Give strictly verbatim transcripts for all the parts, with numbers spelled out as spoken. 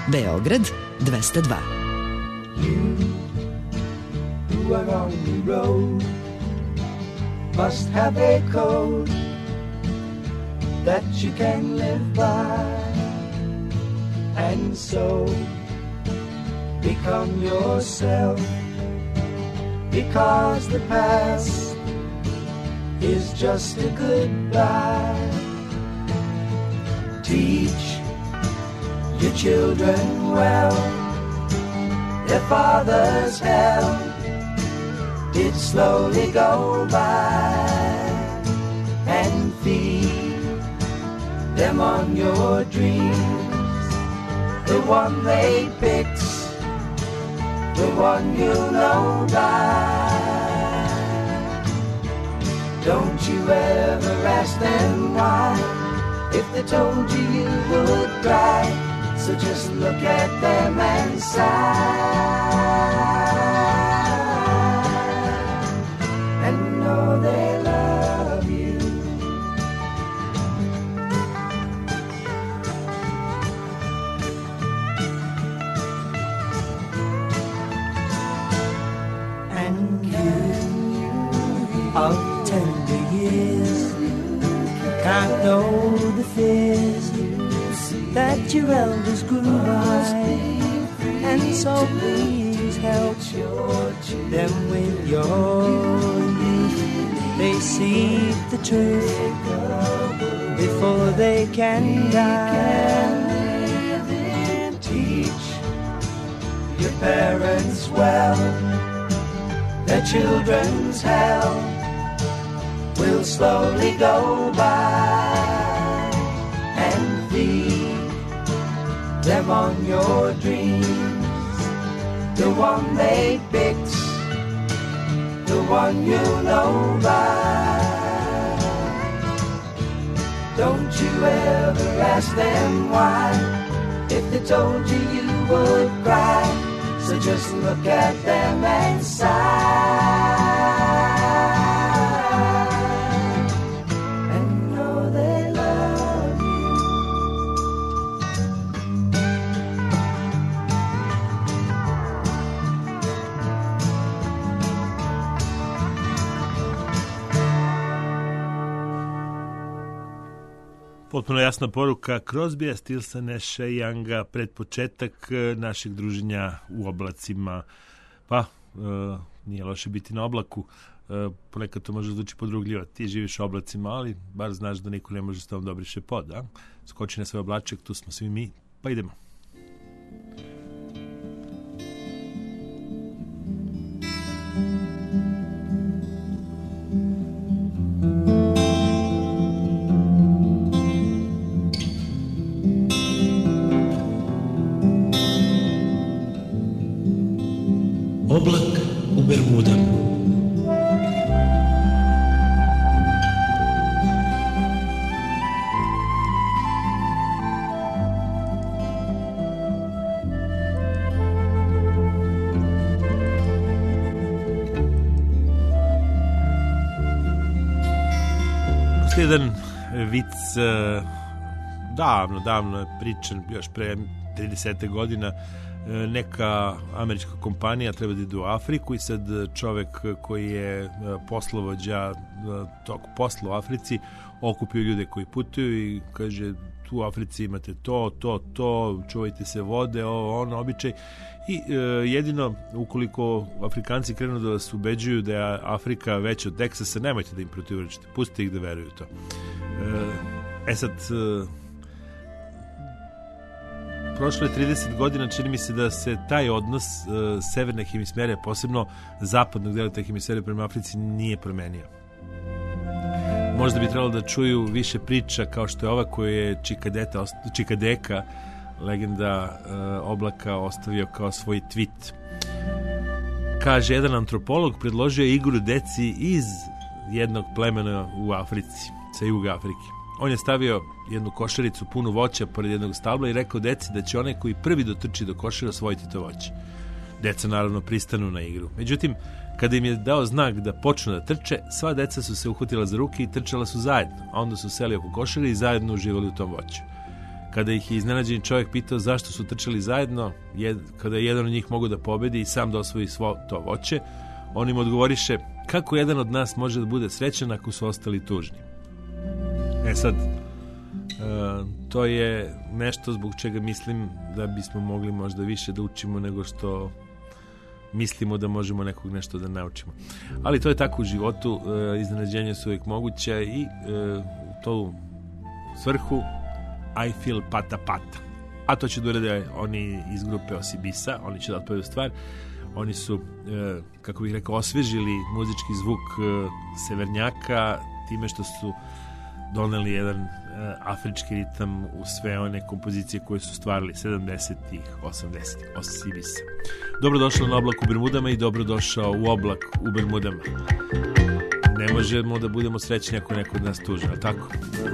Beograd dvesta dva. You who are on the road must have a code that you can live by, and so become yourself, because the past is just a goodbye. Teach your children well, their father's hell did slowly go by, and feed them on your dreams, the one they picked, the one you know die. Don't you ever ask them why, if they told you you would cry, so just look at them and sigh, and know they love you. And you of tender years can't know the fears that your elders grew by, and so please help them with your youth. They see the truth before they can die. Teach your parents well, their children's hell will slowly go by, and feed them on your dreams, the one they picked, the one you know by. Don't you ever ask them why, if they told you you would cry, so just look at them and sigh. Potpuno jasna poruka Crosbya, Stillsa, Nasha i Younga pred početak našeg druženja u oblacima. Pa, e, nije loše biti na oblaku, e, ponekad to može zvuči podrugljivo. Ti živiš u oblacima, ali bar znaš da niko ne može s tom da obriše pod, a? Skoči na svoj oblaček, tu smo svi mi, pa idemo. Oblak u Bermudama. Jedan vic davno, davno je pričan, još pre trideset godina. Neka američka kompanija treba da ide u Afriku i sad čovek koji je poslovođa tog posla u Africi okupio ljude koji putuju i kaže, tu u Africi imate to, to, to, čuvajte se vode, ovo, ono, običaj. I e, jedino, ukoliko Afrikanci krenu da vas ubeđuju da je Afrika veća od Teksasa, nemojte da im protivurečite, pustite ih da veruju to. E, e sad... E, prošlo je trideset godina, čini mi se da se taj odnos uh, severne hemisfere, posebno zapadnog dela te hemisfere prema Africi, nije promenio. Možda bi trebalo da čuju više priča kao što je ova koju je Čikadeta, Čikadeka, legenda uh, oblaka, ostavio kao svoj tweet. Kaže, jedan antropolog predložio igru deci iz jednog plemena u Africi, sa juga Afrike. On je stavio jednu košaricu punu voća pored jednog stabla i rekao deci da će onaj koji prvi dotrči do košara osvojiti to voće. Deca naravno pristanu na igru. Međutim, kada im je dao znak da počnu da trče, sva deca su se uhvatila za ruke i trčala su zajedno, a onda su seli oko košara i zajedno uživali u tom voću. kada ih je iznenađeni čovjek pitao zašto su trčali zajedno, jed, kada je jedan od njih mogao da pobedi i sam da osvoji svo to voće, on im odgovoriše kako jedan od nas može da bude srećan ako su ostali tužni. E sad, e, to je nešto zbog čega mislim da bismo mogli možda više da učimo nego što mislimo da možemo nekog nešto da naučimo. Ali to je tako u životu, e, iznenađenja su uvijek moguća i e, to u svrhu I feel pata pata. A to će da urade oni iz grupe Osibisa, oni će da otpevaju stvar. Oni su, e, kako bih rekao, osvežili muzički zvuk e, severnjaka time što su doneli jedan e, afrički ritam u sve one kompozicije koje su stvarali sedamdesetih, osamdesetih, Osibisa. Dobrodošao na Oblak u Bermudama i dobrodošao u Oblak u Bermudama. Ne možemo da budemo srećni ako neko od nas tuži, ali tako?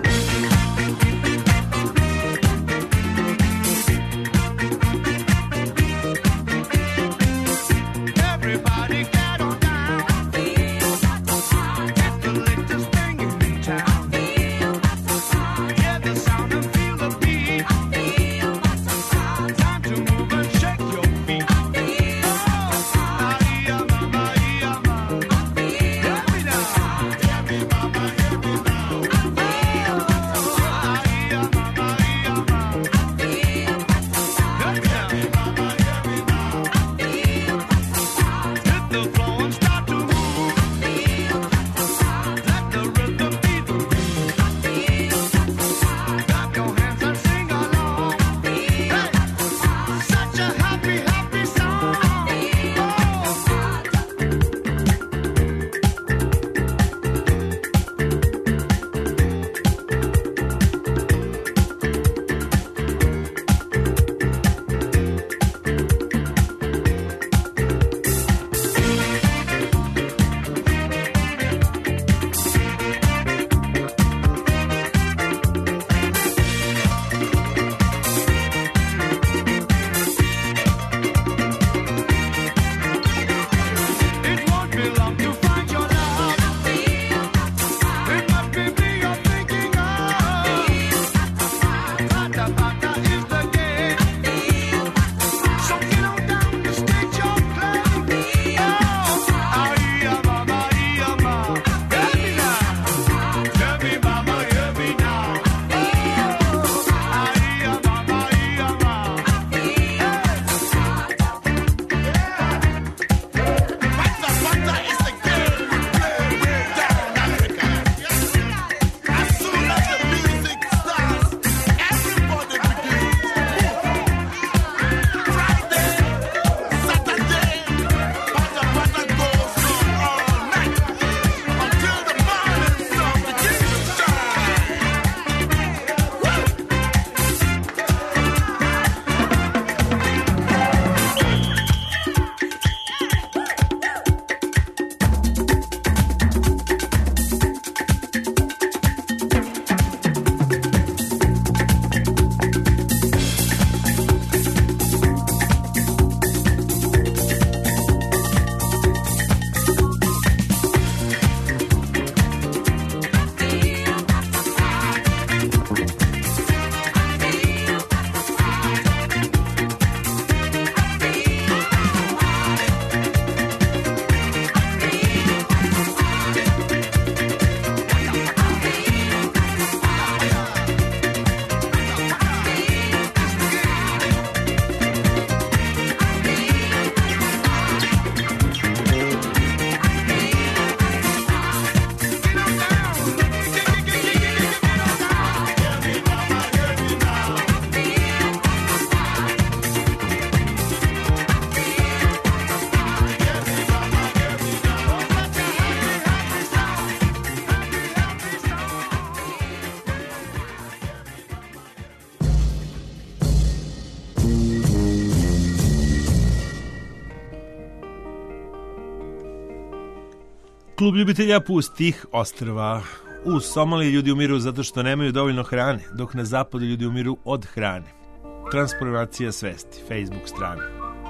Klub ljubitelja pustih ostrva. U Somaliji ljudi umiru zato što nemaju dovoljno hrane, dok na zapadu ljudi umiru od hrane. Transformacija svesti, Facebook strana.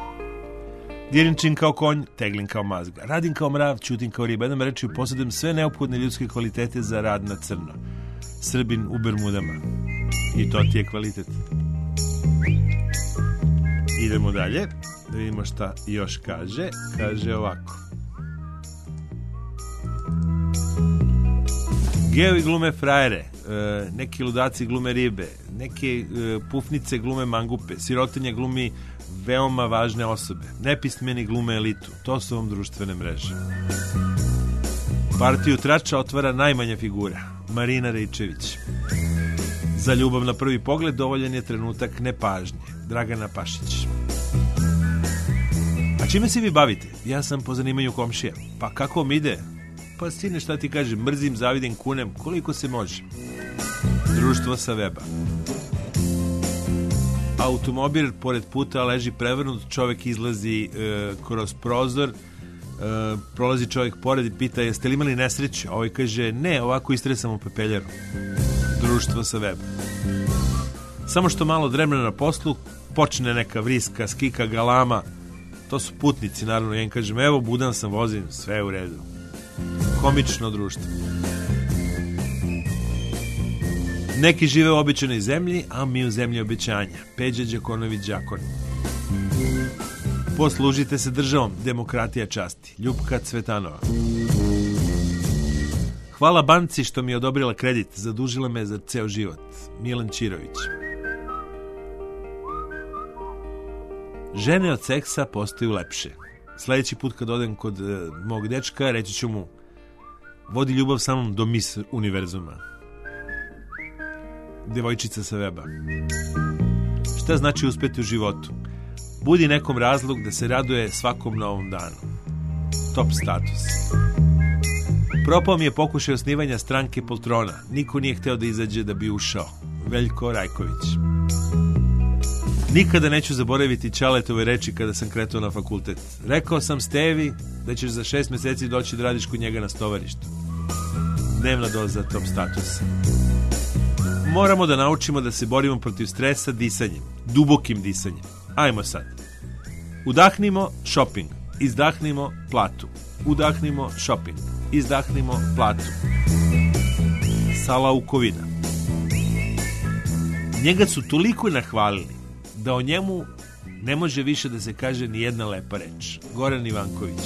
Dirinčin kao konj, teglin kao mazga. Radim kao mrav, čutim kao riba. Jednom rečju posadem sve neophodne ljudske kvalitete za rad na crno. Srbin u Bermudama. I to ti je kvalitet. Idemo dalje, da vidimo šta još kaže. Kaže ovako. Geovi glume frajere, e, neki ludaci glume ribe, neke e, pufnice glume mangupe, sirotinja glumi veoma važne osobe, nepismeni glume elitu. To su vam društvene mreže. Partiju trača otvara najmanja figura, Marina Rejčević. Za ljubav na prvi pogled dovoljan je trenutak nepažnje, Dragana Pašić. A čime se vi bavite? Ja sam po zanimanju komšija. Pa kako vam ide? Pa sine, šta ti kažem, mrzim, zavidim, kunem, koliko se može. Društvo sa weba. Automobil pored puta leži prevrnut, čovjek izlazi e, kroz prozor, e, prolazi čovjek pored i pita, jeste li imali nesreće? Ovaj kaže, ne, ovako istresamo pepeljaru. Društvo sa weba. Samo što malo dremna na poslu, počne neka vriska, skika, galama. To su putnici, naravno. Ja im kažem, evo, budan sam, vozim, sve je u redu. Komično društvo. Neki žive u običanoj zemlji, a mi u zemlji obećanja. Peđa Đakonović Đakon. Poslužite se državom, demokratija časti. Ljupka Cvetanova. Hvala banci što mi je odobrila kredit, zadužila me za ceo život. Milan Čirović. Žene od seksa postaju lepše. Sljedeći put kad odem kod e, mog dečka, reći ću mu, vodi ljubav samom do mis univerzuma. Devojčica sa weba. Šta znači uspeti u životu? Budi nekom razlog da se raduje svakom novom danu. Top status. Propao mi je pokušaj osnivanja stranke Poltrona. Niko nije hteo da izađe da bi ušao. Veljko Rajković. Nikada neću zaboraviti Čaletove reči kada sam kretao na fakultet. Rekao sam Stevi da ćeš za šest mjeseci doći da radiš kod njega na stovarištu. Dnevna doza top statusa. Moramo da naučimo da se borimo protiv stresa disanjem. Dubokim disanjem. Ajmo sad. Udahnimo shopping. Izdahnimo platu. Udahnimo shopping. Izdahnimo platu. Salaukovina. Njega su toliko nahvalili da o njemu ne može više da se kaže ni jedna lepa reč. Goran Ivanković.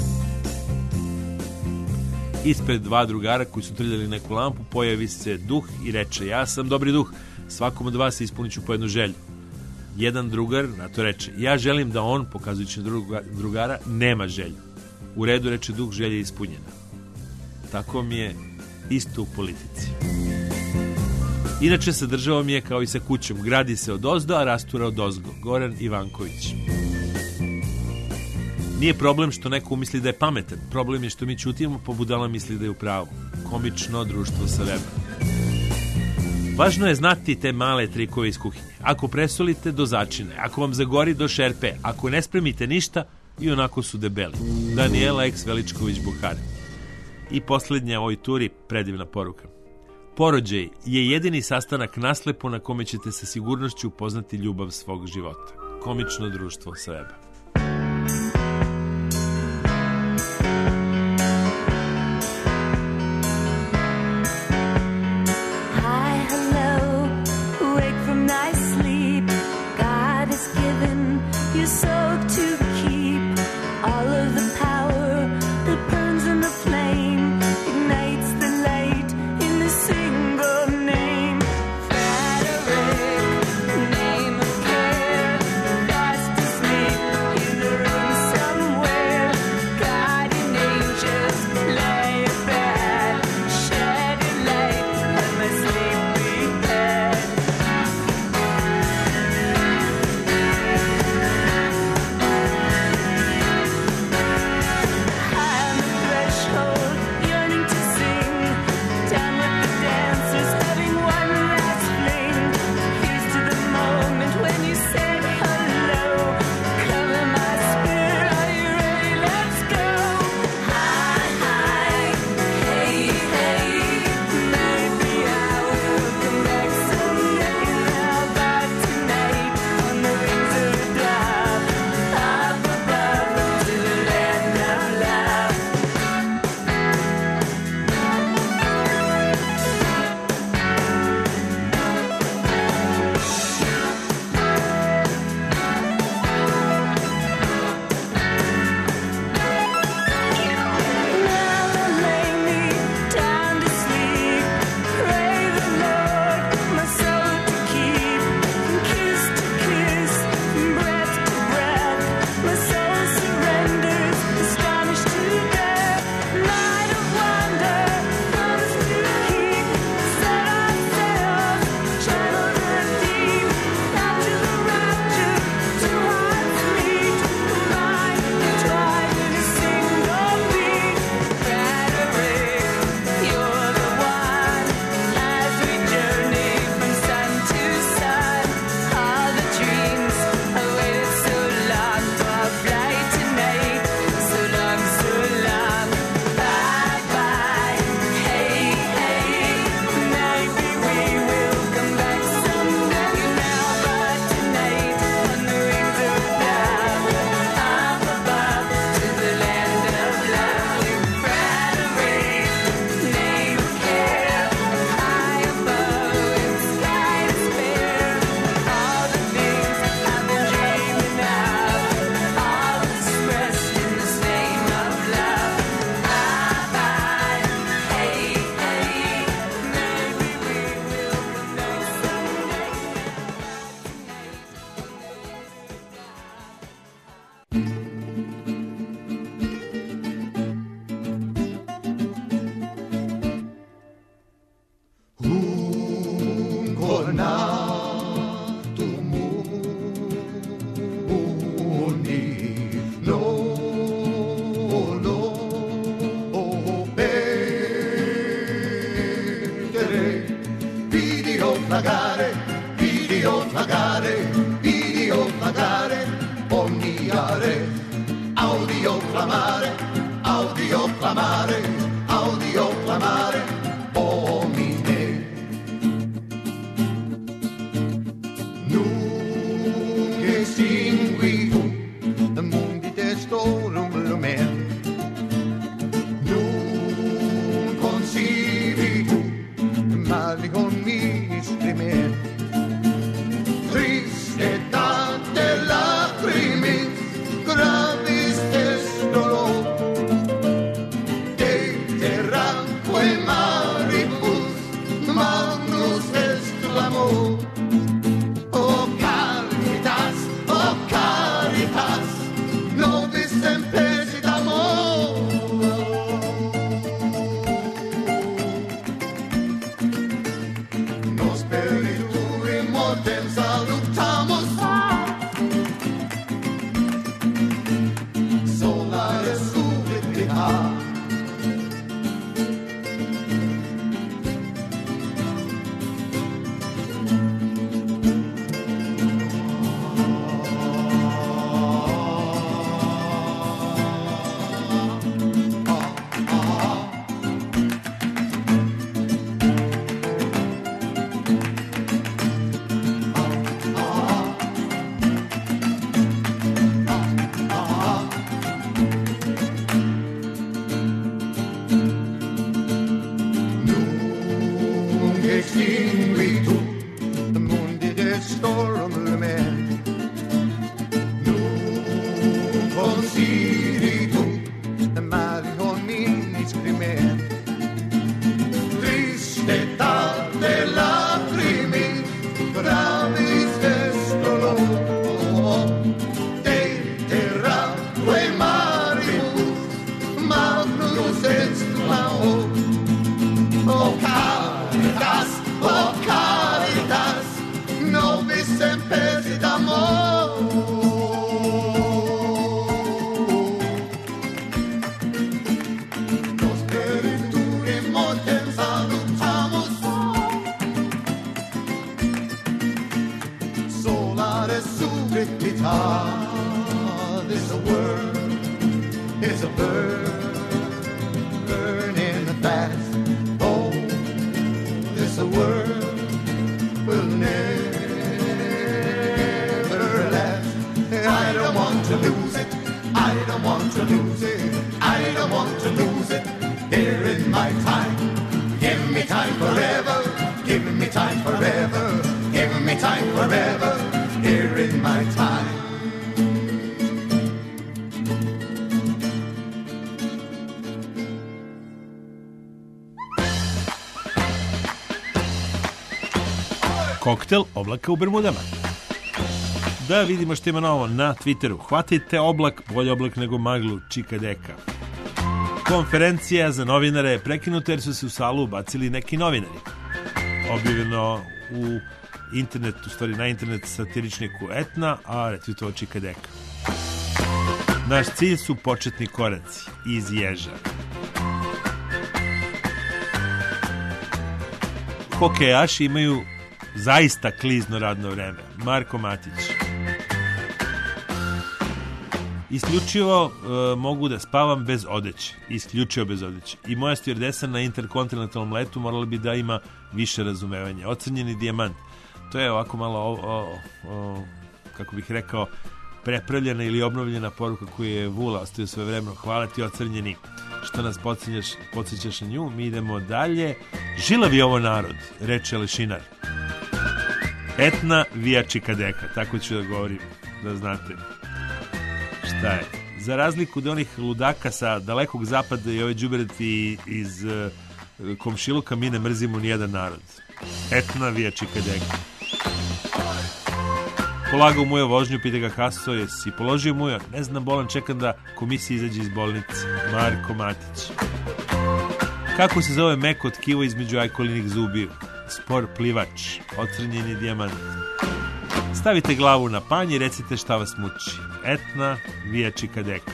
Ispred dva drugara koji su trljali neku lampu pojavi se duh i reče, ja sam dobri duh, svakom od vas ispunit ću po jednu želju. Jedan drugar na to reče, ja želim da on, pokazujući druga, drugara, nema želju. U redu, reče duh, želja je ispunjena. Tako mi je isto u politici. Inače sa državom je kao i sa kućom, gradi se od ozdo, a rastura od ozgo. Goran Ivanković. Nije problem što neko umisli da je pametan, problem je što mi ćutimo, pa budala misli da je u pravu. Komično društvo sa weba. Važno je znati te male trikove iz kuhinje. Ako presolite, do začine. Ako vam zagori, do šerpe. Ako ne spremite ništa, i onako su debeli. Daniela X. Veličković-Buhari. I posljednja ovoj turi, predivna poruka. Porođaj je jedini sastanak naslepo na kome ćete sa sigurnošću upoznati ljubav svog života. Komično društvo sa weba. Frederick, name of care, fast asleep. audio clamare, audio clamare, omine. Nun extingui tu, mundi testorum lumen. Nun concivi tu, mali con mistrimen. Triste tante lacrime, gravis est dolor. De terramque maribus, magnus est l'amor. O caritas, o caritas, nobis tempessit amor. Nos periture mortem salutamus, sola resurrectita. Nun extingui tu, mundi destorum lumen. Nun consideri tu, mali hominis crimen. Triste tante lacrimi, gravis est dolor. De terramque maribus, magnus est l'amor. O caritas, o caritas, nobis tempessit amor. Nos periture mortem salutamus, sola resurrectita. This a world is a burning fast. Oh, this a world will never last. I don't want to lose it. I don't want to lose it. I don't want to lose it. Here in my time. Give me time forever. Give me time forever. Give me time forever. Here in my time. Koktel oblaka u Bermudama. Da vidimo što ima novo na Twitteru. Hvatite oblak, bolje oblak nego maglu, Čika Deka. Konferencija za novinare je prekinuta jer su se u salu ubacili neki novinari. Objavljeno u internet, u stvari na internet satiričniku Etna, a retweetovao Čika Deka. Naš cilj su početni koraci iz ježa. Hokejaši imaju zaista klizno radno vreme. Marko Matić. Isključivo e, mogu da spavam bez odeće. Isključivo bez odeće. I moja stjordesa na interkontinentalnom letu morala bi da ima više razumevanja. Ocenjeni dijamant. To je ovako malo, o, o, o, kako bih rekao, prepravljena ili obnovljena poruka koju je Vula ostavio svoje vremeno. Hvala ti, ocrnjeni, što nas podsjećaš na nju. Mi idemo dalje. Žilav je ovo narod, reče Lešinar. Etna via Čika Deka, tako ću da govorim, da znate šta je. Za razliku od onih ludaka sa dalekog zapada i ove đubreti iz uh, komšiluka, mi ne mrzimo nijedan narod. Etna via Čika Deka. Polagao mujo vožnju, pita ga Haso, jesi položio mujo? Ne znam, bolan, čekam da komisija izađe iz bolnice. Marko Matić. Kako se zove meko tkivo između ajkolinih zubiju? Spor plivač, ocrnjeni dijamant. Stavite glavu na panj i recite šta vas muči. Etna via Čika Deka.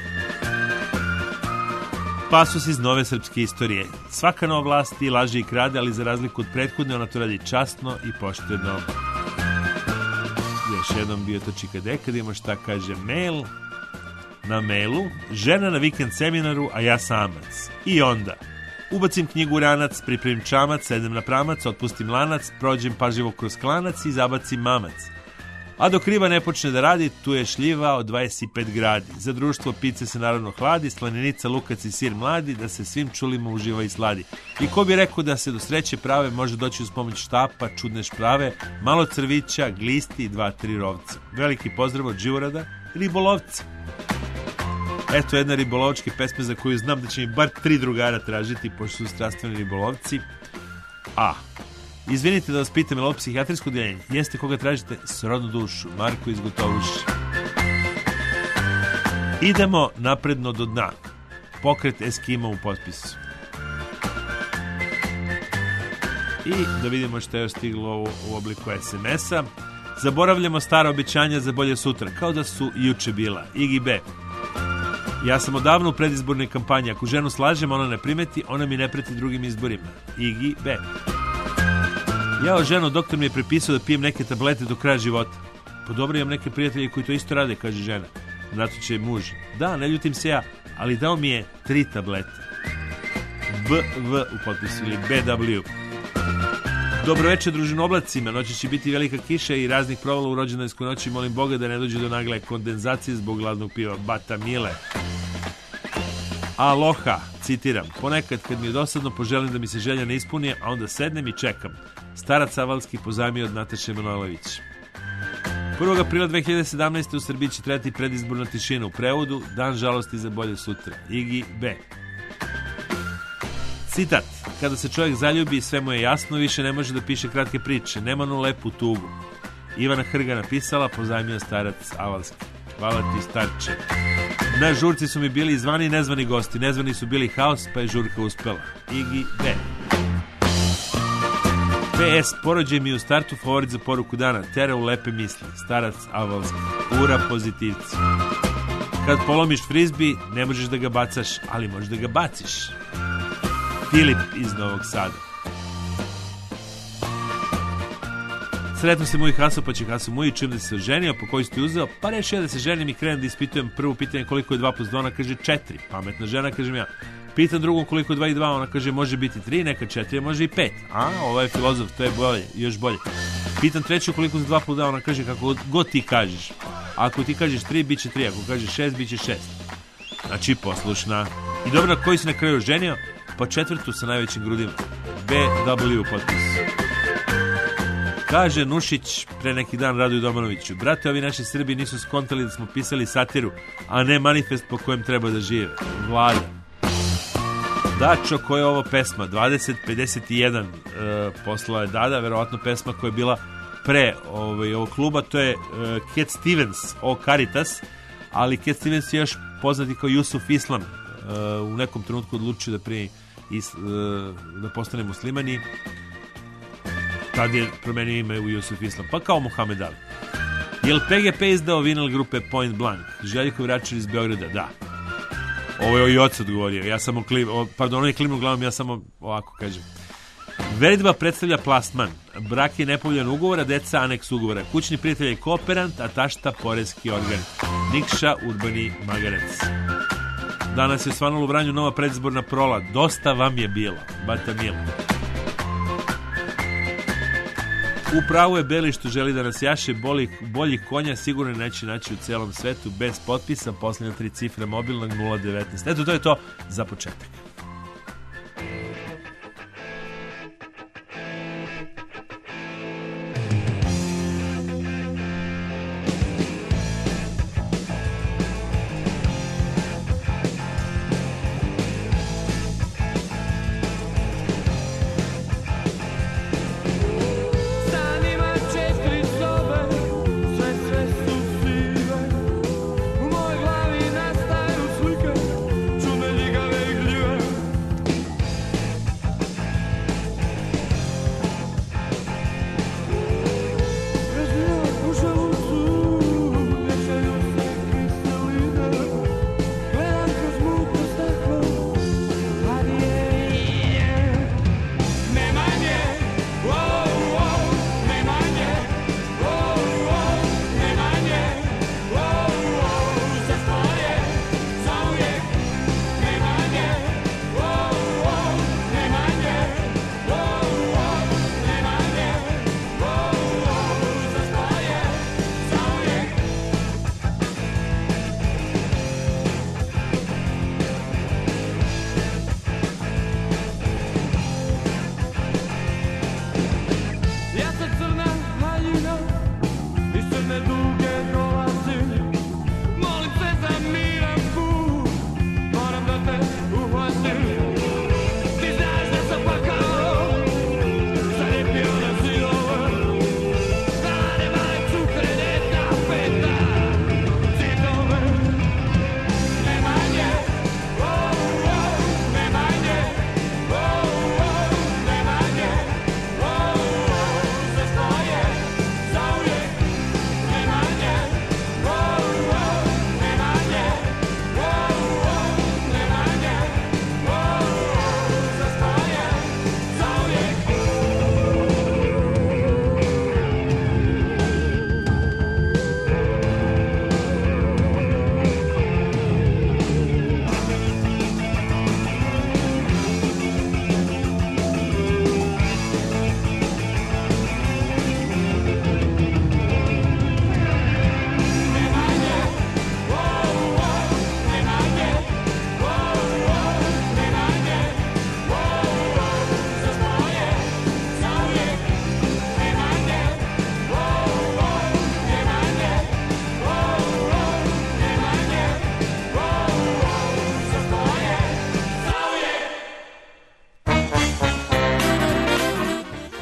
Pasus iz nove srpske istorije. Svaka nova vlast i laže i krade, ali za razliku od prethodne ona to radi časno i pošteno. Još jednom bio to Čika Deka, da ima šta kaže mail. na mailu, žena na vikend seminaru, a ja samac. I onda ubacim knjigu u ranac, pripremim čamac, sedem na pramac, otpustim lanac, prođem pažljivo kroz klanac i zabacim mamac. A dok riba ne počne da radi, tu je šljiva od dvadeset pet gradi. Za društvo pice se naravno hladi, slanenica, lukac i sir mladi, da se svim čulima uživa i sladi. I ko bi rekao da se do sreće prave može doći uz pomoć štapa, čudne šprave, malo crvića, glisti i dva, tri rovca. Veliki pozdrav od Živorada, ribolovca. Eto jedna ribolovačke pesme za koju znam da će mi bar tri drugara tražiti, pošto su strastveni ribolovci. A, izvinite da vas pitam, je li ovo psihijatrijsko odjeljenje? Jeste, koga tražite? Srodnu dušu, Marko iz Gotovuša. Idemo napredno do dna. Pokret Eskima u potpisu. I da vidimo što je još stiglo u, u obliku es em es-a. Zaboravljamo stara obećanja za bolje sutra, kao da su juče bila. Igi B. Ja sam odavno u predizbornoj kampanji. Ako ženu slažem, ona ne primeti, ona mi ne preti drugim izborima. Igi B. Jao ženo, doktor mi je prepisao da pijem neke tablete do kraja života. Pa dobro, imam neke prijatelje koji to isto rade, kaže žena. Na to će muž. Da, ne ljutim se ja, ali dao mi je tri tablete. B V u potpisu ili B W. Dobro večer, družino oblacima. Noći će biti velika kiša i raznih provala u rođendanskoj noći. Molim Boga da ne dođe do nagle kondenzacije zbog gladnog piva. Bata Mile. Aloha, citiram. Ponekad kad mi je dosadno poželim da mi se želja ne ispuni, a onda sednem i čekam. Starac Avalski pozajmio od Nataše Manojlović. prvog aprila dve hiljade sedamnaeste. u Srbiji će trajati predizborna tišina. U prevodu, dan žalosti za bolje sutra. Igi B. Citat. Kada se čovjek zaljubi, sve mu je jasno, više ne može da piše kratke priče. Nema nu lepu tugu. Ivana Hrga napisala, pozajmio starac Avalski. Hvala ti, starče. Na žurci su mi bili zvani i nezvani gosti. Nezvani su bili haos, pa je žurka uspela. Igi B. P S. Porođaj mi u startu favorit za poruku dana. Tera u lepe misli. Starac Avalski. Ura pozitivci. Kad polomiš frizbi, ne možeš da ga bacaš, ali možeš da ga baciš. Filip iz Novog Sada. Sretno se moj Haso, pa će Haso moj, čim da se oženio, po koji ste uzeo, pa rešio ja da se ženim i krenem da ispitujem prvo pitanje koliko je dva plus dva, ona kaže četiri, pametna žena, kažem ja. Pitam drugom koliko je dva i dva, ona kaže može biti tri, neka četiri, može i pet. A, ovaj je filozof, to je bolje, još bolje. Pitam treću koliko je dva plus dva, ona kaže kako god ti kažeš. Ako ti kažeš tri, bit će tri, ako kažeš šest, bit će šest. Znači, poslušna. I dobro, koji se na kraju oženio? Pa četvrtu sa najvećim grudima. B W potpis. Kaže Nušić pre neki dan Radoju Domanoviću. Brate, ovi naši Srbi nisu skontali da smo pisali satiru, a ne manifest po kojem treba da žive. Vlada. Dačo, koja je ovo pesma? dvadeset pedeset jedan e, poslala je Dada, verovatno pesma koja je bila pre ovaj, ovog kluba, to je e, Cat Stevens, o Caritas, ali Cat Stevens je još poznati kao Jusuf Islam. E, u nekom trenutku odlučio da prije i da postane muslimani, tad je promenio ime u Jusuf Islam, pa kao Muhammed Ali. Je li P G P izdao vinil grupe Point Blank? Željko Vračar iz Beograda, da. Ovo je i oca odgovorio, ja samo klim, pardon, on je klimnu glavom, ja samo ovako kažem. Veridba predstavlja plasman, brak je nepovoljan ugovor, a deca aneks ugovora, kućni prijatelj je kooperant, a tašta porezki organ. Nikša, urbani magarac. Danas je osvanulo u Vranju nova predizborna prola. Dosta vam je bilo. Bata Mila. U pravu je Beli što želi da nas jaše. Boli, bolji konja sigurno neće naći u celom svetu. Bez potpisa, posljednja tri cifre mobilnog nula devetnaest. Eto, to je to za početak. U mojoj glavi nastaju slike, čudne ljigave i gljive.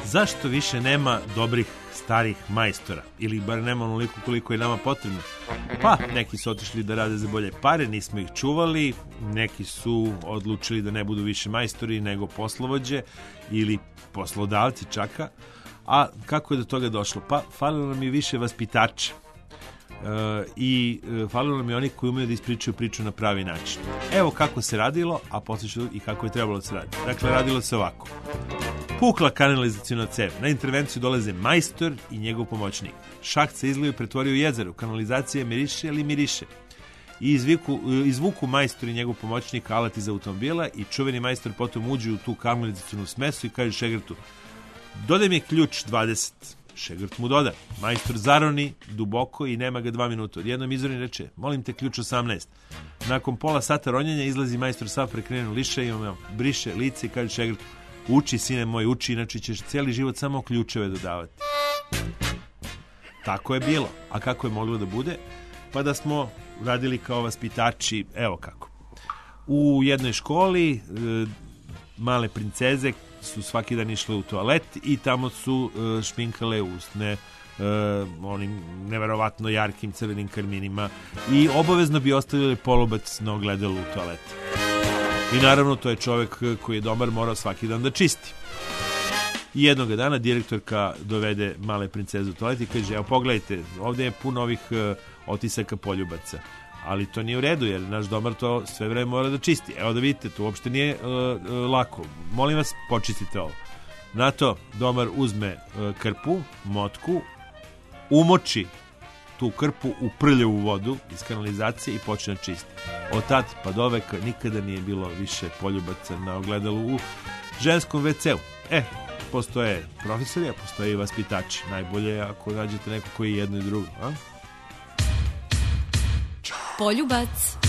Zašto više nema dobrih starih majstora? Ili bar nema onoliko koliko je nama potrebno? Pa, neki su otišli da rade za bolje pare, nismo ih čuvali, neki su odlučili da ne budu više majstori nego poslovođe ili poslodavci čaka. A kako je do toga došlo? Pa, falilo nam je više vaspitača. E, I e, falilo nam je oni koji umeju da ispričaju priču na pravi način. Evo kako se radilo, a poslije ću i kako je trebalo da se radi. Dakle, radilo se ovako. Pukla kanalizacijona cev. Na intervenciju dolaze majstor i njegov pomoćnik. Šaht se izlio i pretvorio u jezero. Kanalizacija miriše ali miriše. I izviku, izvuku majstor i njegov pomoćnik alat iz automobila i čuveni majstor potom uđe u tu kanalizacijonu smesu i kaže Šegrtu: dodaj mi ključ dvadeset. Šegrt mu doda. Majstor zaroni duboko i nema ga dva minuta. Odjednom izroni reče: molim te ključ osamnaest. Nakon pola sata ronjenja izlazi majstor sav prekriveno liše i briše lice i kaže Šegrtu: uči, sine moj, uči, inače ćeš cijeli život samo ključeve dodavati. Tako je bilo. A kako je moglo da bude? Pa da smo radili kao vaspitači, evo kako. U jednoj školi e, male princeze su svaki dan išle u toalet i tamo su e, šminkale usne e, onim neverovatno jarkim crvenim karminima i obavezno bi ostavili polubac na ogledalu u toaletu. I naravno to je čovjek koji je dobar morao svaki dan da čisti. I jednog dana direktorka dovede male princeze u toalet i kaže: evo pogledajte, ovdje je puno ovih e, otisaka poljubaca. Ali to nije u redu jer naš domar to sve vreme mora da čisti. Evo da vidite, to uopšte nije e, e, lako. Molim vas, počistite ovo. Na to domar uzme e, krpu, motku, umoči tu krpu u prljavu vodu iz kanalizacije i počne da čisti. Od tad pa do veka nikada nije bilo više poljubaca na ogledalu u ženskom ve ce u. E, postoje profesori, a postoje i vaspitači. Najbolje je ako nađete neko koji je jedno i drugo. A? Poljubac.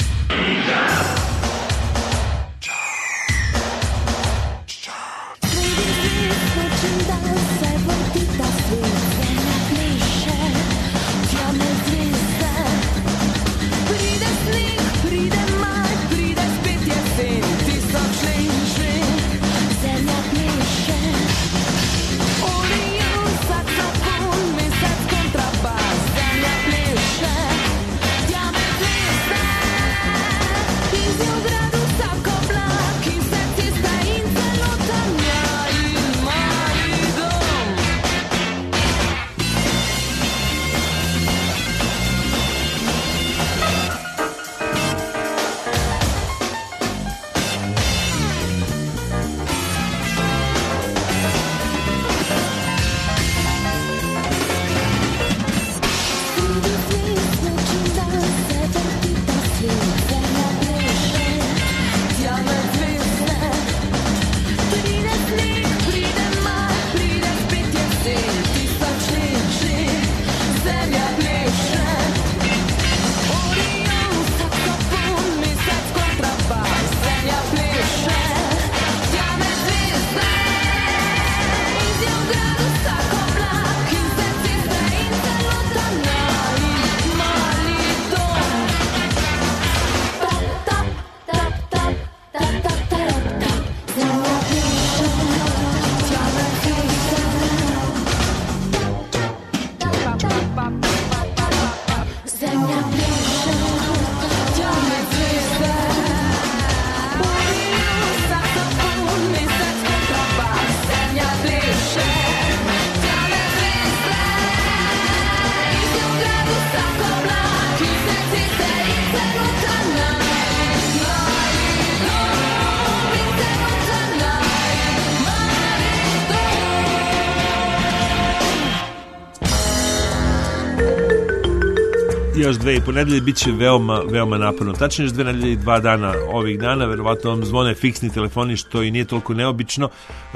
Još dve i po nedelje bit će veoma, veoma naporno. Tačno još dve nedelje i dva dana ovih dana, verovatno vam zvone fiksni telefoni, što i nije toliko neobično. E,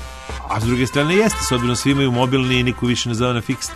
a s druge strane jeste, s obzirom svi imaju mobilni i niko više ne zove na fiksni.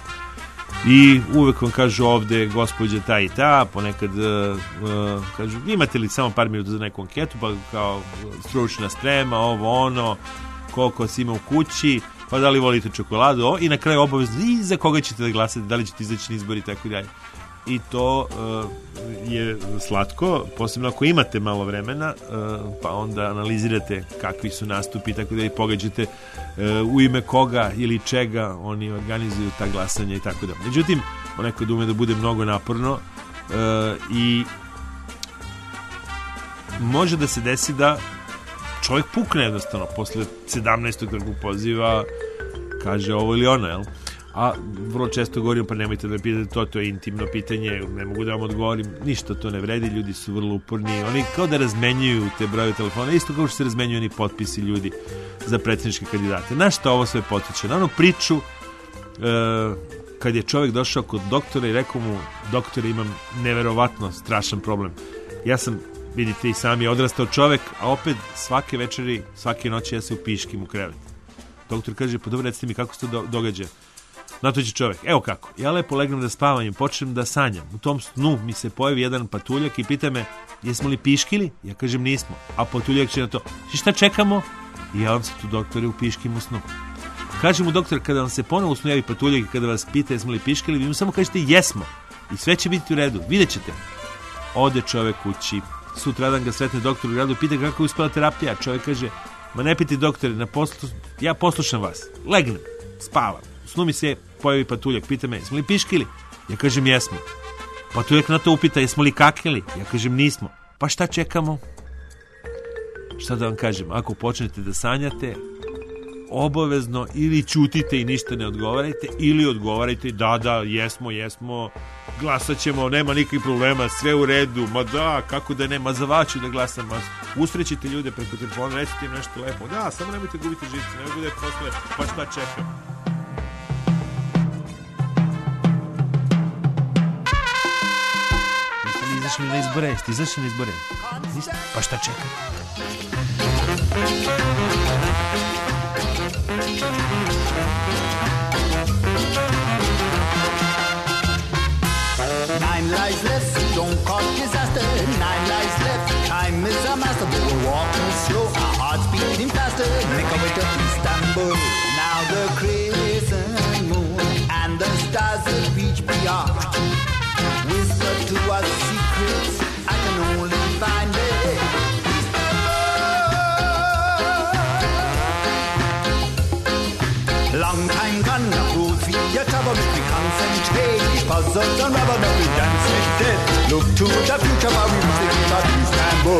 I uvek vam kažu ovde gospođa ta i ta, ponekad uh, uh, kažu imate li samo par minuta za neku anketu, pa kao stručna sprema, ovo ono, koliko si ima u kući, pa da li volite čokoladu, o, i na kraju obavezno i za koga ćete da glasate, da li ćete izaći na izbori i tako dalje. i to uh, je slatko, posebno ako imate malo vremena, uh, pa onda analizirate kakvi su nastupi, tako da i pogađate uh, u ime koga ili čega oni organizuju ta glasanja i tako da. Međutim, onako da ume da bude mnogo naporno uh, i može da se desi da čovjek pukne jednostavno posle sedamnaestog trgu poziva, kaže ovo ili ono, jel? A vrlo često govorim, pa nemojte da me pitate to, to je intimno pitanje, ne mogu da vam odgovorim, ništa to ne vredi, ljudi su vrlo uporni, oni kao da razmenjuju te broje telefona, isto kao što se razmenjuju oni potpisi ljudi za predsjedničke kandidate. Na šta ovo sve potiče? Na onu priču e, kad je čovjek došao kod doktora i rekao mu, doktore, imam neverovatno strašan problem. Ja sam, vidite i sami, odrastao čovjek, a opet svake večeri, svake noći ja se upiškim u krevet. Doktor kaže, pa dobro, recite mi kako se to do, događa. Na to će čovjek, evo kako, ja lepo legnem da spavam i počnem da sanjam. U tom snu mi se pojavi jedan patuljak i pita me, jesmo li piškili? Ja kažem, nismo. A patuljak će na to, šta čekamo? I ja vam se tu, doktore, upiškim u snu. Kaže mu doktor, kada vam se ponovo u snu javi patuljak i kada vas pita jesmo li piškili, vi mu samo kažete jesmo. I sve će biti u redu, vidjet ćete. Ode čovjek kući, sutradan ga sretne doktor u gradu, pita kako je uspela terapija. Čovjek kaže, ma ne piti doktore, na poslu, ja poslušam vas. Legnem, spavam. U snu mi se pojavi patuljak, pita me, jesmo li piškili? Ja kažem, jesmo. Patuljak na to upita, jesmo li kakili? Ja kažem, nismo. Pa šta čekamo? Šta da vam kažem, ako počnete da sanjate, obavezno ili ćutite i ništa ne odgovarajte, ili odgovarajte, da, da, jesmo, jesmo, glasat ćemo, nema nikakvih problema, sve u redu, ma da, kako da ne, ma za vas ću da glasam, ma usrećite ljude preko telefona, recite im nešto lepo, da, samo nemojte gubiti živce, ne bude posle, pa šta čekam. Izašli na izbore, jeste izašli na izbore? Niste? Pa šta čekam? Nine lives left, don't cause disaster. Nine lives left, time is a master. But we're walking slow, our hearts beating faster. Make our way to Istanbul. Now the crescent moon and the stars that reach beyond whisper to us secrets I can only find it. Long time gone, the rules for your trouble, make me concentrate. These puzzles unravel, now we dance with death. Look to the future while we must think about Istanbul.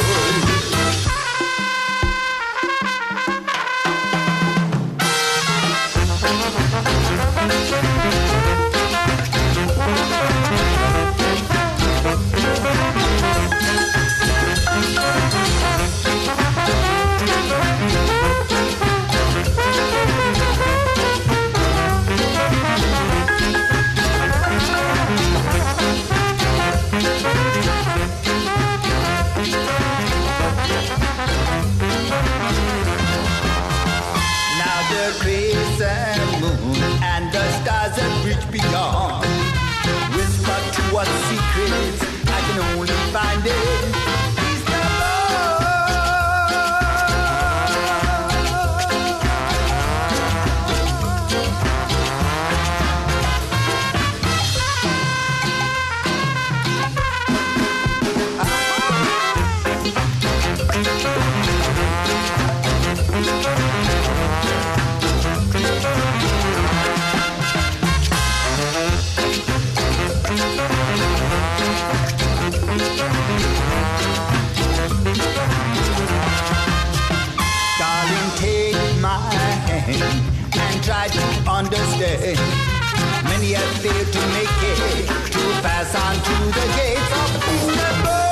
Beyond, whisper to us secrets I can only find it. And try to understand. Many have failed to make it to pass on to the gates of Istanbul.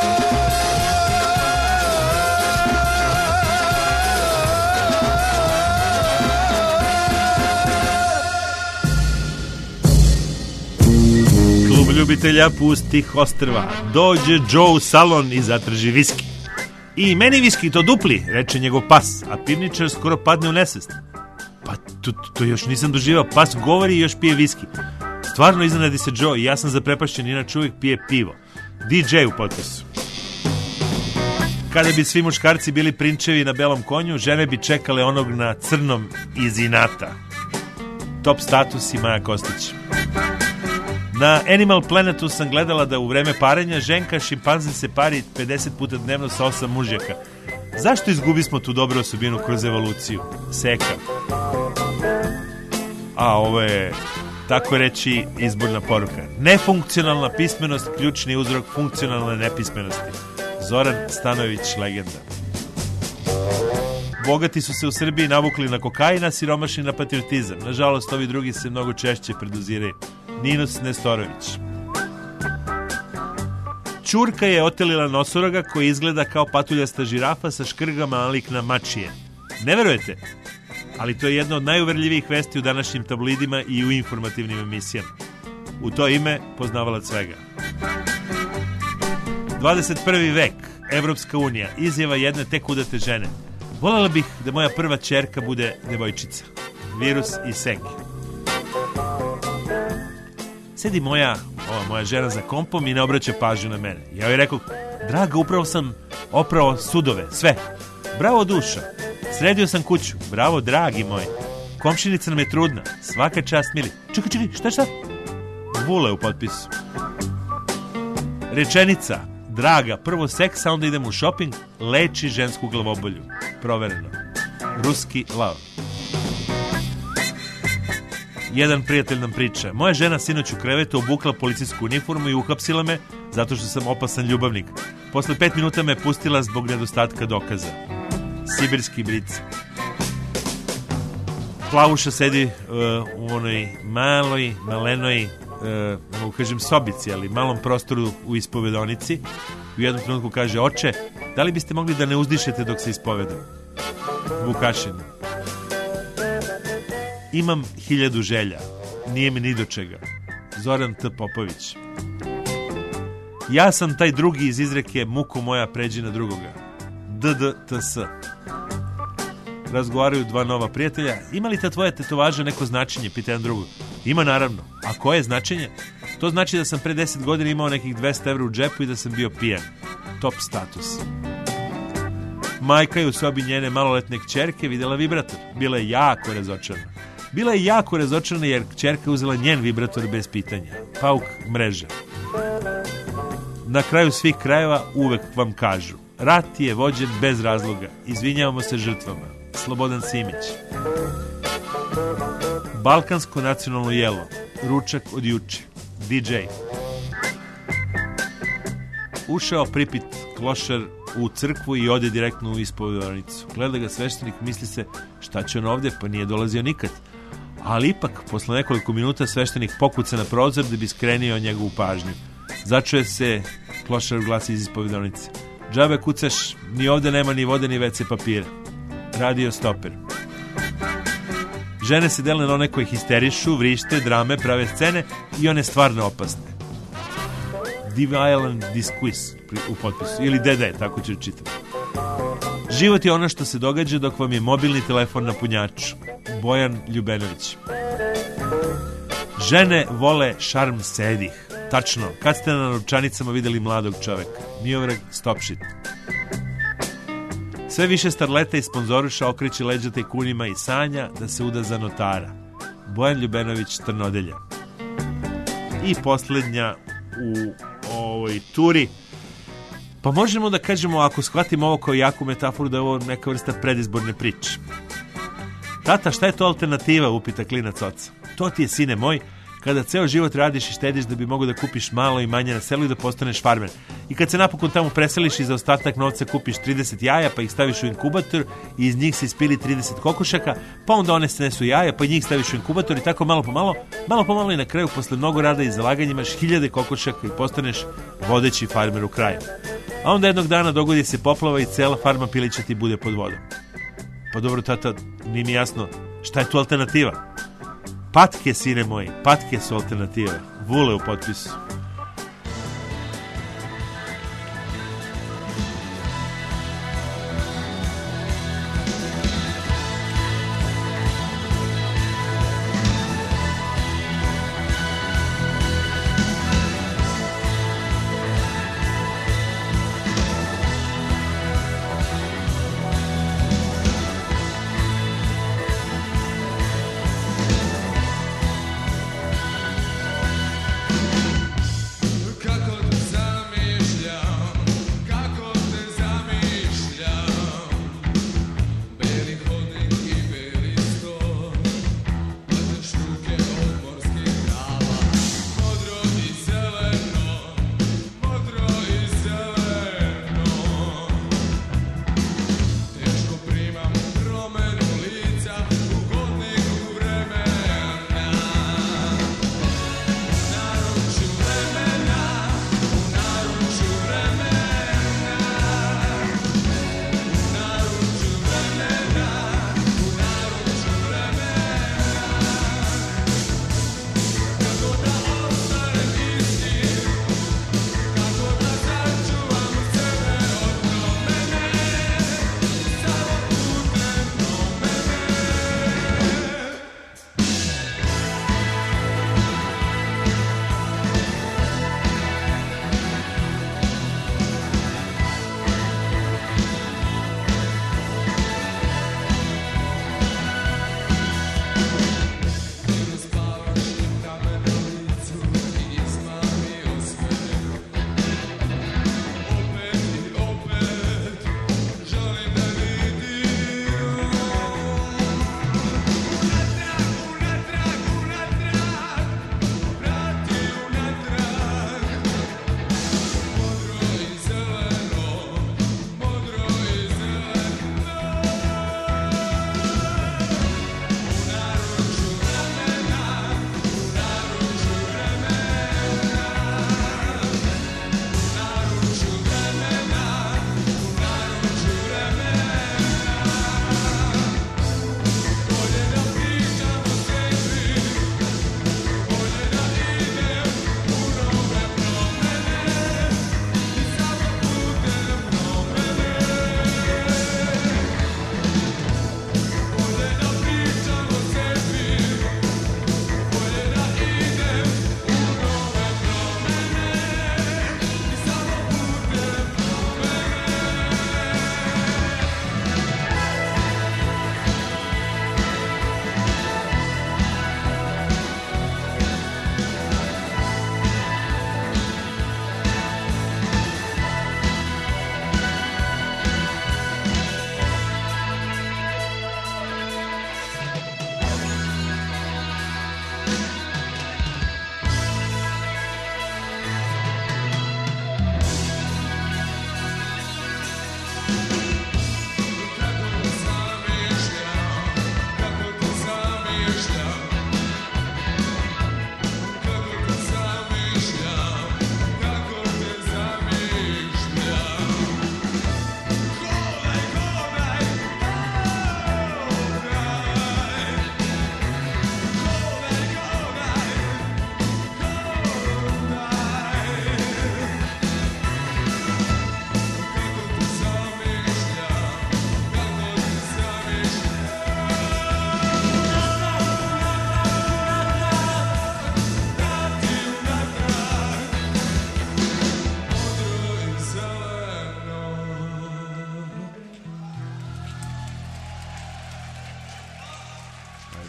Klub ljubitelja pustih ostrva. Dođe Joe u salon i zatraži viski. I meni viski, to dupli, reče njegov pas, a pivničar skoro padne u nesvest. Pa to, to još nisam doživao, pas govori i još pije viski. Stvarno iznenadi se Joe i ja sam zaprepašćen, inače uvijek pije pivo. D J u potpisu. Kada bi svi muškarci bili prinčevi na belom konju, žene bi čekale onog na crnom iz inata. Top status i Maja Kostić. Na Animal Planetu sam gledala da u vreme parenja ženka šimpanze se pari pedeset puta dnevno sa osam mužjaka. Zašto izgubismo tu dobru osobinu kroz evoluciju? Seka. A ovo je, tako reći, izborna poruka. Nefunkcionalna pismenost, ključni uzrok funkcionalne nepismenosti. Zoran Stanojević, legenda. Bogati su se u Srbiji navukli na kokain, a siromašni na patriotizam. Nažalost, ovi drugi se mnogo češće preduziraju. Ninus Nestorović. Ćurka je otelila nosoroga koji izgleda kao patuljasta žirafa sa škrgama nalik na mačije. Ne verujete? Ali to je jedna od najuverljivijih vesti u današnjim tabloidima i u informativnim emisijama. U to ime poznavalac svega. dvadeset prvi vek, Evropska unija, izjava jedne tek udate žene. Voljela bih da moja prva ćerka bude devojčica. Virus i Senke. Sedi moja, ova moja žena za kompom i ne obraća pažnju na mene. Ja joj rekao, draga, upravo sam oprao sudove, sve. Bravo, duša. Sredio sam kuću. Bravo, dragi moj. Komšinica nam je trudna. Svaka čast, mili. Čekaj, čekaj, šta, šta? Vule u potpisu. Rečenica, draga, prvo seks, a onda idemo u shopping, leči žensku glavobolju. Provereno. Ruski lav. Jedan prijatelj nam priča. Moja žena sinoć u krevetu obukla policijsku uniformu i uhapsila me zato što sam opasan ljubavnik. Posle pet minuta me pustila zbog nedostatka dokaza. Sibirski bric. Plavuša sedi uh, u onoj maloj, malenoj, uh, mogu kažem sobici, ali malom prostoru u ispovedonici. U jednom trenutku kaže, oče, da li biste mogli da ne uzdišete dok se ispovedam? Vukašin. Imam hiljadu želja, nije mi ni do čega. Zoran T. Popović. Ja sam taj drugi iz izreke muko moja pređi na drugoga. D D T S. Razgovaraju dva nova prijatelja. Ima li ta tvoja tetovaža neko značenje, pita jedan drugog. Ima, naravno. A koje je značenje? To znači da sam pre deset godina imao nekih dvesta evra u džepu i da sam bio pijan. Top status. Majka je u sobi njene maloletne kćerke vidjela vibrator. Bila je jako razočarana. Bila je jako razočarana jer kćerka uzela njen vibrator bez pitanja. Pauk mreža. Na kraju svih krajeva uvek vam kažu. Rat je vođen bez razloga. Izvinjavamo se žrtvama. Slobodan Simić. Balkansko nacionalno jelo. Ručak od juče. D J. Ušao pripit klošar u crkvu i ode direktno u ispovedonicu. Gleda ga sveštenik, misli se šta će on ovdje, pa nije dolazio nikad. Ali ipak, posle nekoliko minuta sveštenik pokuca na prozor da bi skrenio njegovu pažnju. Začuje se klošar glasi iz ispovedonice. Džabe kucaš, ni ovdje nema ni vode ni ve ce papira. Radio stoper. Žene se dele na one koje histerišu, vrište, drame, prave scene i one stvarno opasne. Div Island Disquiz u potpisu. Ili D D, tako ću čitati. Život je ono što se događa dok vam je mobilni telefon na punjaču. Bojan Ljubenović. Žene vole šarm sedih. Tačno, kad ste na novčanicama vidjeli mladog čoveka? Miovrag Stopšit. Sve više starleta i sponzoruša okreće leđa tajkunima i sanja da se uda za notara. Bojan Ljubenović, Trnodelja. I posljednja u ovoj turi. Pa možemo da kažemo, ako shvatimo ovo kao jaku metaforu, da je ovo neka vrsta predizborne priče. Tata, šta je to alternativa, upita klinac oca. To ti je, sine moj, kada ceo život radiš i štediš da bi mogao da kupiš malo i manje na selu i da postaneš farmer. I kad se napokon tamo preseliš i za ostatak novca kupiš trideset jaja, pa ih staviš u inkubator i iz njih se ispili trideset kokošaka, pa onda one snesu jaja, pa i njih staviš u inkubator i tako malo po malo, malo po malo i na kraju posle mnogo rada i zalaganja imaš hiljade kokošaka i postaneš vodeći farmer u kraju. A onda jednog dana dogodi se poplava i cela farma pilića ti bude pod vodom. Pa dobro, tata, nije mi jasno, šta je tu alternativa? Patke, sine moji, patke su alternativa. Vule u potpisu.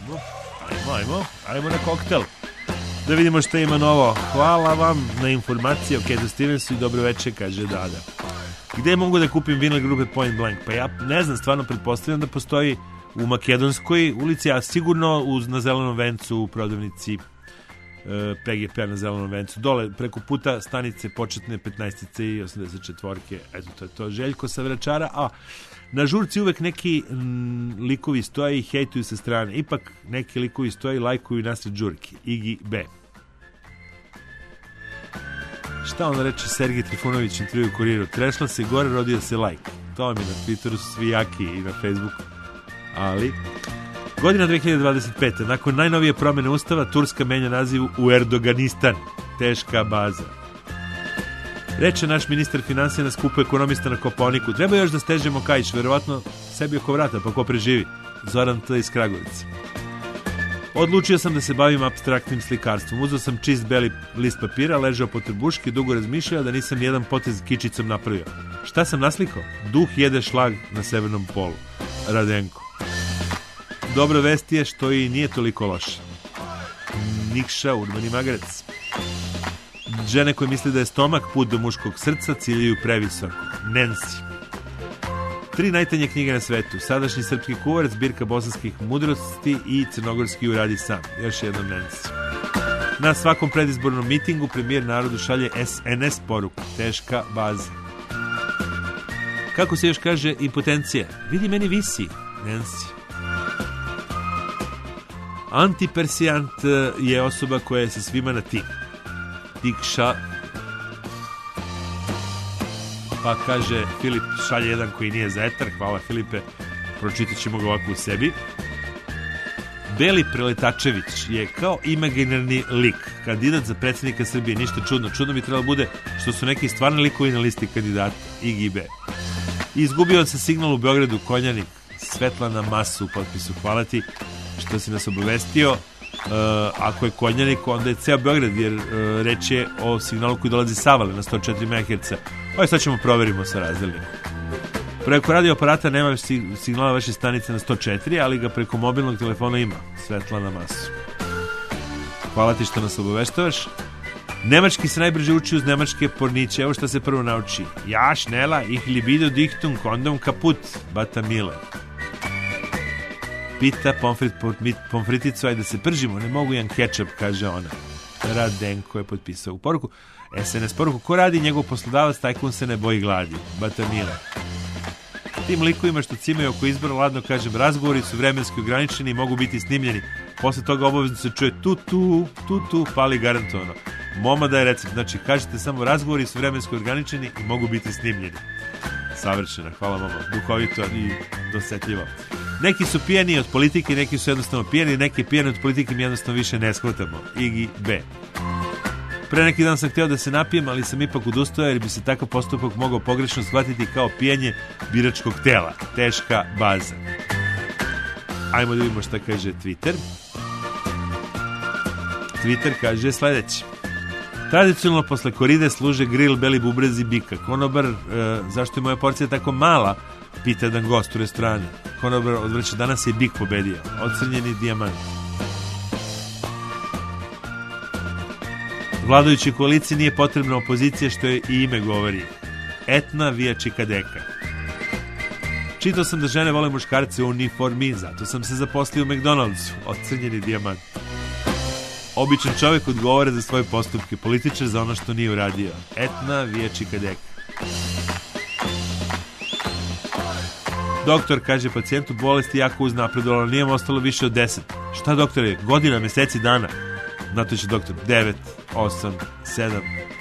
Ajmo, ajmo, ajmo na koktel. Da vidimo šta ima novo. Hvala vam na informaciji o Ketu Stevensu i dobro večer, kaže Dada. Gde mogu da kupim vinil grupe Point Blank? Pa ja ne znam, stvarno pretpostavljam da postoji u Makedonskoj ulici, a sigurno uz, na Zelenom vencu u prodavnici e, P G P na Zelenom vencu. Dole, preko puta stanice početne petnaestice i osamdeset četvorke. Eto, to je to. Željko sa Vračara. A na žurci uvek neki m, likovi stoje i hejtuju sa strane. Ipak neki likovi stoje i lajkuju nasred žurki. Igi B. Šta on reče Sergij Trifunović intervju u Kuriru? Trešla se gore, rodio se lajk. To mi na Twitteru su svi jaki i na Facebooku. Ali godina dve hiljade dvadeset pete. Nakon najnovije promjene ustava Turska menja naziv u Erdoganistan. Teška baza. Reče naš ministar financija na skupu ekonomista na Kopaoniku. Treba još da stežemo kaić, verovatno sebi oko vrata, pa ko preživi. Zoran T. iz Kragovice. Odlučio sam da se bavim apstraktnim slikarstvom. Uzeo sam čist beli list papira, ležao po trbuški, dugo razmišljao da nisam jedan potez kičicom napravio. Šta sam naslikao? Duh jede šlag na severnom polu. Radenko. Dobra vest je što i nije toliko loša. Nikša, urbani magarec. Žene koje misle da je stomak put do muškog srca ciljaju previsoko. Nancy. Tri najtanje knjige na svetu. Sadašnji srpski kuvar, zbirka bosanskih mudrosti i crnogorski uradi sam. Još jednom Nancy. Na svakom predizbornom mitingu premijer narodu šalje S N S poruku. Teška baza. Kako se još kaže impotencija? Vidi, meni visi. Nancy. Antipersijant je osoba koja je sa svima na ti. Tikša. Pa kaže Filip šalje jedan koji nije za etar. Hvala Filipe, pročitat ćemo ga ovako u sebi. Beli Preletačević je kao imaginarni lik, kandidat za predsjednika Srbije. Ništa čudno, čudno bi trebalo bude što su neki stvarni likovi na listi kandidata. I G B. Izgubio se signal u Beogradu, Konjanik. Svetlana Masu u potpisu. Hvala ti što si nas obavestio. Uh, ako je Konjanik, onda je ceo Beograd, jer uh, reč je o signalu koji dolazi sa Avale na sto četiri megaherca. Ovo sad ćemo proverimo sa razdelnikom. Preko radio aparata nema signala vaše stanice na sto četiri, ali ga preko mobilnog telefona ima. Svetlana Masu. Hvala ti što nas obaveštavaš. Nemački se najbrže uči uz nemačke porniće. Evo što se prvo nauči. Ja, šnela, ich libido dichtung, kondom kaput, bata mile. Pita pomfrit, pomfriticu, ajde da se pržimo, ne mogu jedan kečap, kaže ona. Radenko je potpisao u poruku. S N S poruku, ko radi njegov poslodavac, tajkun se ne boji gladi. Bata mile. Tim likovima što cimaju oko izbora, ladno kažem, razgovori su vremenski ograničeni i mogu biti snimljeni. Posle toga obavezno se čuje tu tu, tu tu, pali garantovano. Moma da je recept, znači kažete samo razgovori su vremenski ograničeni i mogu biti snimljeni. Savršena, hvala mama, duhovito i dosetljivo. Neki su pijeni od politike, neki su jednostavno pijeni, neki pijeni od politike mi jednostavno više ne shvatamo. Igi B. Pre neki dan sam htio da se napijem, ali sam ipak odustao jer bi se takav postupak mogao pogrešno shvatiti kao pijenje biračkog tela. Teška baza. Ajmo da vidimo šta kaže Twitter. Twitter kaže sledeći. Tradicionalno posle koride služe grill, beli bubrezi, bika. Konobar, e, zašto je moja porcija tako mala? Pita jedan gost u restoranu. Konobar odvrće, danas je bik pobedio. Ocrnjeni dijamant. Vladajućoj koaliciji nije potrebna opozicija, što je i ime govori. Etna via čikadeka. Čitao sam da žene vole muškarce u uniformi, zato sam se zaposlio u McDonald'su. Ocrnjeni dijamant. Običan čovjek odgovara za svoje postupke, političar za ono što nije uradio. Etna via čikadeka. Doktor kaže pacijentu bolesti jako uznapredovala, nije mu ostalo više od deset. Šta doktore? Godina, meseci, dana. Znate će doktor, devet, osam, sedam.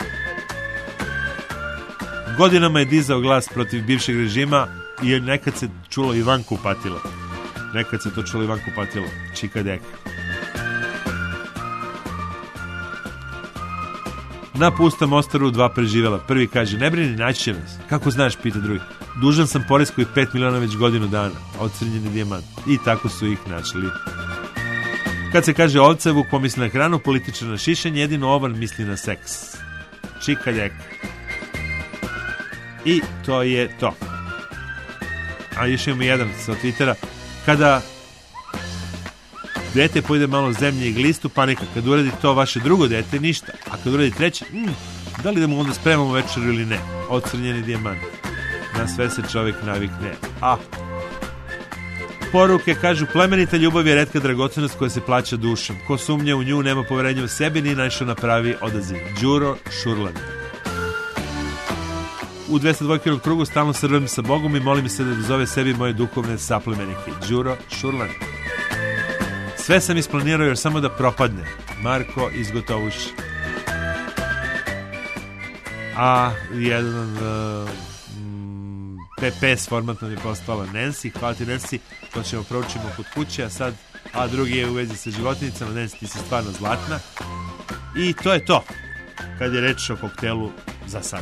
Godinama je dizao glas protiv bivšeg režima i nekad se čulo Ivanku patilo. Nekad se to čulo Ivanku patilo. Čikadeka. Na pustom ostaru dva preživela. Prvi kaže, ne brini, naći će nas. Kako znaš, pita drugi. Dužan sam poreskoj pet miliona već godinu dana. Ocrnjeni dijamant. I tako su ih našli. Kad se kaže ovce, Vuk pomisli na hranu, političar na šišanje, jedino Ovan misli na seks. Čikadeka. I to je to. A još imamo jedan sa Twittera. Kada Dete pojede malo zemlje i glistu, panika. Kad uradi to vaše drugo dete, ništa. A kad uradi treće, mm, da li da mu onda spremamo večeru ili ne? Ocrnjeni dijamant. Na sve se čovjek navikne. A poruke kažu: plemenita ljubav je retka dragocenost koja se plaća dušom. Ko sumnja u nju nema poverenja u sebi, ni našao na pravi odaziv. Đuro Šurlan. U dvesta dvojkinog krugu stalno srvem sa Bogom i molim se da dozove sebi moje duhovne saplemenike. Đuro Šurlan. Sve sam isplanirao još samo da propadne. Marko iz Gotovuša. A jedan uh, P P S format nam je postala Nancy. Hvala ti, Nancy, to ćemo proučimo kod kuće. A sad, a drugi je u vezi sa životinjicama. Nancy, ti si stvarno zlatna. I to je to kad je reč o koktelu za sad.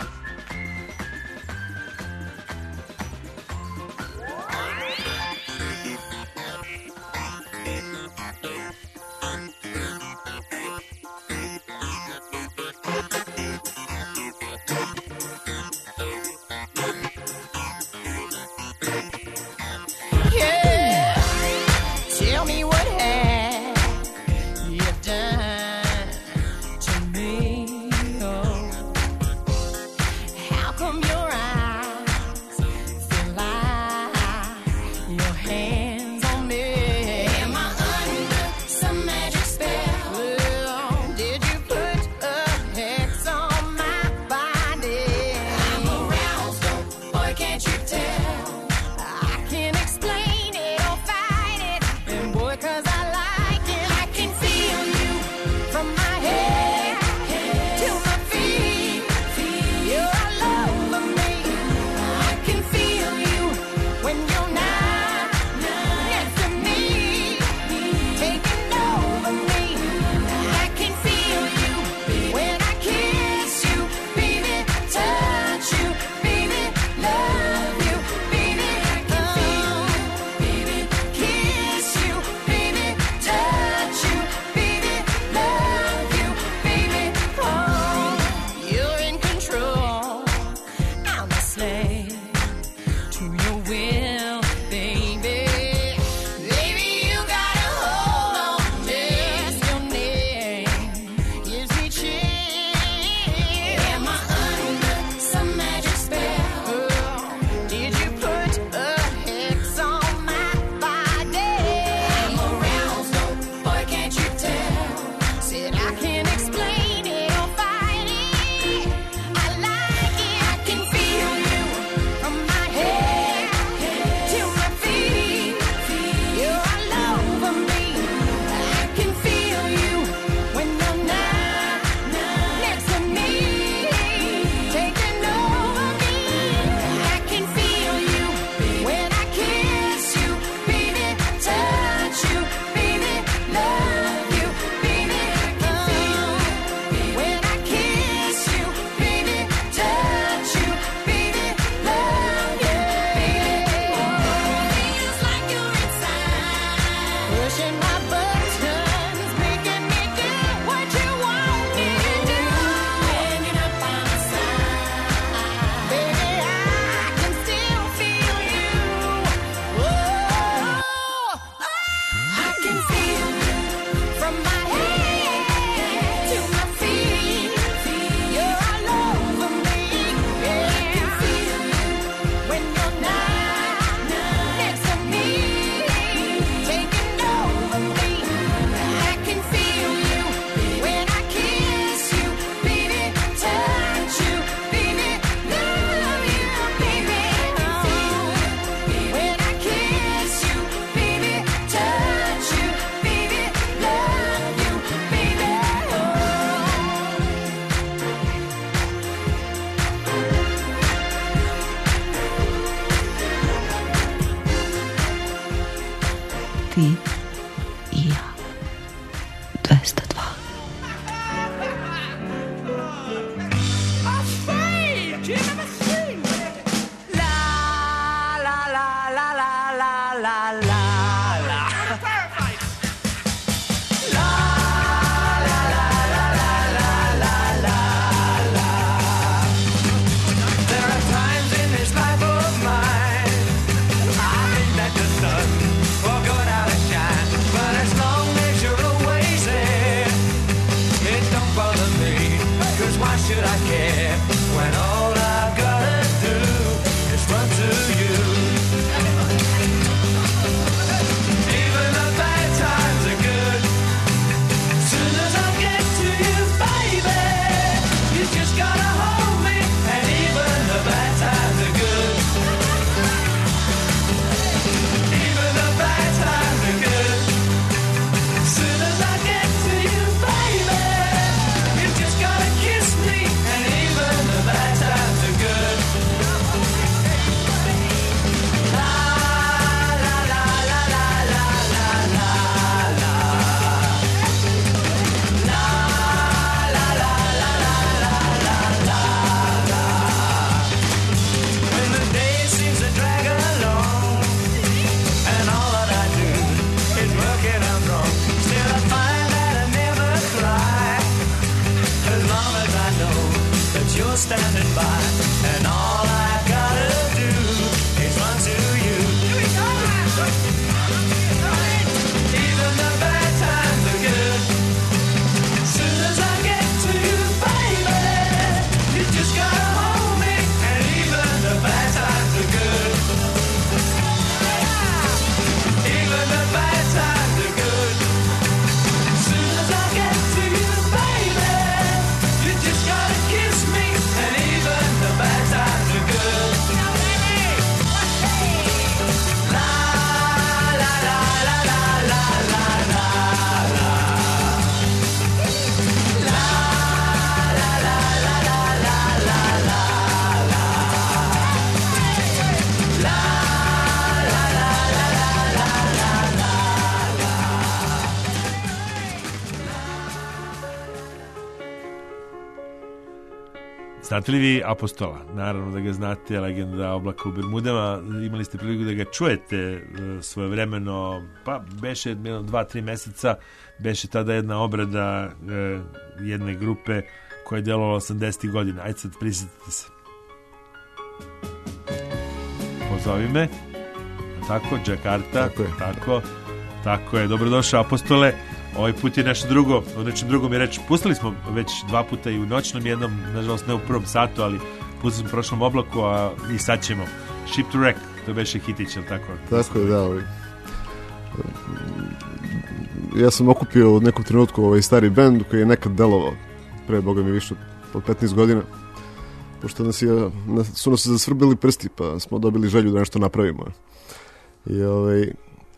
ti i ja. dvesta dva. But it's not Znate li vi Apostola? Naravno da ga znate, legenda Oblaka u Bermudama. Imali ste priliku da ga čujete svojevremeno, pa beše jedno, dva, tri meseca, beše tada jedna obrada e, jedne grupe koja je delovala osamdesetih godina. Ajde sad prisjetite se. Pozovi me. Tako, Džakarta. Tako je. Tako, tako je. Dobrodošao, Apostole. Ovaj put je nešto drugo, o nečem drugom je reč. Pustili smo već dva puta i u noćnom jednom, nažalost ne u prvom satu, ali pustili smo u prošlom Oblaku, a i sad ćemo. Ship to Wreck, to beše hitić, ali tako? Tako je, da. Ovaj. Ja sam okupio u nekom trenutku ovaj stari bend koji je nekad delovao, pre Boga mi više od petnaest godina, pošto nas je, su nas zasvrbili prsti, pa smo dobili želju da nešto napravimo. I ovaj...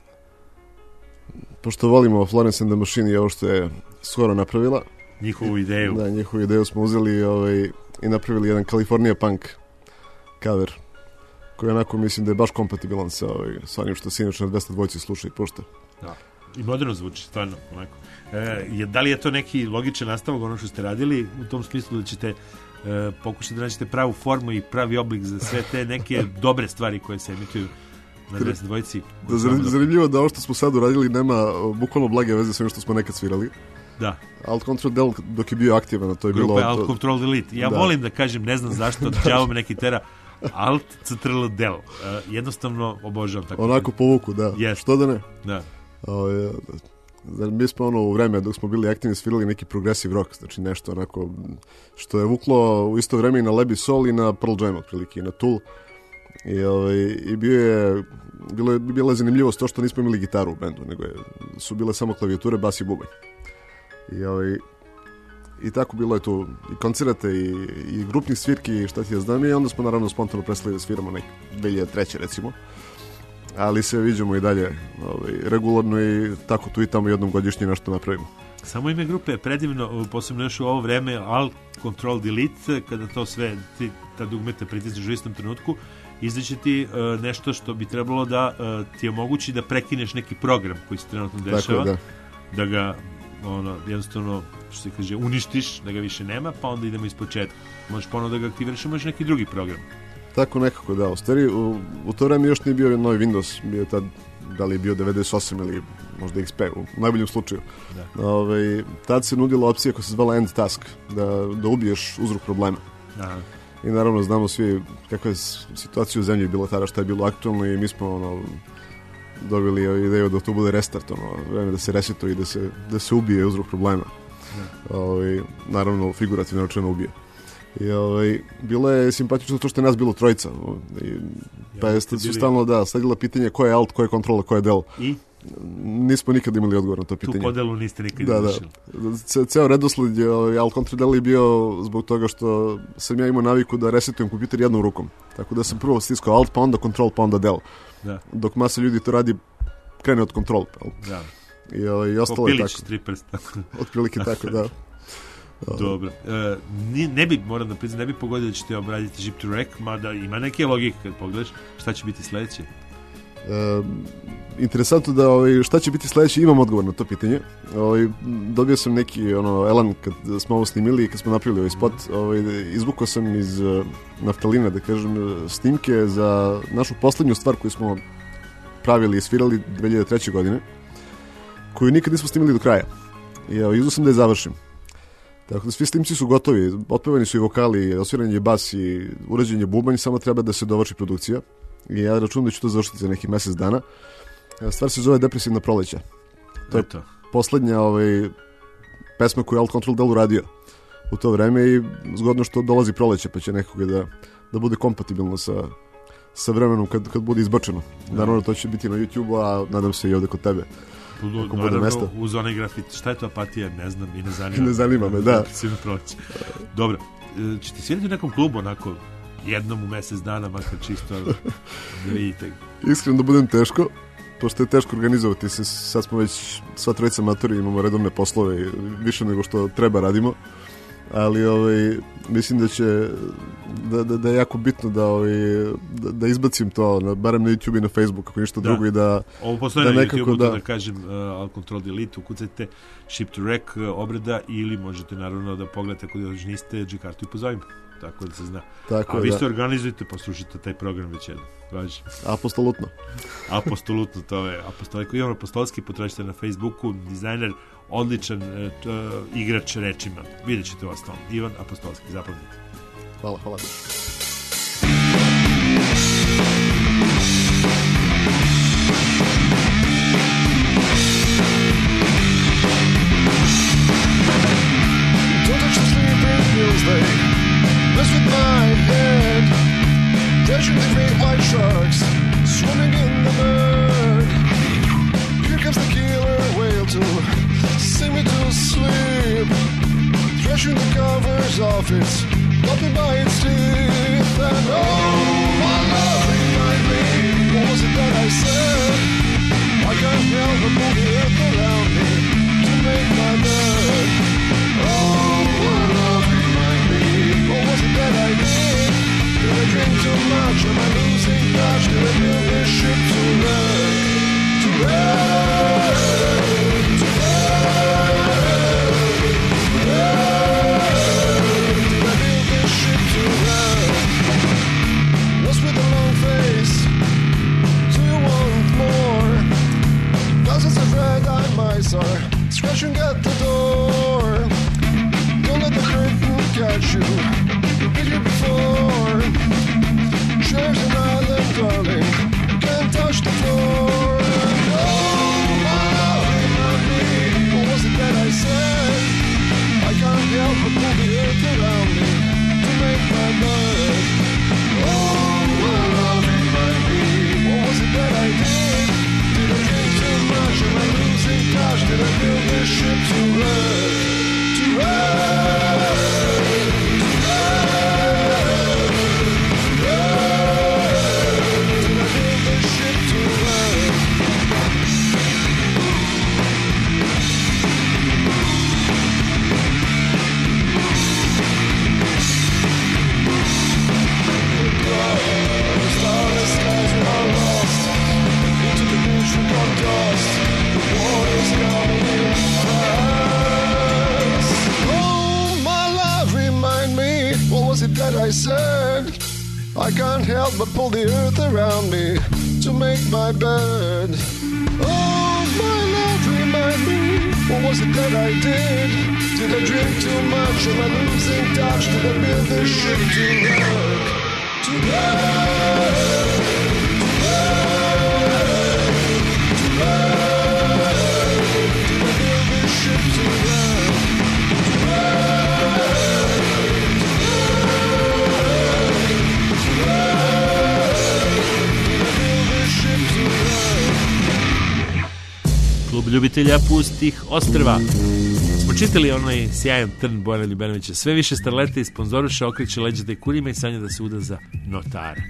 pošto volimo Florence and the Machine i ovo što je skoro napravila. Njihovu ideju. Da, njihovu ideju smo uzeli ovaj, i napravili jedan California Punk cover, koji onako mislim da je baš kompatibilan sa, ovaj, sa onim što se inače na dvesta dvojci sluša i pušta. Da. I moderno zvuči, stvarno. Onako. E, je, da li je to neki logičan nastavak ono što ste radili, u tom smislu da ćete e, pokušati da nađete pravu formu i pravi oblik za sve te neke dobre stvari koje se emituju na dvesta dvojci. Da, zanimljivo da ovo što smo sad uradili nema bukvalno blage veze sa ono što smo nekad svirali. Da. Alt Control Del dok je bio aktivan, to je Grupa bilo... Grupa Alt Control Delete. Ja da. volim da kažem, ne znam zašto, đavo me neki tera, Alt Control Del. Uh, jednostavno obožavam tako. Onako povuku, da. Yes. Što da ne? Da. O, je, mi smo ono u vreme dok smo bili aktivni svirali neki progressive rock, znači nešto onako što je vuklo u isto vreme i na Lebi Sol i na Pearl Jam otprilike i na Tool. I, ovaj, i bio je, bilo je, bila je zanimljivost to što nismo imali gitaru u bendu, nego je, su bile samo klavijature, bas i bubanj. I, ovaj, i tako bilo je tu i koncerate i, i grupnih svirki i šta ti ja znam, i onda smo naravno spontano prestali da sviramo nek dve hiljade treće recimo, ali se viđamo i dalje ovaj, regularno i tako tu i tamo jednom godišnje nešto napravimo. Samo ime grupe je predivno, posebno još u ovo vreme, Alt Control Delete, kada to sve, ti, ta dugmeta pritisneš u istom trenutku, izdaće ti uh, nešto što bi trebalo da uh, ti omogući da prekineš neki program koji se trenutno dešava, da. da ga ono, jednostavno, što se kaže, uništiš, da ga više nema, pa onda idemo iz početka. Možeš ponovno da ga aktiviraš, možeš neki drugi program. Tako nekako, da. U stvari, u, u to vreme još nije bio novi Windows, bio je tad, da li je bio devedeset osam ili možda X P, u najboljem slučaju. Da. Ove, tad se nudila opcija koja se zvala End Task, da, da ubiješ uzrok problema. Aha. I naravno znamo svi kakva je situacija u zemlji bila tada, šta je bilo aktualno, i mi smo ono, dobili ideju da to bude restart, ono, vreme da se resetuje i da se, da se ubije uzrok problema. Ovaj, naravno figurativno rečeno ubije. I ovaj, bilo je simpatično to što je nas bilo trojica. I, pa je su bili... stalno da, sledila pitanje ko je alt, ko je kontrola, ko je del. I? Nismo nikad imali odgovor na to pitanje. Tu podelu niste nikad da, izvršili. Da. Ce, ceo redosled je ovaj, alt control del je bio zbog toga što sam ja imao naviku da resetujem kompjuter jednom rukom. Tako da sam prvo stiskao alt, pa onda control, pa onda del. Da. Dok masa ljudi to radi, krene od control. Da. I, ovaj, i ostalo je tako. Popilić tri prsta. Otprilike tako, da. Dobro. E, ne bi, moram da priznam, ne bi pogodio da ćete obraditi Ship to Wreck, mada ima neke logike kad pogledaš. Šta će biti sledeće? E, interesantno da ovaj, šta će biti sledeće, imam odgovor na to pitanje. Ovaj, dobio sam neki ono, elan kad smo ovo snimili i kad smo napravili ovaj spot. Ovaj, izvukao sam iz uh, naftalina, da kažem, snimke za našu poslednju stvar koju smo pravili i svirali dve hiljade treće godine, koju nikad nismo snimili do kraja. I ja, izvukao sam da je završim. Tako da svi snimci su gotovi, otpevani su i vokali, osviran je bas i urađen je bubanj, samo treba da se dovrši produkcija. I ja računam da ću to završiti za nekih mesec dana. Stvar se zove Depresivna proleća. To je Eto. poslednja ovaj, pesma koju je Alt Control Del uradio u to vreme i zgodno što dolazi proleće, pa će nekoga da, da bude kompatibilno sa, sa vremenom kad, kad bude izbačeno. Naravno to će biti na YouTube-u, a nadam se i ovde kod tebe. Ako bude mesta. Uz onaj grafit. Šta je to apatija? Ne znam i ne zanima. Ne zanima me, da. Dobro. Ćete sjediti u nekom klubu onako jednom u mesec dana, makar čisto da vidite? Iskreno da budem teško, pošto je teško organizovati se. Sad smo već sva trojica matori, imamo redovne poslove, više nego što treba radimo. Ali ovaj, mislim da će da, da, da je jako bitno da, ovaj, da, da izbacim to na, barem na YouTube i na Facebook ako ništa da. drugo i da ovo postoji da na YouTube da, da kažem uh, Alt Control Delete, ukucajte Ship to Wreck uh, obrada ili možete naravno da pogledate ako još niste Džakartu i pozovim. tako da se zna. Tako, a vi da. se organizujete, poslušajte taj program već jednom. Važi. Apostolutno. Apostolutno, to je apostoliko. Ivan Apostolski, potražite na Facebooku, dizajner, odličan e, t, igrač rečima. Vidjet ćete vas tom. Ivan Apostolski, zapamtite. Hvala, hvala. They mess with my head, dredging the great white sharks, swimming in the mud. Here comes the killer whale to sing me to sleep, threshing the covers off its, gulping by its teeth. And oh, my love, remind me, what was it that I said? I can't help but move the earth around me to make my bed. Oh, my love, what was it that I did? Did I drink too much? Am I losing touch? Did I build this ship to wreck? To wreck? To wreck? To wreck? Did I build this ship to wreck? What's with the long face? Do you want more? Thousands of red-eyed mice are scratching at the door. Don't let the curtain catch you. You've been here before. Shares an island, darling. You can't touch the floor. And oh, my love, remind me, what was it that I said? I can't help but pull the earth around me to make my bed. Oh, my love, remind me, what was it that I did? Did I drink too much? Am I losing touch? Did I build this ship to wreck? To wreck? That I said I can't help but pull the earth around me to make my bed. Oh, my love, remind me, what was it that I did? Did I drink too much? Am I losing touch? Did I build this ship to wreck? To wreck? To wreck? To wreck? Did I build this ship to wreck? To wreck? Klub ljubitelja pustih ostrva. Smo čitali onaj sjajan trn Bojana Ljubenovića. Sve više starleta i sponzoruša okreće leđa tajkunima i sanja da se uda za notara.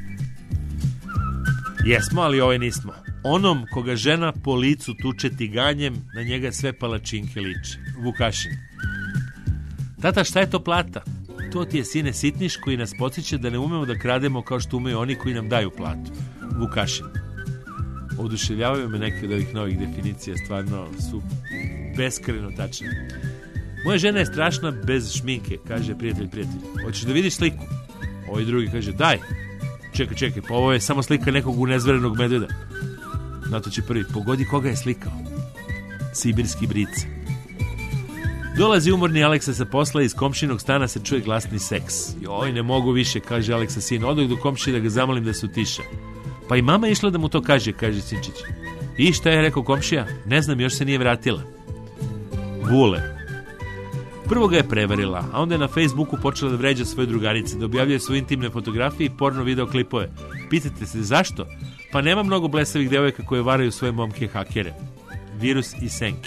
Jesmo, ali ovaj nismo. Onom koga žena po licu tuče tiganjem, na njega sve palačinke liče. Vukašin. Tata, šta je to plata? To ti je, sine, sitniš koji nas podsjeća da ne umemo da krademo kao što umeju oni koji nam daju platu. Vukašin. Oduševljavaju me neke od ovih novih definicija, stvarno su beskrajno tačne. Moja žena je strašna bez šminke, kaže prijatelj prijatelj. Hoćeš da vidiš sliku? Ovaj drugi kaže, daj. Čekaj, čekaj, pa ovo je samo slika nekog unezverenog medveda. Na to će prvi, pogodi koga je slikao. Sibirski brice. Dolazi umorni Aleksa sa posla i iz komšinog stana se čuje glasni seks. Joj, ne mogu više, kaže Aleksa sin. Odoh do komšije da ga zamolim da se utiša. Pa i mama je išla da mu to kaže, kaže Sinčić. I šta je rekao komšija? Ne znam, još se nije vratila. Vule. Prvo ga je prevarila, a onda je na Facebooku počela da vređa svoje drugarice, da objavljuje svoje intimne fotografije i porno video klipove. Pitate se zašto? Pa nema mnogo blesavih devojaka koje varaju svoje momke hakere. Virus i senke.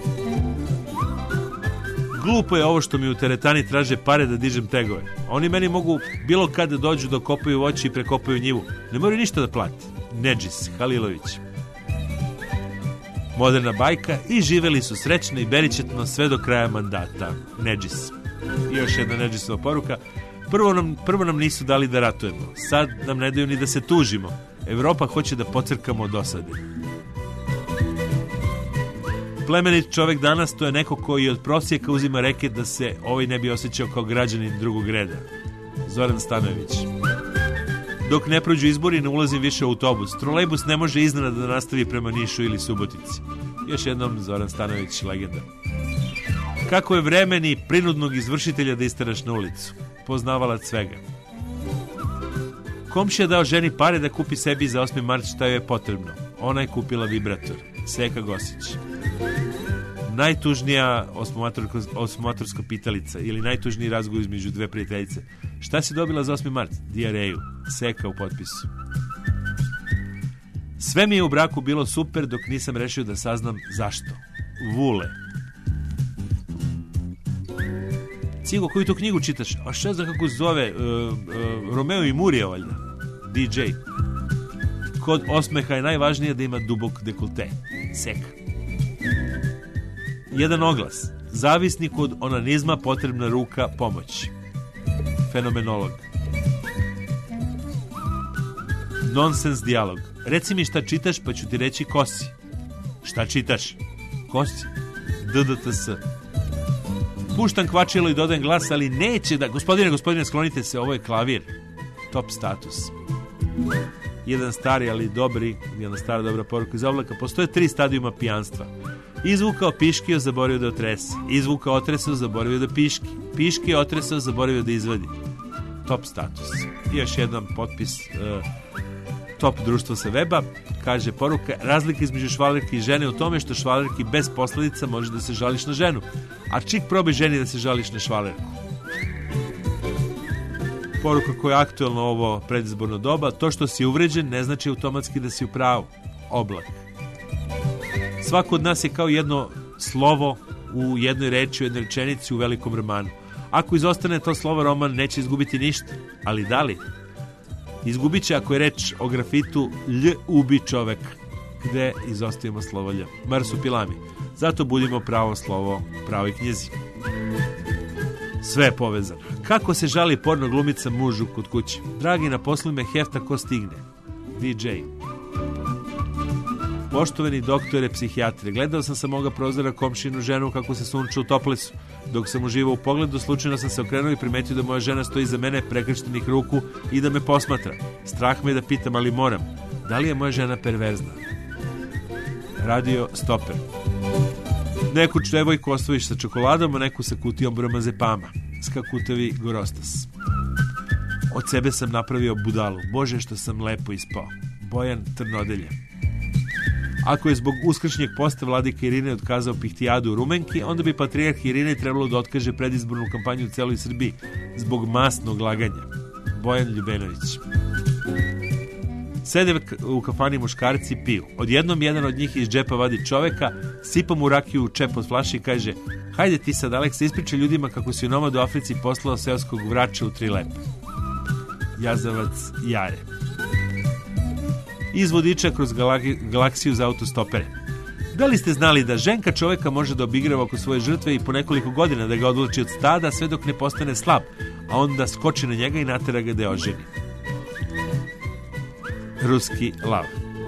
Glupo je ovo što mi u teretani traže pare da dižem tegove. Oni meni mogu bilo kad da dođu da kopaju voće i prekopaju njivu. Ne moraju ništa da plati. Nedžis Halilović. Moderna bajka i živeli su srećno i beričetno sve do kraja mandata. Nedžis. I još jedna Nedžisova poruka. Prvo nam, prvo nam nisu dali da ratujemo. Sad nam ne daju ni da se tužimo. Evropa hoće da pocrkamo od osade. Plemenit čovek danas to je neko koji od prosjeka uzima reket da se ovaj ne bi osjećao kao građanin drugog reda. Zoran Stanojević. Dok ne prođu izbori, ne ulazim više u autobus. Trolejbus ne može iznenada da nastavi prema Nišu ili Subotici. Još jednom Zoran Stanojević, legenda. Kako je vremeni prinudnog izvršitelja da isteraš na ulicu? Poznavalac svega. Komšija dao ženi pare da kupi sebi za osmi mart šta joj je potrebno. Ona je kupila vibrator. Seka Gosić. Najtužnija osmomotorska pitalica ili najtužniji razgovor između dve prijateljice. Šta si dobila za osmi mart? Dijareju. Seka u potpisu. Sve mi je u braku bilo super dok nisam rešio da saznam zašto. Vule. Cigo, koju tu knjigu čitaš? A šta za kako zove? Uh, uh, Romeo i Murija, valjda. D J. Kod osmeha je najvažnije da ima dubok dekolte. Seka. Jedan oglas. Zavisnik od onanizma, potrebna ruka, pomoć. Fenomenolog. Nonsens dijalog. Reci mi šta čitaš, pa ću ti reći kosi. Šta čitaš? Kosi. D D T S. Puštam kvačilo i dodajem glas, ali neće da... Gospodine, gospodine, sklonite se, ovo je klavir. Top status. Jedan stari, ali dobri, jedna stara dobra poruka iz oblaka. Postoje tri stadijuma pijanstva. Izvukao piškio, zaboravio da otrese. Izvukao otresao, zaboravio da piški. Piški je otresao, zaboravio da izvadi. Top status. I još jedan potpis uh, top društvo sa weba. Kaže poruka, razlika između švalerke i žene u tome što švalerki bez posledica može da se žališ na ženu. A čik probaj ženi da se žališ na švalerku. Poruka koja je aktualna ovo predizborno doba, to što si uvređen ne znači automatski da si u pravu. Oblak. Svako od nas je kao jedno slovo u jednoj reči, u jednoj rečenici u velikom romanu. Ako izostane to slovo, roman neće izgubiti ništa. Ali da li? Izgubit će ako je reč o grafitu lj ubi čovek, gde izostavimo slovo lj. Marsupilami. Zato budimo pravo slovo pravoj knjizi. Sve je povezano. Kako se žali porno glumica mužu kod kuće? Dragi, na poslu me hefta ko stigne. D J. Poštovani doktore psihijatre, gledao sam sa moga prozora komšinu ženu kako se sunča u toplesu. Dok sam uživao u pogledu, slučajno sam se okrenuo i primetio da moja žena stoji iza mene prekrštenih ruku i da me posmatra. Strah me je da pitam, ali moram. Da li je moja žena perverzna? Radio Stoper. Neku devojku osvojiš sa čokoladom, a neku sa kutijom bromazepama. Skakutavi Gorostas. Od sebe sam napravio budalu. Bože što sam lepo ispao. Bojan Trnodelje. Ako je zbog uskršnjeg posta vladika Irine otkazao pihtijadu u Rumenki, onda bi patrijarh Irine trebalo da otkaže predizbornu kampanju u celoj Srbiji zbog masnog laganja. Bojan Ljubenović. Sede u kafani muškarci i piju. Odjednom jedan od njih iz džepa vadi čoveka, sipa mu rakiju u čep od flaše i kaže: hajde ti sad, Aleksa, ispričaj ljudima kako si u nomad u Africi poslao seoskog vrača u tri lepe. Jazavac Jare. Iz vodiča kroz galaksiju za autostopere. Da li ste znali da ženka čoveka može da obigrava oko svoje žrtve i po nekoliko godina da ga odluči od stada sve dok ne postane slab, a onda skoči na njega i natera ga da je oženi? Ruski lav.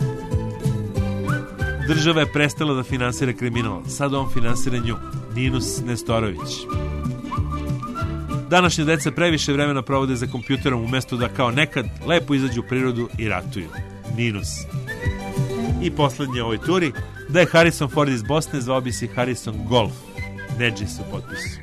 Država je prestala da finansira kriminal, sad on finansira nju. Ninus Nestorović. Današnje deca previše vremena provode za kompjuterom umjesto da kao nekad lepo izađu u prirodu i ratuju. Ninus. I poslednje u ovoj turi, da je Harrison Ford iz Bosne, zvao bi se Harrison Golf. Neđe su potpisu.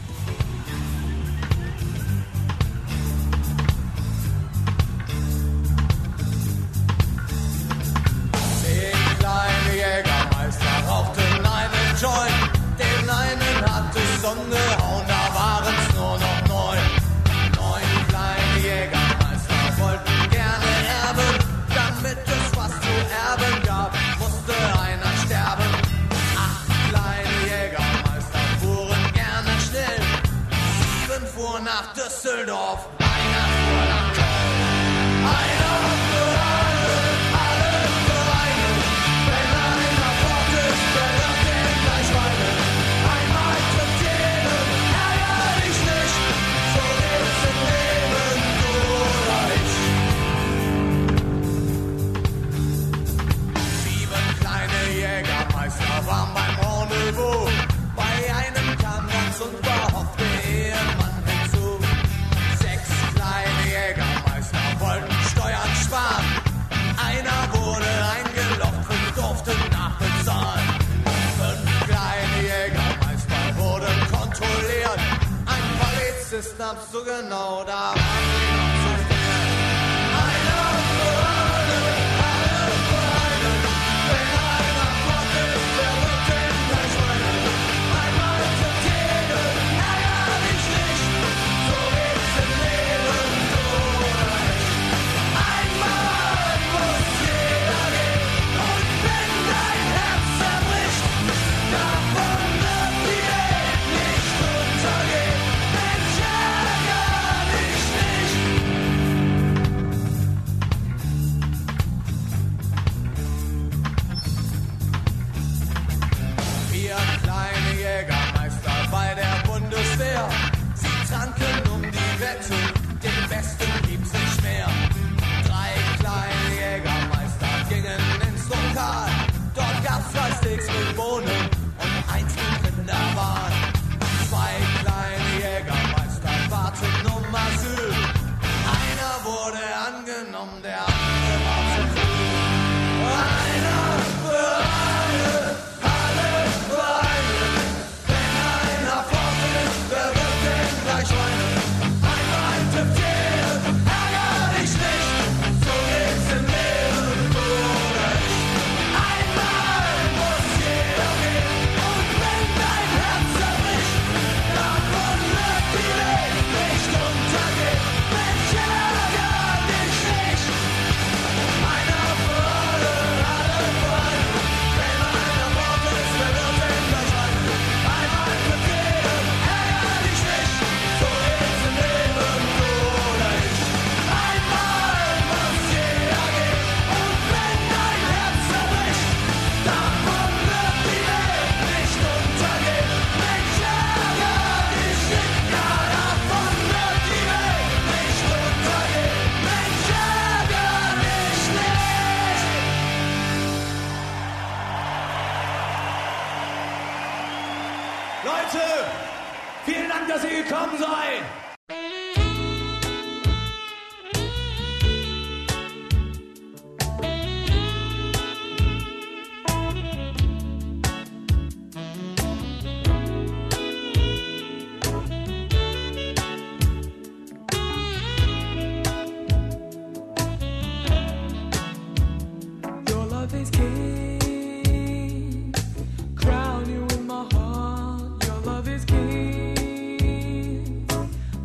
Düsseldorf, einer fuhr nach Köln. Einer für alle, alle für einen. Wenn einer fort ist, wird er den gleich weinen. Einmal trifft jeden, ärger dich nicht. So geht's im Leben, du oder ich. Sieben kleine Jägermeister waren beim Rendezvous. Bei einem kam ganz und verhoffte Ehemann hinzu. Sechs Polizisten-Snaps so genau, da waren sie noch zu viel. Einer für alle, alle für einen. Wenn einer fort ist, wer wird denn gleich weinen? Einmal akzeptiere, ärger dich nicht, so geht's im Leben, du oder ich. Einmal muss jeder gehen, und wenn dein Herz zerbricht, davon wird die Welt nicht untergehen. Mensch, ärger dich nicht. Wir kleine Jägermeister bei der Bundeswehr, sie tranken um die Wette, den Besten gibt's nicht mehr. Drei kleine Jägermeister gingen ins Lokal, dort gab's zwei Steaks mit Bohnen und eins mit Rinderwahn. Zwei kleine Jägermeister warten um Asyl, einer wurde angenommen, der andere war zu früh. Einer für alle, alle für einen. Wenn einer fort ist, wer wird denn gleich weinen? Einmal akzeptieren, ärger dich nicht, so geht's im Leben, du oder ich. Einmal muss jeder gehen, und wenn dein Herz zerbricht, davon wird die Welt nicht untergehen. Mensch, ärger dich nicht. Einer für alle, alle für einen. Wenn einer fort ist, wer wird denn gleich weinen? Einmal akzeptieren, ärger dich nicht, so geht's im Leben, du oder ich. Einmal muss jeder gehen, und wenn dein Herz zerbricht, davon wird die Welt nicht untergehen. Mensch, ärger dich nicht, ja, davon wird die Welt nicht untergehen. Mensch, ärger dich nicht. Leute, vielen Dank, dass ihr gekommen seid. Your love is king. Crown you in my heart. Your love is king.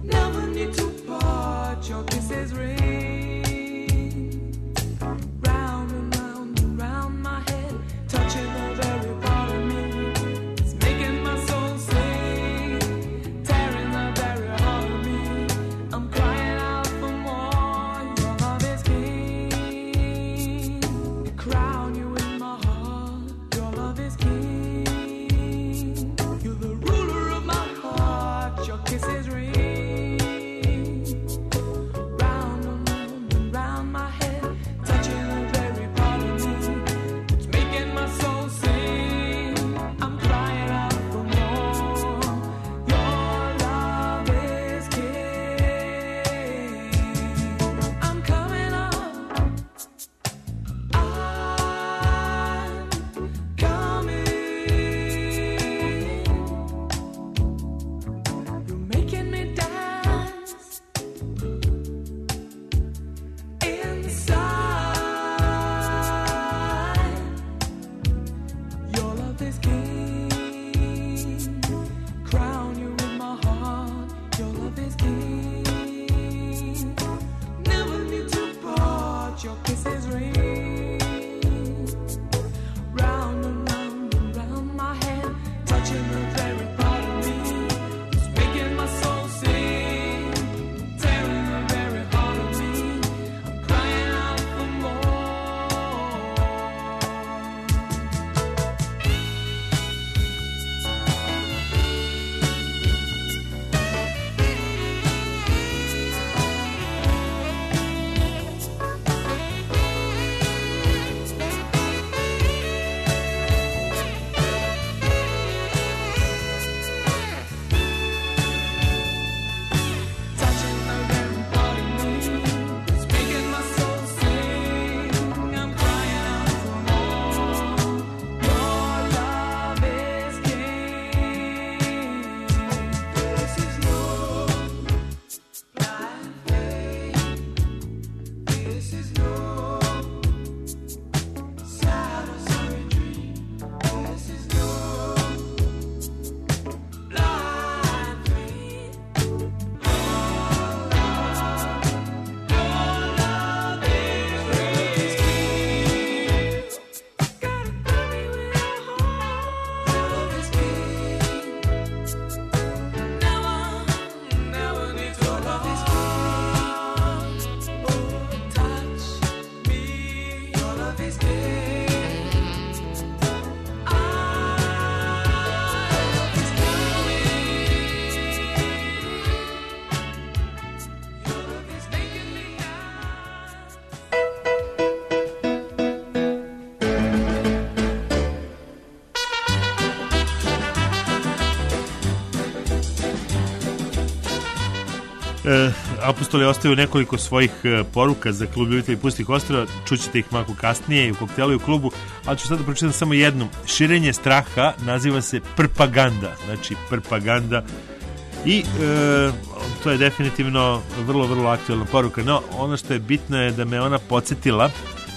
E, apostoli ostaju nekoliko svojih e, poruka za klub ljubitelji pustih ostrva, čućete ih malo kasnije i u koktelu i u klubu, ali ću sad da pročitam samo jednu. Širenje straha naziva se propaganda, znači propaganda, i e, to je definitivno vrlo, vrlo aktualna poruka. No, ono što je bitno je da me ona podsjetila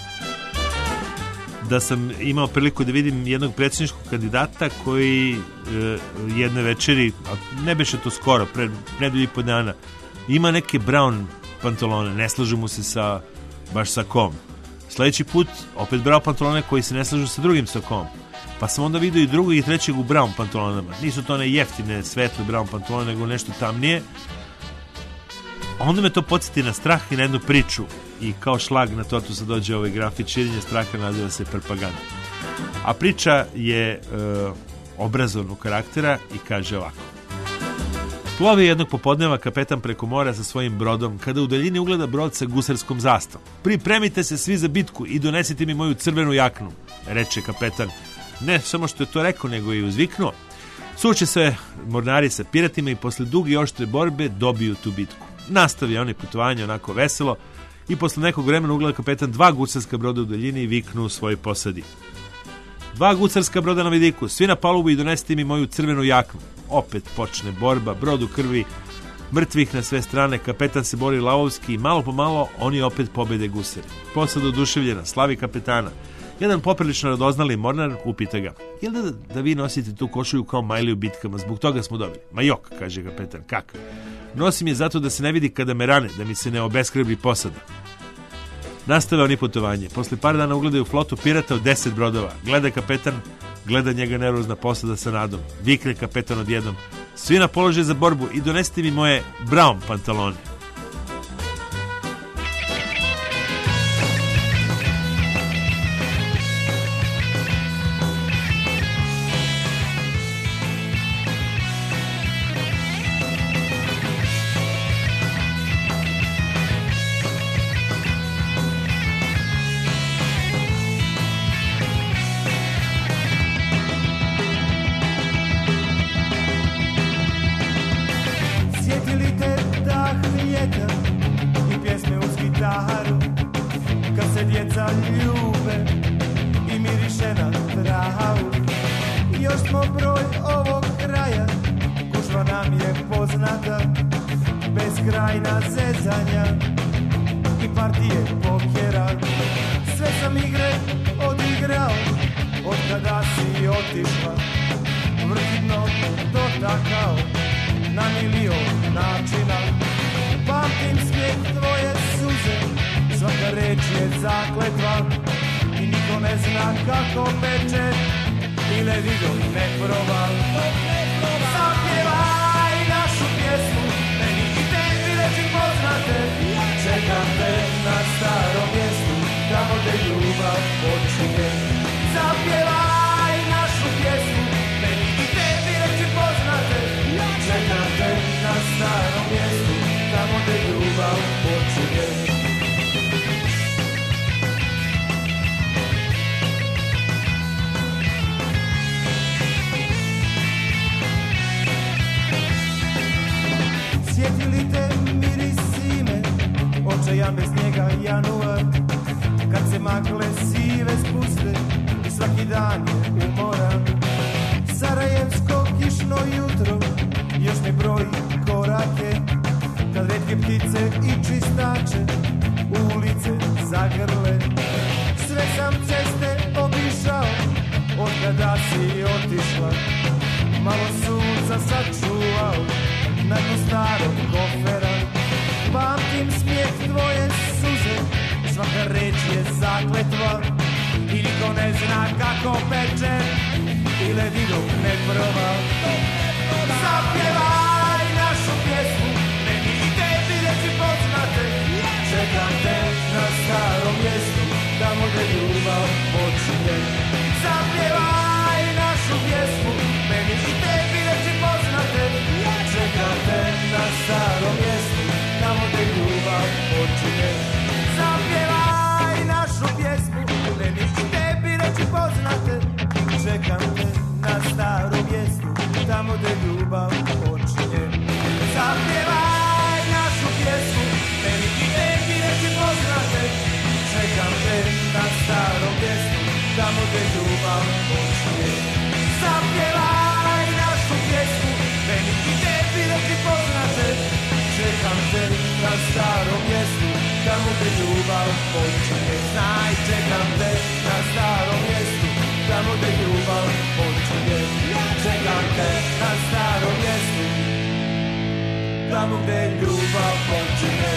da sam imao priliku da vidim jednog predsjedničkog kandidata koji e, jedne večeri, ne beše to skoro, pre nedelju i po dana, ima neke brown pantalone, ne slažu mu se sa baš sakom. Sljedeći put opet brown pantalone koji se ne slažu sa drugim sakom. Pa sam onda vidio i drugog i trećeg u brown pantalonama. Nisu to one jeftine, svetle brown pantalone, nego nešto tamnije. Onda me to podsjeti na strah i na jednu priču. I kao šlag na tortu se dođe ovaj grafit, širenje straha naziva se propaganda. A priča je e, obrazovnog karaktera i kaže ovako. Plovi jednog popodneva kapetan preko mora sa svojim brodom, kada u daljini ugleda brod sa gusarskom zastavom. Pripremite se svi za bitku i donesite mi moju crvenu jaknu, reče kapetan. Ne samo što je to rekao, nego i uzviknuo. Suče se mornari sa piratima i posle duge i oštre borbe dobiju tu bitku. Nastavio oni putovanje onako veselo i posle nekog vremena ugleda kapetan dva gusarska broda u daljini i viknu u svojoj posadi. Dva gusarska broda na vidiku, svi na palubu i donesite mi moju crvenu jaknu. Opet počne borba, brod u krvi, mrtvih na sve strane, kapetan se bori lavovski i malo po malo oni opet pobede gusari. Posada oduševljena, slavi kapetana. Jedan poprilično radoznali mornar upita ga, je li da, da vi nosite tu košulju kao Majli u bitkama, zbog toga smo dobili? Ma jok, kaže kapetan, kakav? Nosim je zato da se ne vidi kada me rane, da mi se ne obeskrebi posada. Nastave oni putovanje. Posle par dana ugledaju flotu pirata od deset brodova. Gleda kapetan, gleda njega nervozna posada sa nadom. Vikne kapetan odjednom, svi na položaj za borbu i donesite mi moje brown pantalone. Tamo gde ljubav počinje. Zapjevaj našu ljubav počinje. Znaj, čekam te na starom mjestu, tamo gdje ljubav počinje. Čekam te na starom mjestu, tamo gdje ljubav počinje.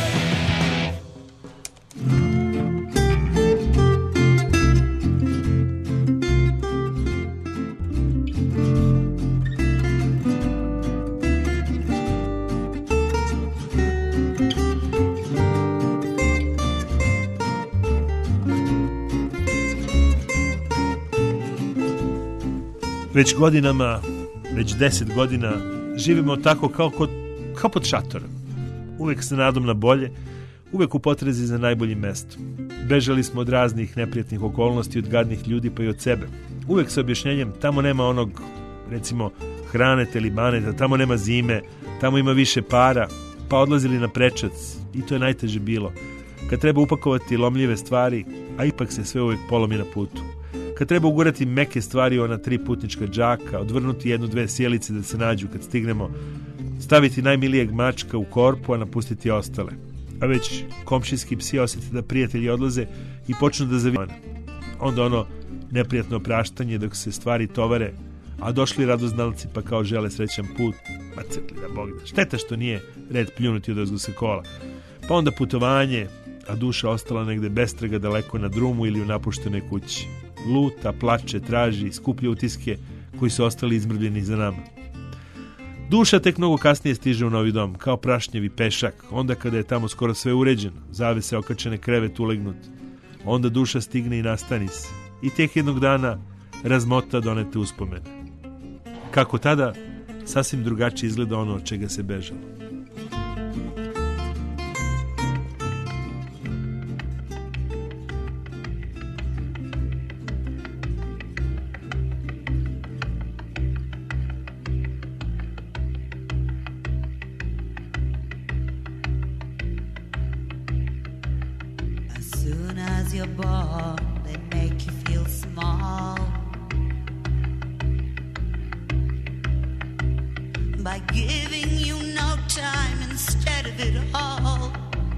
Već godinama, već deset godina, živimo tako kao, kod, kao pod šatorom. Uvek sa nadom na bolje, uvek u potrezi za najboljim mestom. Bežali smo od raznih neprijatnih okolnosti, od gadnih ljudi pa i od sebe. Uvek sa objašnjenjem, tamo nema onog, recimo, hranete ili baneta, tamo nema zime, tamo ima više para, pa odlazili na prečac i to je najteže bilo. Kad treba upakovati lomljive stvari, a ipak se sve uvek polomi na putu. Kad treba ugurati meke stvari u ona tri putnička džaka, odvrnuti jednu, dve sjelice da se nađu kad stignemo, staviti najmilijeg mačka u korpu, a napustiti ostale. A već komšijski psi osjeti da prijatelji odlaze i počnu da zavijaju. Onda ono neprijatno opraštanje dok se stvari tovare, a došli radoznalci pa kao žele srećan put, ma crkli da Bog da. Šteta što nije red pljunuti odozgo sa kola. Pa onda putovanje, a duša ostala negde bestraga daleko na drumu ili u napuštenoj kući. Luta, plače, traži, skuplja utiske koji su ostali izmrvljeni za nama. Duša tek mnogo kasnije stiže u novi dom, kao prašnjevi pešak, onda kada je tamo skoro sve uređeno, zavese okačene, krevet ulegnut. Onda duša stigne i nastani se. I tek jednog dana razmota donete uspomene. Kako tada, sasvim drugačije izgleda ono od čega se bežalo. By giving you no time instead of it all,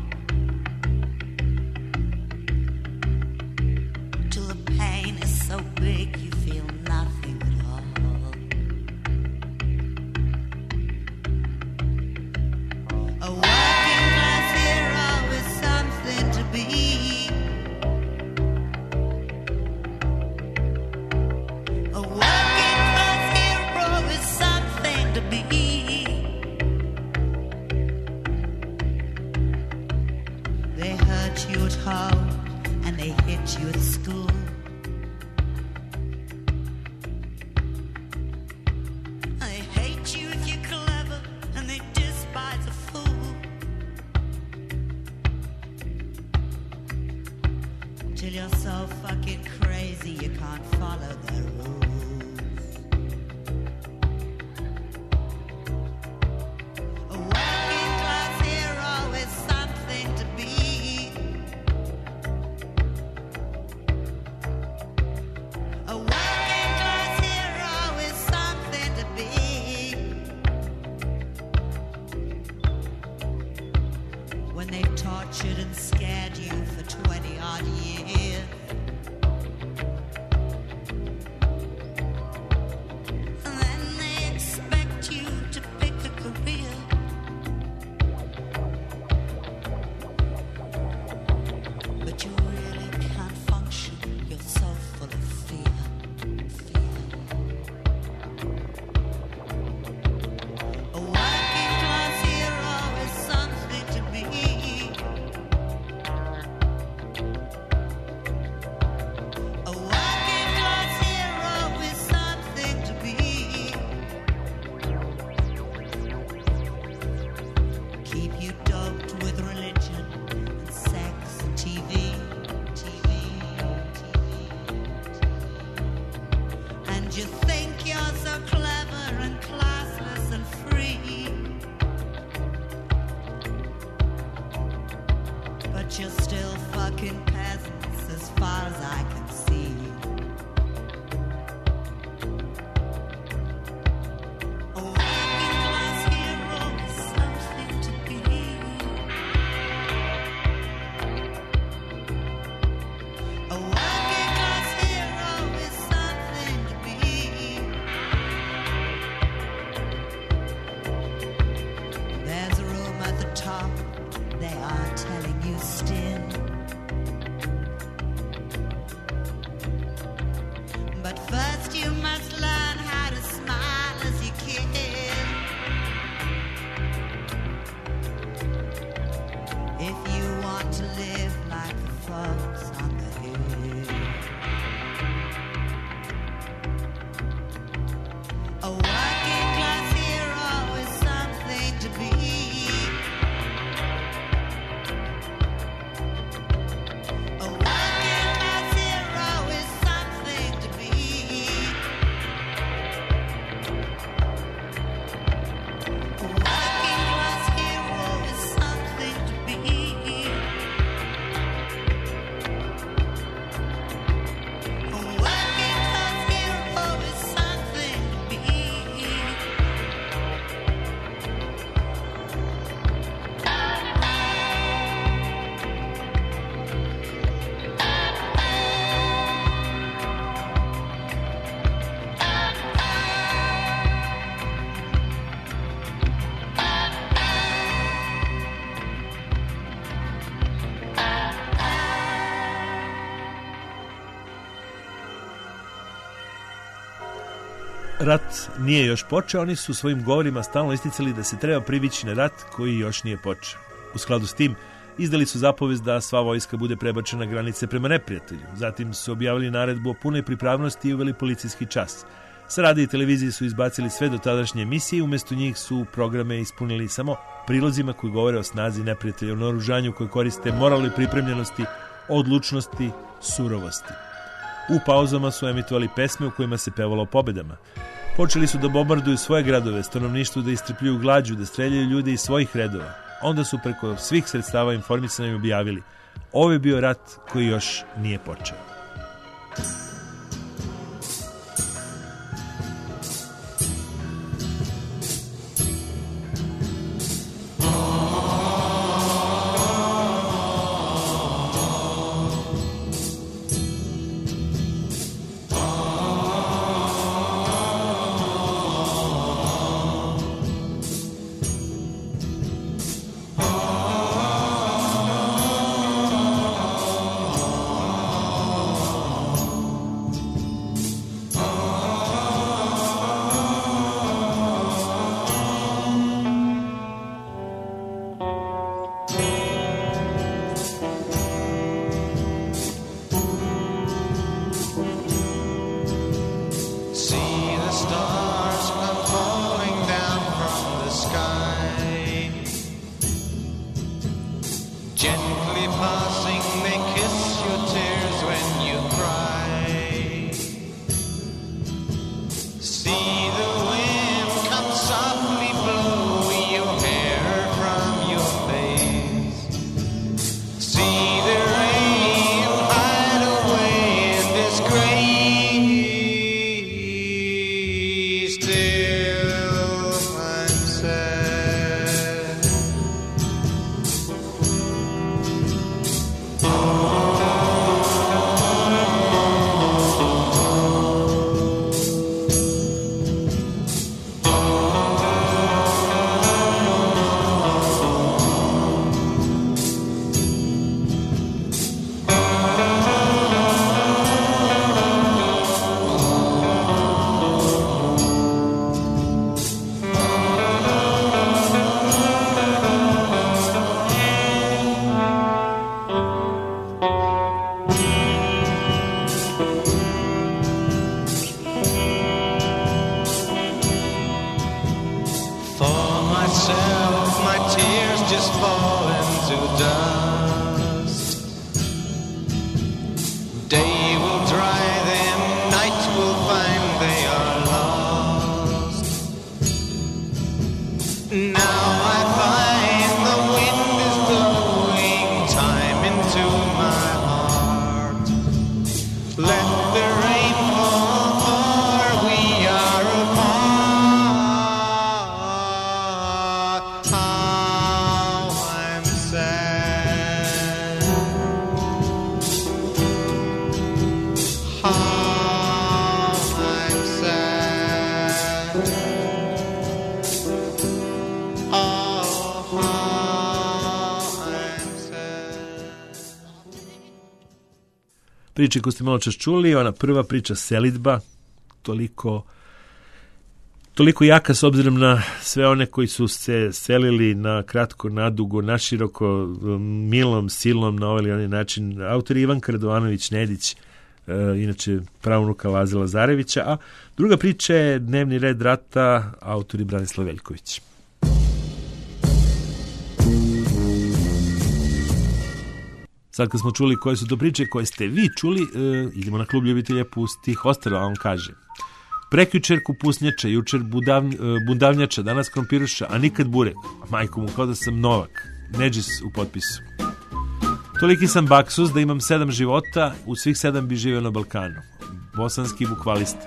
till the pain is so big you feel nothing at all. A working class hero is something to be. A working class hero is something to be. A working class hero is something to be. A working class hero is something to be. A working class hero is something to be. A working class hero is something to be. Rat nije još počeo, oni su svojim govorima stalno isticali da se treba privići na rat koji još nije počeo. U skladu s tim, izdali su zapovest da sva vojska bude prebačena na granice prema neprijatelju. Zatim su objavili naredbu o punoj pripravnosti i uveli policijski čas. Sa radija i televizije su izbacili sve dotadašnje emisije i umjesto njih su programe ispunili samo prilozima koji govore o snazi neprijatelja, o naoružanju koje koriste moralnoj pripremljenosti, odlučnosti, surovosti. U pauzama su emitovali pesme u kojima se pevalo o pobedama. Počeli su da bombarduju svoje gradove, stanovništvu da istrpljuju glađu, da streljaju ljude iz svojih redova. Onda su preko svih sredstava informisanja objavili: ovo je bio rat koji još nije počeo. Priče koju ste malo čas čuli, ona prva priča selidba, toliko, toliko jaka s obzirom na sve one koji su se selili na kratko, nadugo, naširoko, milom, silom, na ovaj ili onaj način. Autor Ivanka Radovanović Nedić, e, inače pravunuka Laze Lazarevića, a druga priča je Dnevni red rata, autor je Branislav Veljković. Sad kad smo čuli koje su to priče koje ste vi čuli, e, idemo na klub ljubitelja pustih ostrva, a on kaže: prekjučer kupusnjača, jučer budav, e, bundavnjača, danas krompiruša, a nikad burek. Majko mu, kao da sam Novak. Neđis u potpisu. Toliki sam baksus da imam sedam života, u svih sedam bi živio na Balkanu. Bosanski bukvalista.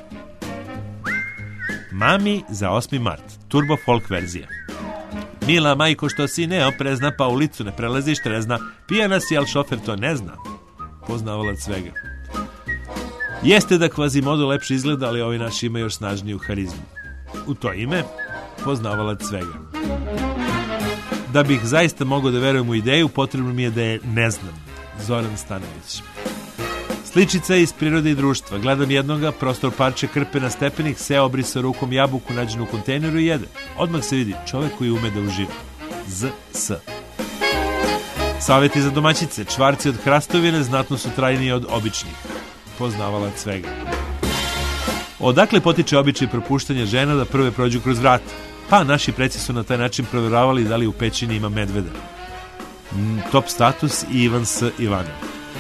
Mami za osmi mart, turbo folk verzija. Mila majko, što si neoprezna, pa ulicu ne prelaziš trezna, pijana si, al šofer to ne zna. Poznavalac svega. Jeste da Kvazimodo lepše izgleda, ali ovi naši imaju još snažniju harizmu. U to ime, poznavalac svega. Da bih zaista mogao da verujem u ideju, potrebno mi je da je ne znam. Zoran Stanović. Sličica iz prirode i društva. Gledam jednoga, prostor parče krpe na stepenik, seo obrisa rukom jabuku nađenu u kontejneru i jede. Odmah se vidi čovek koji ume da uživa. Z S. Savjeti za domaćice. Čvarci od hrastovine znatno su trajniji od običnih. Poznavalac svega. Odakle potiče običaj propuštanja žena da prve prođu kroz vrata? Pa naši preci su na taj način provjeravali da li u pećini ima medveda. Top status i Ivan S. Ivanov.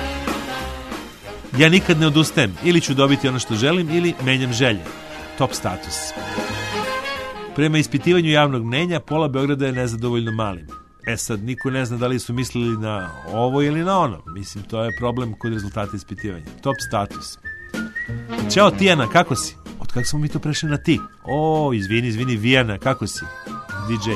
Ja nikad ne odustajem, ili ću dobiti ono što želim, ili menjam želje. Top status. Prema ispitivanju javnog mnenja, pola Beograda je nezadovoljno malim. E sad, niko ne zna da li su mislili na ovo ili na ono. Mislim, to je problem kod rezultata ispitivanja. Top status. Ćao Tijana, kako si? Od kako smo mi to prešli na ti? O, izvini, izvini, Vijana, kako si? D J.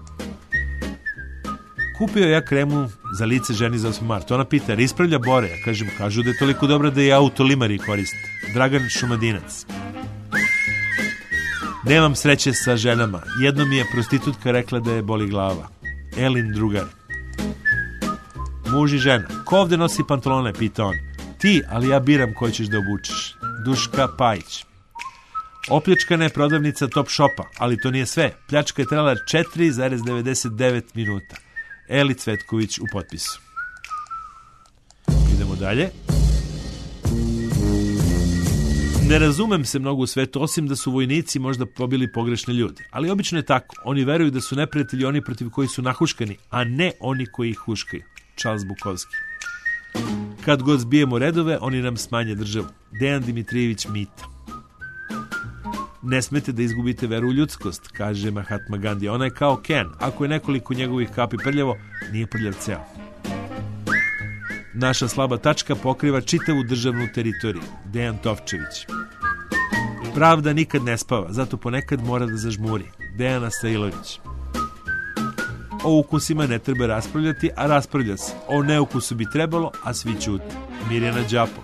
Kupio ja kremu za lice ženi za osmi mart. Ona pita, jer ispravlja bore? Ja kažem, kažu da je toliko dobra da je autolimari koriste. Dragan Šumadinac. Nemam sreće sa ženama. Jedno mi je prostitutka rekla da je boli glava. Elin drugar. Muž i žena. Ko ovde nosi pantalone? Pita on. Ti, ali ja biram koji ćeš da obučeš. Duška Pajić. Opljačkana je prodavnica Top Shopa, ali to nije sve. Pljačka je trajala četiri zarez devedeset devet minuta. Eli Cvetković u potpisu. Idemo dalje. Ne razumem se mnogo u svetu, osim da su vojnici možda pobili pogrešne ljude. Ali obično je tako. Oni veruju da su neprijatelji oni protiv koji su nahuškani, a ne oni koji ih huškaju. Charles Bukowski. Kad god zbijemo redove, oni nam smanje državu. Dejan Dimitrijević Mita. Ne smete da izgubite veru u ljudskost, kaže Mahatma Gandhi. Ona je kao Ken. Ako je nekoliko njegovih kapi prljavo, nije prljav ceo. Naša slaba tačka pokriva čitavu državnu teritoriju. Dejan Tovčević. Pravda nikad ne spava, zato ponekad mora da zažmuri. Dejana Sailović. O ukusima ne treba raspravljati, a raspravlja se. O neukusu bi trebalo, a svi ćute. Mirjana Đapo.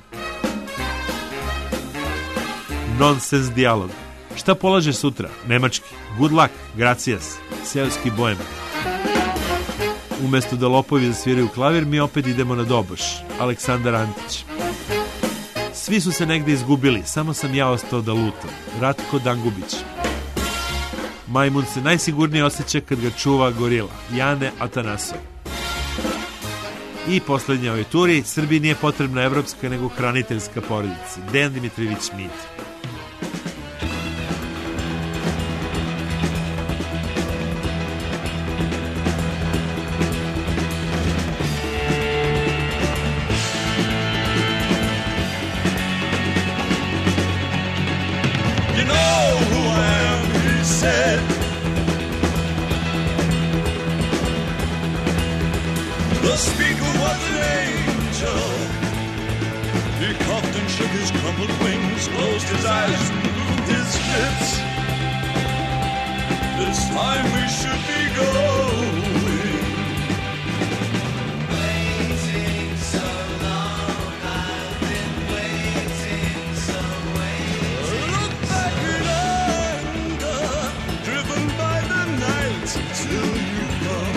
Nonsens dijalog. Šta polaže sutra? Nemački. Good luck. Gracias. Seoski bojem. Umesto da lopovi zasviraju klavir, mi opet idemo na doboš. Aleksandar Antić. Svi su se negde izgubili, samo sam ja ostao da lutam. Ratko Dangubić. Majmun se najsigurnije osjeća kad ga čuva gorila. Jane Atanasov. I poslednja ovoj turi, Srbiji nije potrebna evropska nego hraniteljska porodica. Dejan Dimitrijević Mita. The speaker was an angel. He coughed and shook his crumpled wings, closed his eyes and moved his lips. This time we should be going. Waiting so long, I've been waiting so waiting. Look back in anger, driven by the night till you come.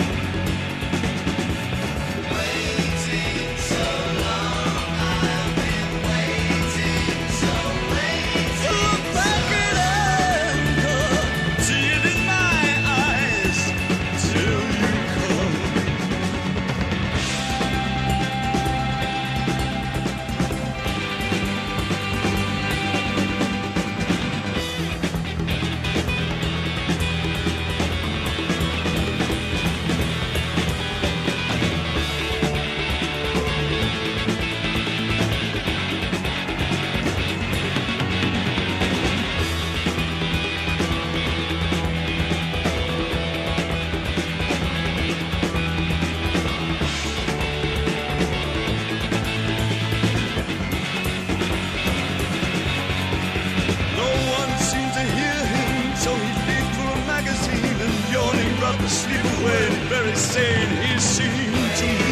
See it in my eyes. insane he seemed to me.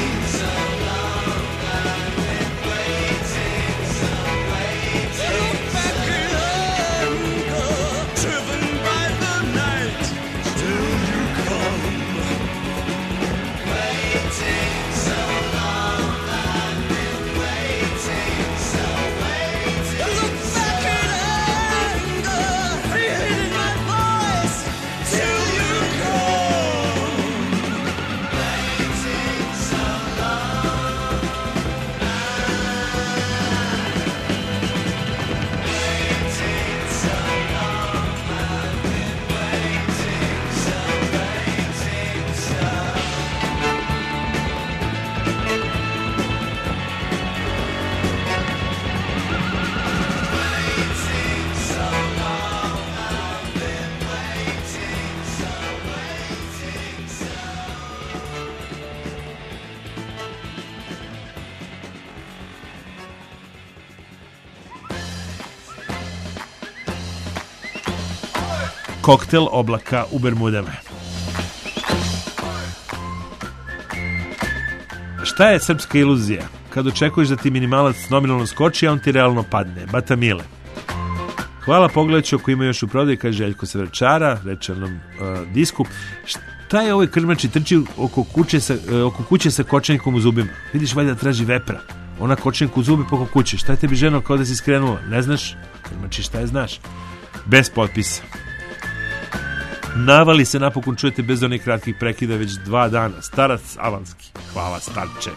Look back in anger, driven by the night. Still you come, waiting so long. I've been waiting so waiting. Look back in anger, feeling my voice. Till you come, waiting so long. Waiting so long. I've been waiting so waiting so. Waiting so long. I've been waiting so waiting so. Koktel oblaka u Bermudama. Šta je srpska iluzija? Kad očekuješ da ti minimalac nominalno skoči, a on ti realno padne. Batamile. Hvala, pogledat ću ako ima još u prodaju, kaže Željko sa Vračara, rečelnom uh, disku. Šta je ovaj krmači trči oko kuće sa, uh, oko kuće sa kočenjkom u zubima? Vidiš, valjda traži vepra. Ona kočenjku u zubi poko kuće. Šta je tebi ženo kao da si skrenula? Ne znaš? Krmači, šta je znaš? Bez potpisa. Navali se napokon čujete bez onih kratkih prekida već dva dana. Starac Alanski. Hvala, starče.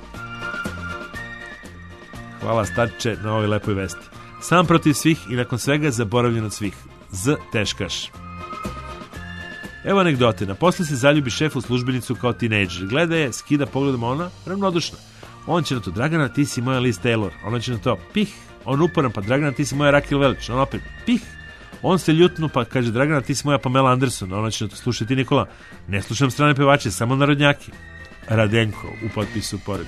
Hvala, starče, na ovoj lepoj vesti. Sam protiv svih i nakon svega zaboravljen od svih. Z teškaš. Evo anegdote. Naposle se zaljubi šef u službenicu kao tinejdžer. Gleda je, skida pogledom, ona ravnodušna. On će na to, Dragana, ti si moja Liz Taylor. Ona će na to, pih. On uporan, pa Dragana, ti si moja Raquel Welch. On opet, pih. On se ljutnu, pa kaže, Dragana, ti si moja Pamela Anderson. Ona će na to, slušati Nikola. Ne slušam strane pevače, samo narodnjaki. Radenko u potpisu poruke.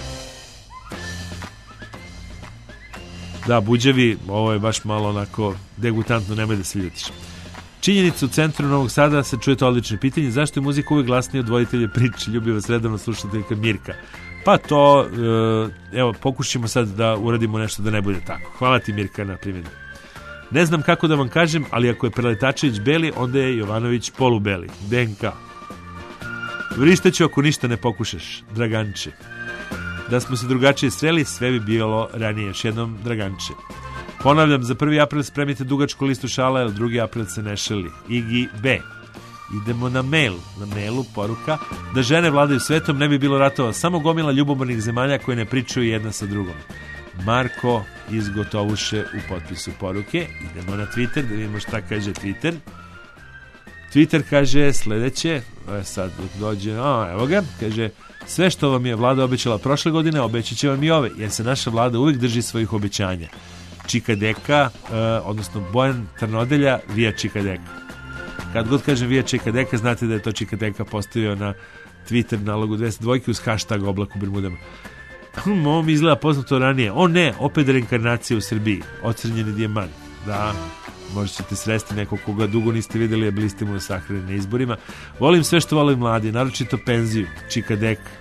Da, buđevi, ovo je baš malo onako degutantno, nemoj da se ljutiš. Činjenica u centru Novog Sada se čujete odlično pitanje, zašto je muzika uvijek glasnija od voditelja priče, ljubi vas redovno slušateljka Mirka. Pa to, evo, pokušimo sad da uradimo nešto da ne bude tako. Hvala ti, Mirka, na primjeru. Ne znam kako da vam kažem, ali ako je Preletačević beli, onda je Jovanović polubeli. D N K. Vrištaću ako ništa ne pokušaš, Draganče. Da smo se drugačije sreli, sve bi bilo ranije. Još jednom, Draganče. Ponavljam, za prvi april spremite dugačku listu šala, jer drugi april se ne šeli. Igi B. Idemo na mail. Na mailu poruka da žene vladaju svetom, ne bi bilo ratova. Samo gomila ljubomornih zemalja koje ne pričaju jedna sa drugom. Marko iz Gotovuše u potpisu poruke. Idemo na Twitter da vidimo šta kaže Twitter. Twitter kaže sledeće, e sad dođe, a evo ga, kaže sve što vam je vlada obećala prošle godine, obećat će vam i ove, jer se naša vlada uvijek drži svojih obećanja. Čikadeka, e, odnosno Bojan Trnodelja, via Čikadeka. Kad god kažem via Čikadeka, znate da je to Čikadeka postavio na Twitter nalogu dvesta dva uz hashtag oblak u Bermudama. Hm, ovo mi izgleda poznato ranije. O ne, opet reinkarnacija u Srbiji. Ocrnjeni dijamant. Da, možda ćete sresti nekog koga dugo niste vidjeli, a bili ste mu sahrani na izborima. Volim sve što vole mladi, naročito penziju. Čikadeka.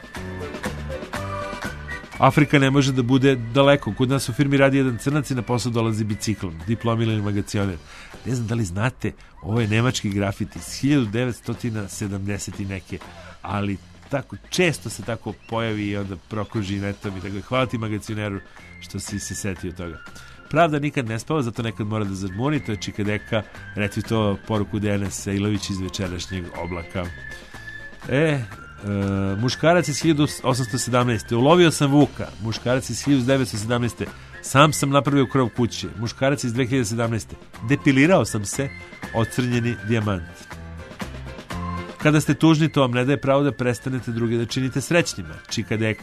Afrika ne može da bude daleko. Kod nas u firmi radi jedan crnac i na posao dolazi biciklom. Diplomirani magacioner. Ne znam da li znate, ovo je nemački grafit iz hiljadu devetsto sedamdeset i neke, ali tako, često se tako pojavi i onda prokruži netom i tako. Hvala ti magacioneru što si se setio toga. Pravda nikad ne spava, zato nekad mora da zadmuni. To je Čikadeka, retweetovao poruku Denisa Ilović iz večerašnjeg oblaka. E, e, muškarac iz hiljadu osamsto sedamnaeste. Ulovio sam Vuka. Muškarac iz hiljadu devetsto sedamnaeste. Sam sam napravio krov kuće. Muškarac iz dve hiljade sedamnaeste. Depilirao sam se. Ocrnjeni dijamant. Kada ste tužni, to vam ne daje pravo da prestanete druge da činite srećnima. Čikadeka.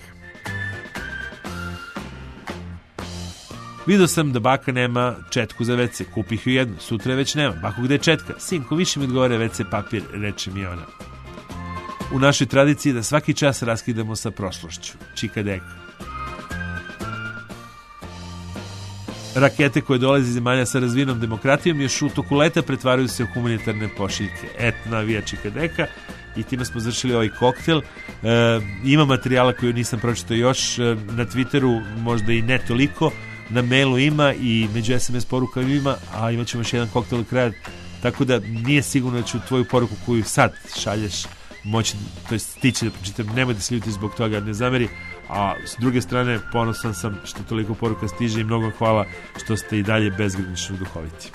Vidio sam da baka nema četku za ve ce. Kupih ju jednu. Sutra je već nema. Bako, gde je četka? Sinko, više mi odgovore ve ce papir, reče mi ona. U našoj tradiciji da svaki čas raskidamo sa prošlošću. Čikadeka. Rakete koje dolaze iz zemalja sa razvijenom demokratijom još u toku leta pretvaraju se u humanitarne pošiljke. Etna, via Čikadeka. i time smo završili ovaj koktel. E, ima materijala koju nisam pročitao još, e, na Twitteru možda i ne toliko, na mailu ima i među es em es porukama ima, a imat ćemo još jedan koktel do kraja, tako da nije sigurno da ću tvoju poruku koju sad šalješ moći, to je stići da pročitam, nemoj da se ljuti zbog toga, ne zameri, a s druge strane ponosan sam što toliko poruka stiže i mnogo hvala što ste i dalje bezgranično duhoviti.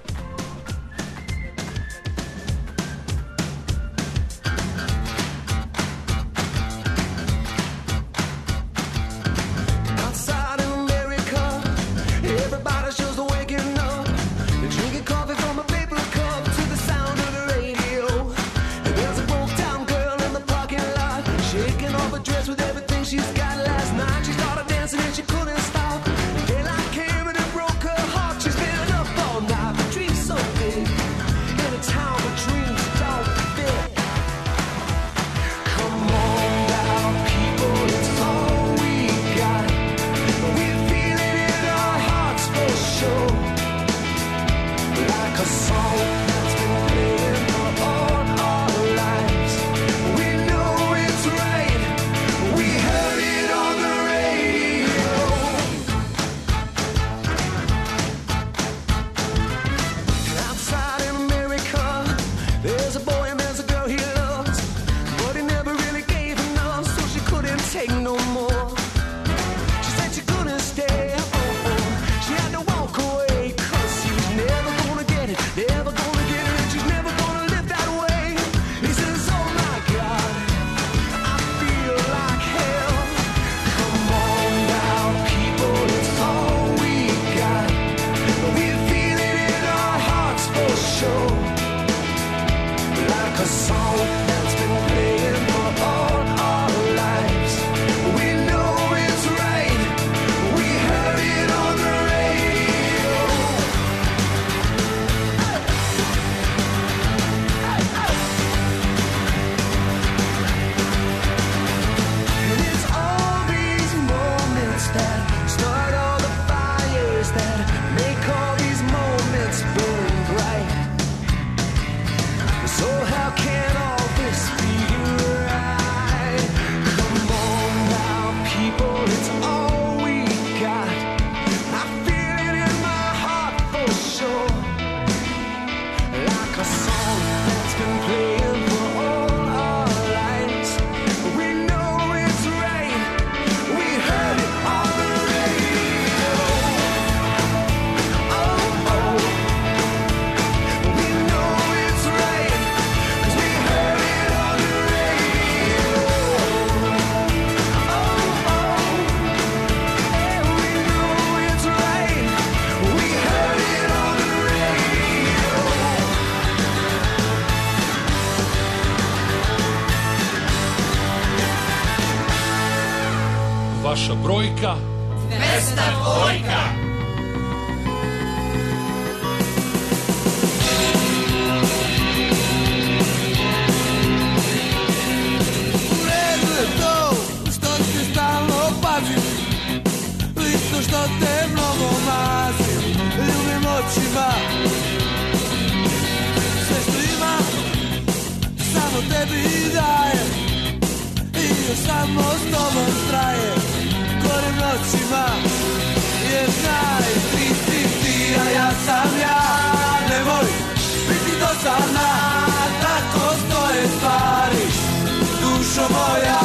Vaša brojka dvesta dvojka. U redu je to što te stalno pazim, listo što te mnogo mazim, ljubim očima. Sve što imam samo tebi dajem i još samo s tobom trajem. Gorim noćima, jer znaj, ti si ti, a ja sam ja. Nemoj biti dosadna, tako stoje stvari, dušo moja.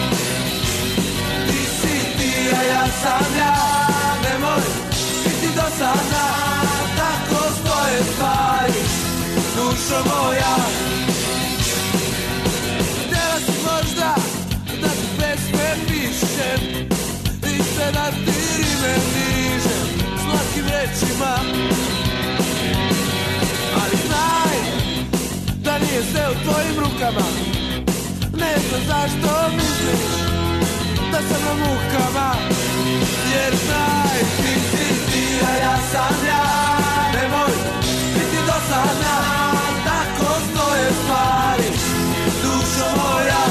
Ti si ti, a ja sam ja. Nemoj biti dosadna, tako stoje stvari, dušo moja. Htjela si možda da ti pesme pišem, sve da ti rime nižem slatkim rečima, ali znaj da nije sve u tvojim rukama. Ne znam zašto misliš da sam na mukama, jer znaj ti si ti, a ja sam ja. Nemoj biti dosadna, tako stoje stvari, dušo moja.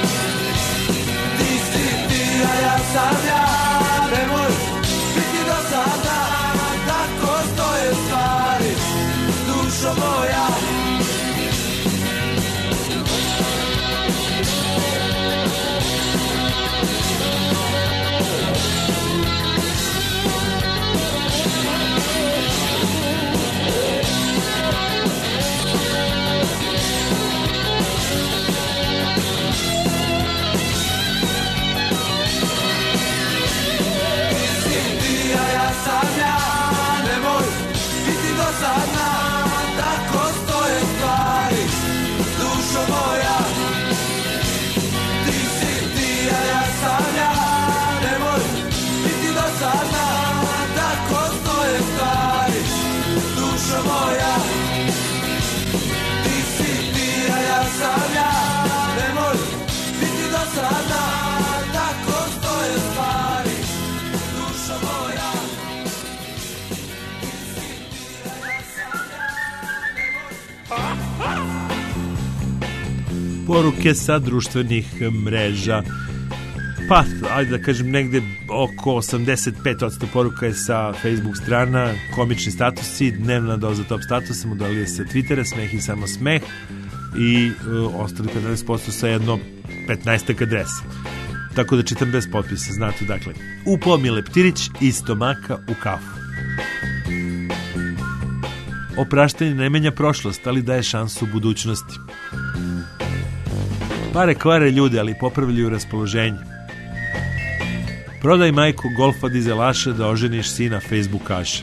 Ti si ti, a ja sam ja. Nemoj biti dosadna, tako stoje stvari, dušo moja. Poruke sa društvenih mreža. Pa, ajde da kažem, negde oko osamdeset pet posto poruka je sa Facebook strana, komični statusi, dnevna doza top statusa, modalije sa Twittera, smeh i samo smeh, i uh, ostali petnaest posto sa jedno petnaestak adresa. Tako da čitam bez potpisa, znate, dakle, upao mi leptirić iz stomaka u kafu. Opraštanje ne menja prošlost, ali daje šansu budućnosti. Pare kvare ljude, ali popravljaju raspoloženje. Prodaj majku golfa dizelaša da oženiš sina Facebookaša.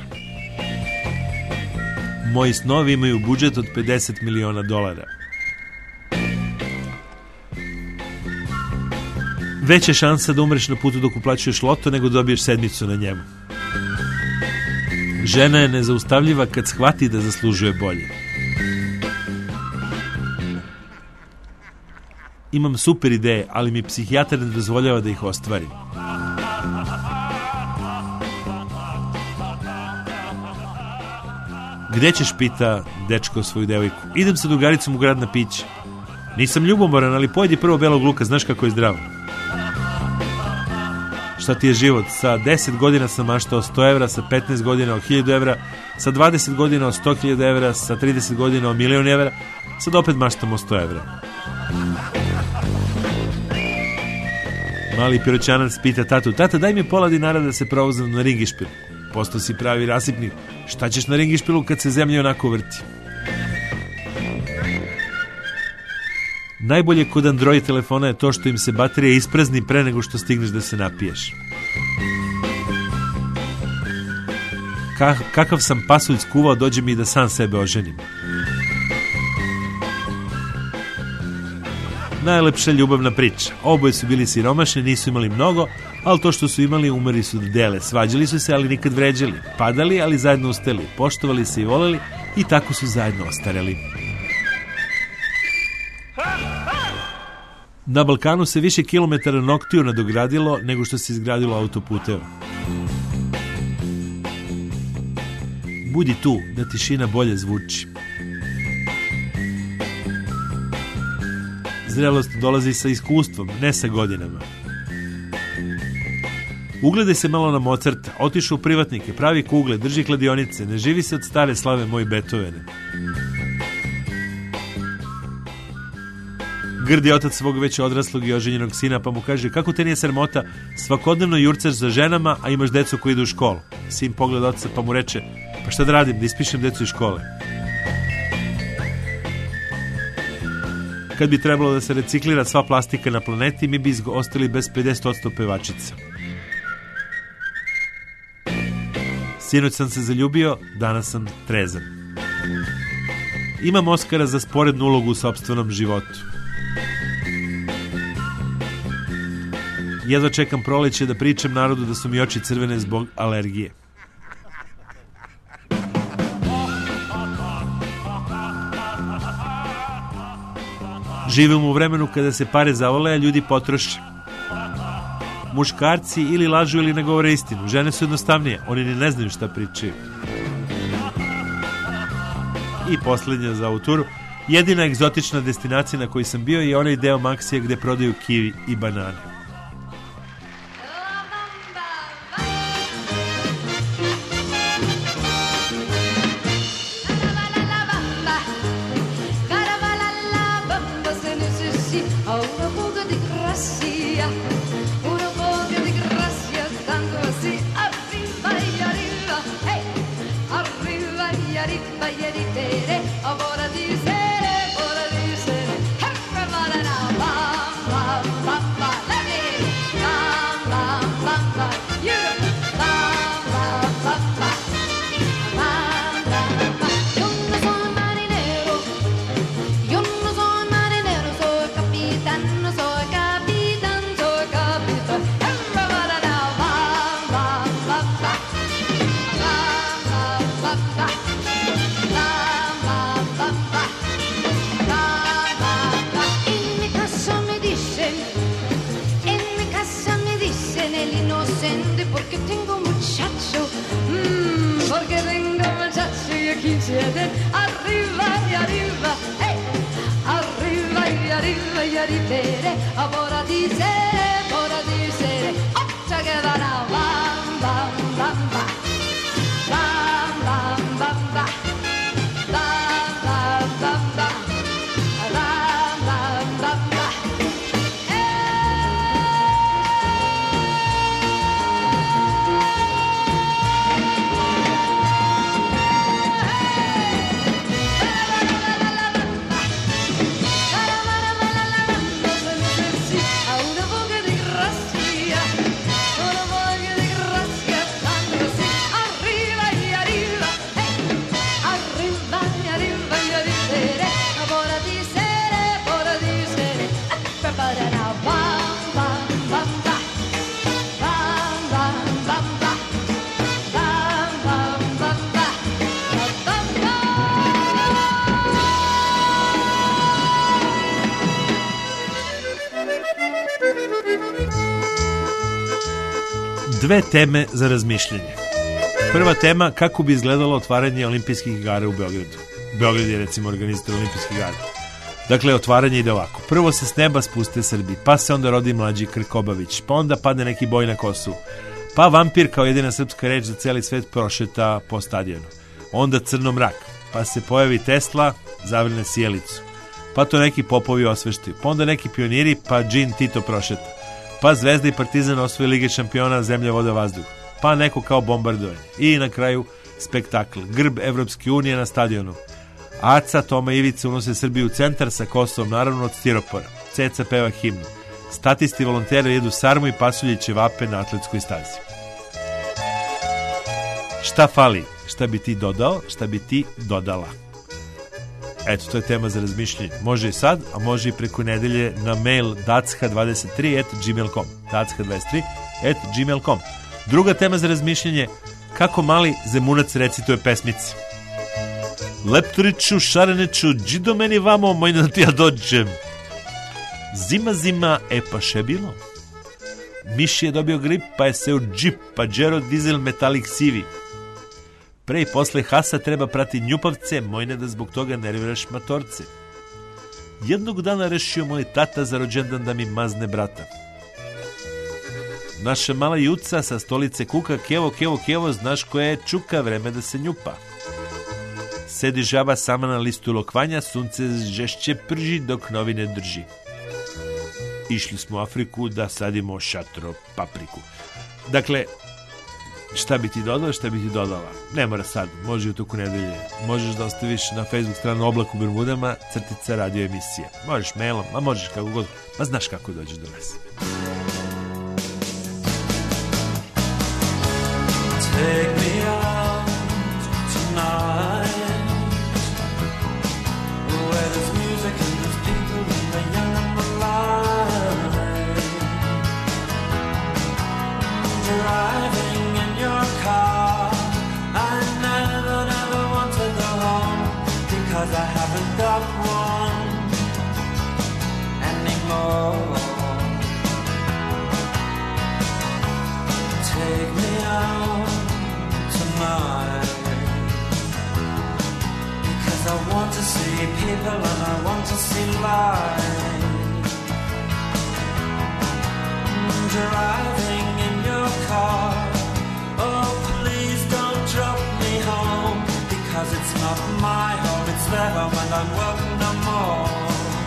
Moji snovi imaju budžet od pedeset miliona dolara. Veća šansa da umreš na putu dok uplaćuješ loto nego dobiješ sedmicu na njemu. Žena je nezaustavljiva kad shvati da zaslužuje bolje. Imam super ideje, ali mi psihijatar ne dozvoljava da ih ostvarim. Gde ćeš, pita dečko svoju devojku. Idem sa drugaricom u grad na piće. Nisam ljubomoran, ali pojedi prvo belog luka, znaš kako je zdravo. Šta ti je život? Sa deset godina sam maštao sto evra, sa petnaest godina o hiljadu evra, sa dvadeset godina o sto hiljada evra, sa trideset godina o milion evra, sad opet maštam o sto evra. Mali piroćanac pita tatu, tata, daj mi pola dinara da se provozam na ringišpil. Postao si pravi rasipnik. Šta ćeš na ringišpilu kad se zemlja onako vrti? Najbolje kod Android telefona je to što im se baterija isprazni pre nego što stigneš da se napiješ. Ka kakav sam pasulj skuvao, dođe mi da sam sebe oženim. Najlepša ljubavna priča. Oboje su bili siromašni, nisu imali mnogo, ali to što su imali umeli su da dele. Svađali su se, ali nikad vređali. Padali, ali zajedno ustali. Poštovali se i voleli i tako su zajedno ostareli. Na Balkanu se više kilometara noktiju nadogradilo nego što se izgradilo autoputeva. Budi tu, da tišina bolje zvuči. Zrelost dolazi sa iskustvom, ne sa godinama. Ugledaj se malo na Mozarta, otišu u privatnike, pravi kugle, drži kladionice, ne živi se od stare slave moj Beethovene. Grdi otac svog već odraslog i oženjenog sina, pa mu kaže, kako te nije sramota, svakodnevno jurcaš za ženama, a imaš decu koji idu u školu. Sin pogleda oca pa mu reče, pa šta da radim, da ispišem decu iz škole. Kad bi trebalo da se reciklira sva plastika na planeti, mi bi ostali bez pedeset posto pevačica. Sinoć sam se zaljubio, danas sam trezan. Imam Oskara za sporednu ulogu u sopstvenom životu. Jedva čekam proleće da pričam narodu da su mi oči crvene zbog alergije. Živimo u vremenu kada se pare zavole, a ljudi potroše. Muškarci ili lažu ili ne govore istinu. Žene su jednostavnije, oni ni ne znaju šta pričaju. I posljednja za ovu turu. Jedina egzotična destinacija na kojoj sam bio je onaj deo Maksija gde prodaju kiwi i banane. Arriva y arriva rivere, a paradisere, paradisere, oh, c'è che va now, bam, bam, bam, bam, bam, bam, bam, bam, bam, bam, bam, bam, bam, bam, bam, bam. Dve teme za razmišljanje. Prva tema, kako bi izgledalo otvaranje olimpijskih igara u Beogradu. Beograd je recimo organizator olimpijskih igara. Dakle, otvaranje ide ovako. Prvo se s neba spuste Srbi, pa se onda rodi mlađi Krkobavić, pa onda padne neki boj na Kosovu, pa vampir kao jedina srpska reč za cijeli svet prošeta po stadionu. Onda crno mrak, pa se pojavi Tesla, zavrne sjelicu, pa to neki popovi osveštaju, pa onda neki pioniri, pa džin Tito prošeta, pa Zvezda i Partizan osvoji Lige šampiona, zemlja, voda, vazduh, pa neko kao bombardovanje. I na kraju spektakl, grb Evropske unije na stadionu. Aca, Toma i Ivica unose Srbiju u centar sa Kosovom, naravno od stiropora. Ceca peva himnu. Statisti i volonteri jedu sarmu i pasulje i ćevape na atletskoj stazi. Šta fali? Šta bi ti dodao? Šta bi ti dodala? Eto, to je tema za razmišljanje. Može i sad, a može i preko nedelje na mail dacka dvadeset tri at gmail dot com. dacka dvadeset tri at gmail dot com. Druga tema za razmišljanje, kako mali Zemunac recituje pesmici. Leptoriću, šareneću, dži do meni vamo, moj da ti ja dođem. Zima, zima, e pa še bilo. Miš je dobio grip, pa je se u džip, pa džero dizel metalik sivi. Pre i posle hasa treba prati njupavce, mojne da zbog toga nerviraš matorce. Jednog dana rešio moj tata za rođendan da mi mazne brata. Naša mala juca sa stolice kuka, kevo, kevo, kevo, znaš koja je čuka, vreme da se njupa. Sedi žaba sama na listu lokvanja, sunce žešće prži dok novine drži. Išli smo u Afriku da sadimo šatro papriku. Dakle, šta bi ti dodao, šta bi ti dodala? Ne mora sad, može u toku nedelje. Možeš da ostaviš na Facebook stranu Oblak u Bermudama, crtica radio emisije. Možeš mailom, a možeš kako god. Ma znaš kako dođeš do nas. Take me out tonight, where there's music and there's people and the young and the light. Driving in your car, I never, never want to go home, because I haven't got one anymore. Take me out tonight, because I want to see people and I want to see light. Driving in your car, oh please don't drop me home, because it's not my home, it's their home and I'm welcome no more.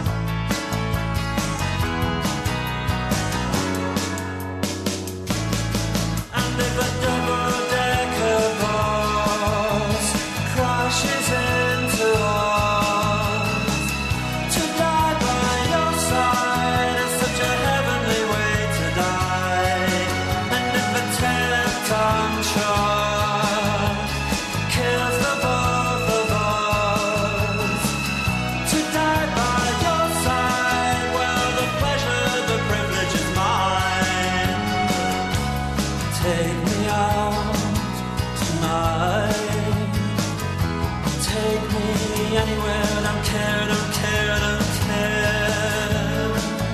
And if a double-decker bus crashes into us, to die by your side is such a heavenly way to die. And if a ten-ton truck kills the both of us, to die by your side, well, the pleasure, the privilege is mine. Take me out tonight, take me anywhere, don't care, don't care, don't care.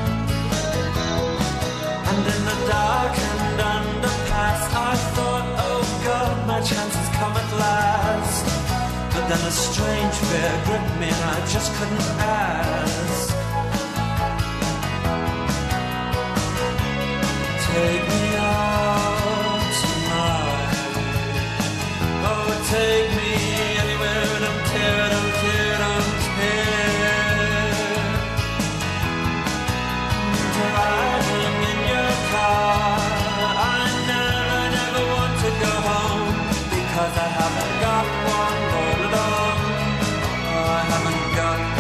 And in the dark and underpass, I thought, oh God, my chance has come at last. But then a strange fear gripped me and I just couldn't ask. take me out tonight. Oh, take me anywhere, don't care, don't care, don't care. Driving in your car, I never, never want to go home, because I haven't got one all at all. Oh, I haven't got one.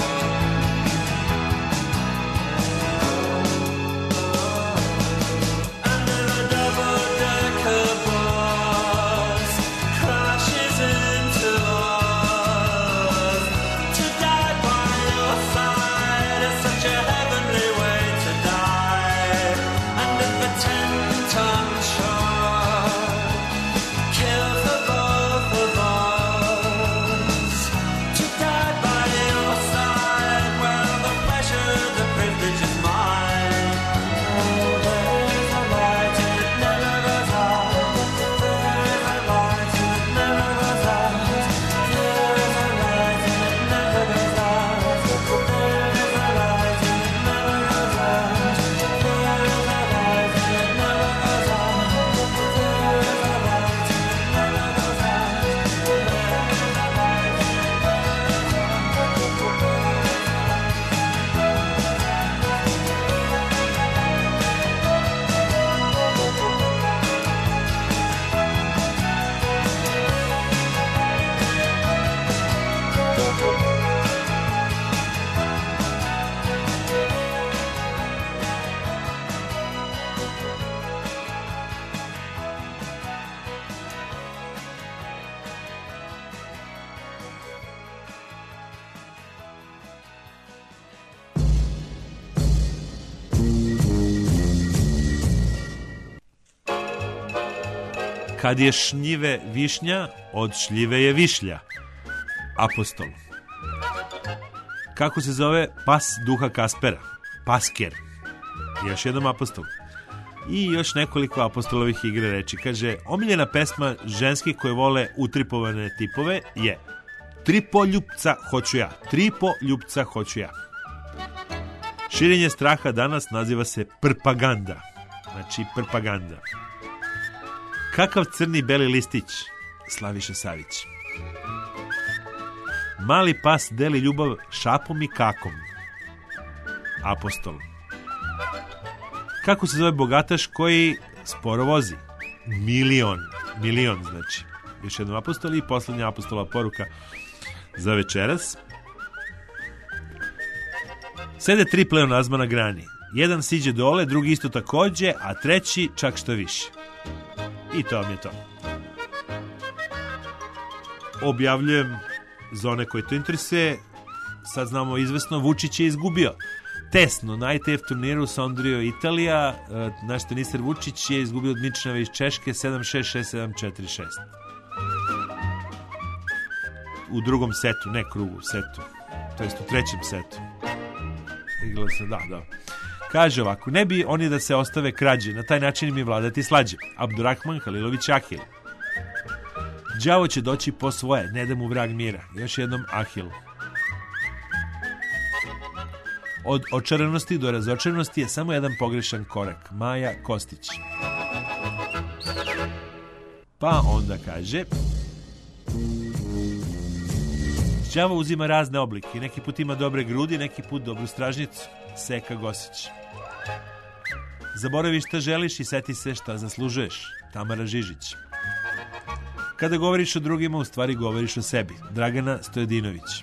Under a double-decker bus crashes into us. To die by your side is such a heavenly way to die. And if a ten-ton truck kills the both of us, to die by your side, well, the pleasure, the privilege is mine. Oh, there's a light and it never goes out. There's a light and it never goes out. There's a light and it never goes out. There's a light and it never goes out. There's a light and it never goes out. There's a light and it never goes out. There's a light and it Kad je šnjive višnja, od šljive je višlja. Apostol. Kako se zove pas duha Kaspera? Pasker. Još jednom apostol. I još nekoliko apostolovih igre reči. Kaže, omiljena pesma ženskih koje vole utripovane tipove je Tripo ljubca hoću ja. Tripo ljubca hoću ja. Širenje straha danas naziva se prpaganda. Znači prpaganda. Kakav crni beli listić? Slaviša Savić. Mali pas deli ljubav šapom i kakom. Apostol. Kako se zove bogataš koji sporo vozi? Milion. Milion znači. Još jednom apostol i poslednja apostolova poruka za večeras. Sede tri pleonazma na grani. Jedan siđe dole, drugi isto takođe, a treći čak što više. I to vam je to. Objavljujem za one koji to interesuje. Sad znamo izvesno, Vučić je izgubio. Tesno, na I T F turniru Sondrio Italija. Naš teniser Vučić je izgubio od Mičneva iz Češke sedam šest, šest sedam, četiri šest. U drugom setu, ne krugu, setu. To jest u trećem setu. Igralo se, da, da. Kaže ovako, ne bi oni da se ostave krađe, na taj način im je vladati slađe. Abdurrahman Halilović Ahil. Đavo će doći po svoje, ne da mu vrag mira. Još jednom Ahil. Od očaranosti do razočaranosti je samo jedan pogrešan korak. Maja Kostić. Pa onda kaže, đavo uzima razne oblike. Neki put ima dobre grudi, neki put dobru stražnicu. Seka Gosić. Zaboravi šta želiš i seti se šta zaslužuješ. Tamara Žižić. Kada govoriš o drugima, u stvari govoriš o sebi. Dragana Stojedinović.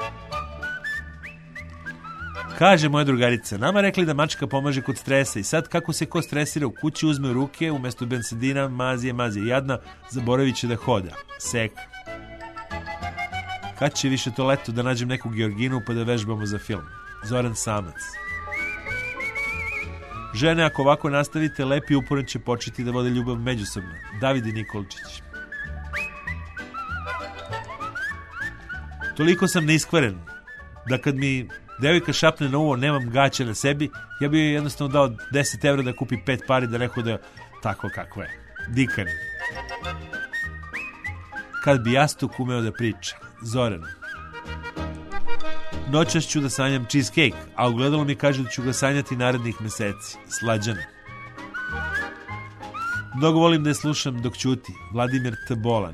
Kaže moja drugarica, nama rekli da mačka pomaže kod stresa i sad kako se ko stresira u kući, uzme u ruke, umjesto bensedina, mazije, mazije. Jadna, zaboravit će da hoda. Seka. Kad će više to leto da nađem neku Georginu pa da vežbamo za film? Zoran Samac. Žene, ako ovako nastavite, lepi uporan će početi da vode ljubav međusobno. Davide Nikolčić. Toliko sam neiskvaren da kad mi devojka šapne na uvo, nemam gaće na sebi, ja bi joj jednostavno dao deset evra da kupi pet pari da ne hoda tako kako je. Dikan. Kad bi jastuk umeo da priča. Zoran. Noćas ću da sanjam cheesecake, a ugledalo mi kaže da ću ga sanjati narednih meseci. Slađana. Mnogo volim da je slušam dok ćuti. Vladimir T. Bolan.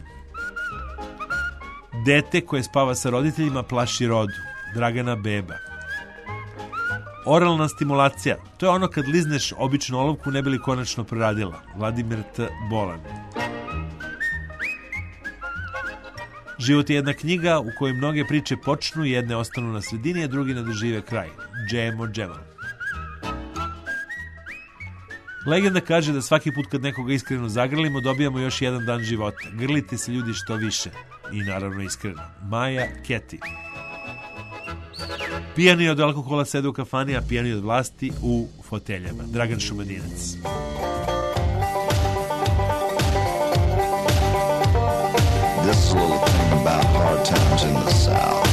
Dete koje spava sa roditeljima plaši rodu. Dragana Beba. Oralna stimulacija. To je ono kad lizneš običnu olovku ne bi li konačno proradila. Vladimir T. Bolan. Život je jedna knjiga u kojoj mnoge priče počnu, jedne ostanu na sredini, a drugi ne dožive kraj. Džemo Džeman. Legenda kaže da svaki put kad nekoga iskreno zagrlimo, dobijamo još jedan dan života. Grlite se ljudi što više. I naravno iskreno. Maja Keti. Pijani od alkohola sede u kafani, a pijani od vlasti u foteljama. Dragan Šumadinac. This is a little thing about hard times in the South.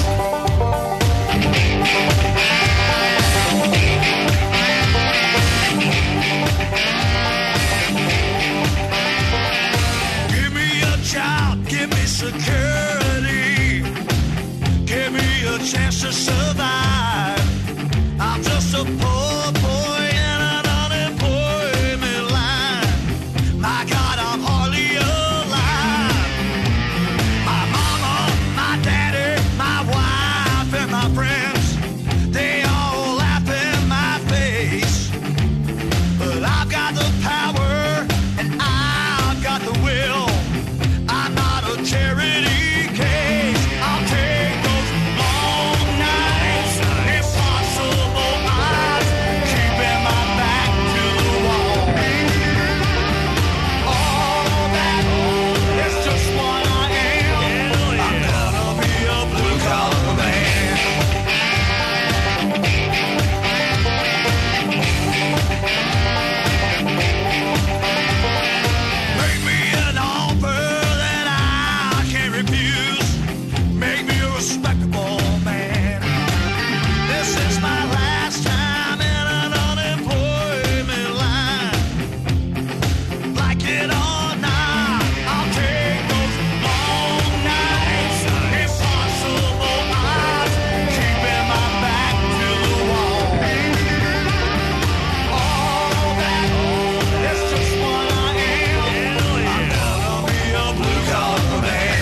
Give me a job, give me security, give me a chance to survive. I'm just a poor boy in an unemployment line. My God, I'm hardly alive. My mama, my daddy, my wife, and my friends, they all laugh in my face. But I've got the power and I've got the will. I'm not a charity case. I'll take those long nights, impossible odds, keeping my back to the wall. All that is just what I am. I'm gonna be a blue collar man. Make me an offer that I can't refuse. Make me a respectable man. This is my last time in an unemployment line. Like it or not, I'll take those long nights, impossible odds, keeping my back to the wall. All that is just what I am. I'm gonna be a blue collar man.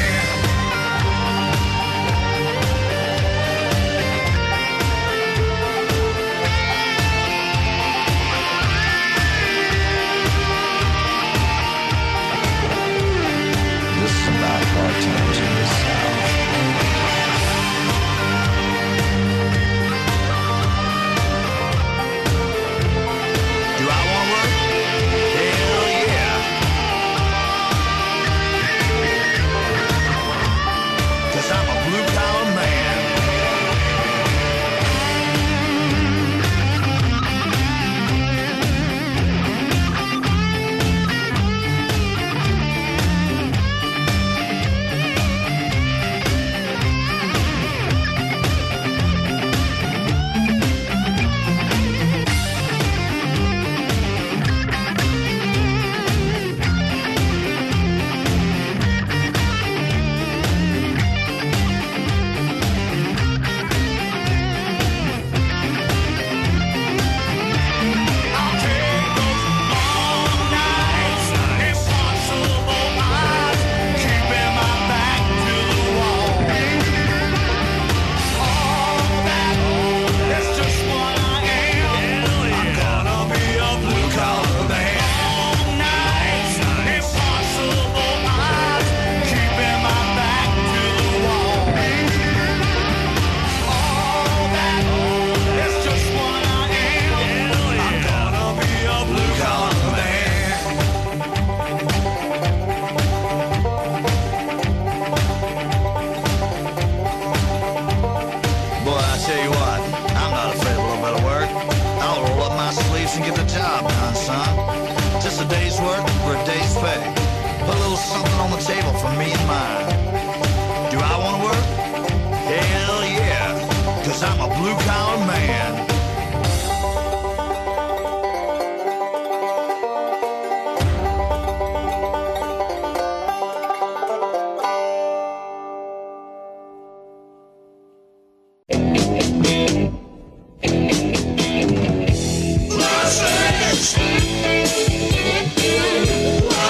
This is about hard times in the South. Do I want work? Hell yeah. Cause I'm a blue collar man. I'll take those long nights, impossible odds, keeping my back to the wall. All that is just what I am. I'm gonna be a blue collar man. Long nights, impossible odds, keeping my back to the wall. All that is just what I am. I'm gonna be a blue collar man. Boy, I tell you what, I'm not afraid of a little bit of work. I'll roll up my sleeves and get the job done, son. Just a day's work for a day's pay. Put a little something on the table for me and mine. Do I want to work? Hell yeah, cause I'm a blue collar man. Classics.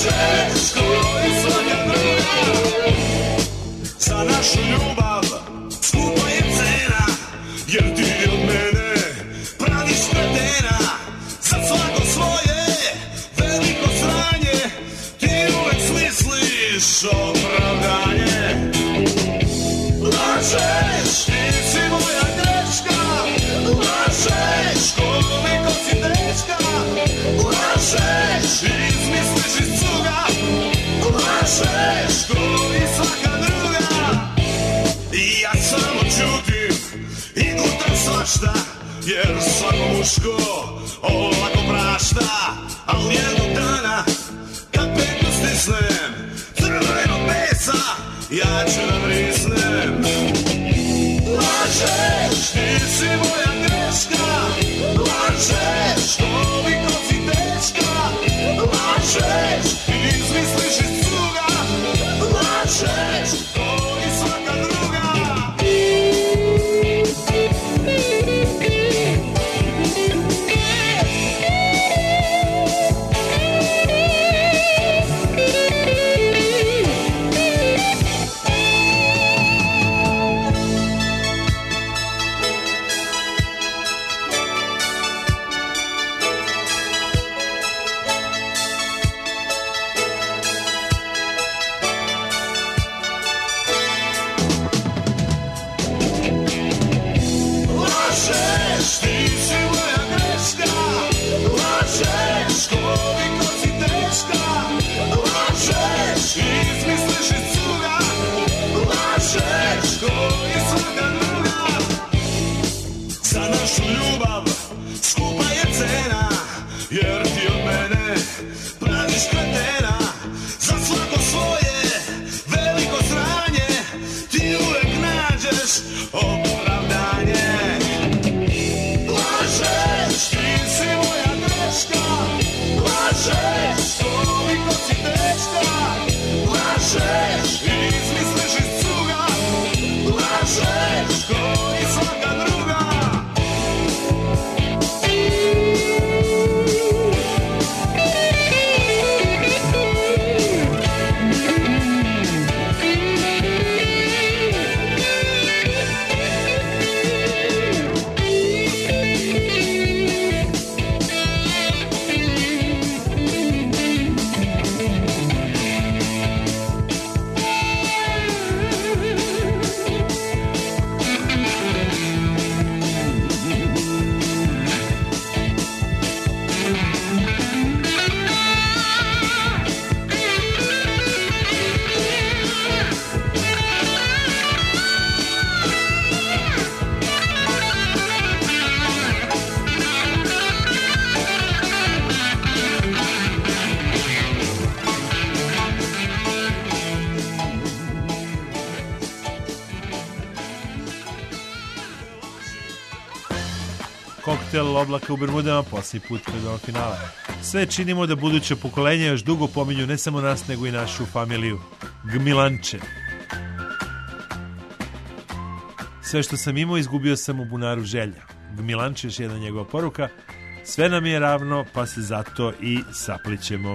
lažeš koji svaka druga. Za našu ljubav skupa je cena, jer ti od mene praviš kretena. Za svako svoje veliko sranje ti uvek smisliš opravdanje. Lažeš, ti si moja greška, lažeš koliko si teška, lažeš, izmisliš iz cuga, lažeš koji svaka druga. I ja samo čutim i gutam svašta, jer svako muško ovako prašta. Al jednog dana kad petlju stisnem crvenog besa, ja ću da vrisnem. Lažeš, ti si moja greška, lažeš koliko si teška, lažeš, izmisliš iz cuga, lažeš koji svaka druga. Koktel oblaka u Bermudama, posljednji put pred ovog finala. Sve činimo da buduće pokolenja još dugo pominju ne samo nas, nego i našu familiju. Gmilanče. Sve što sam imao izgubio sam u bunaru želja. Gmilanče, još jedna njegova poruka. Sve nam je ravno, pa se zato i saplićemo.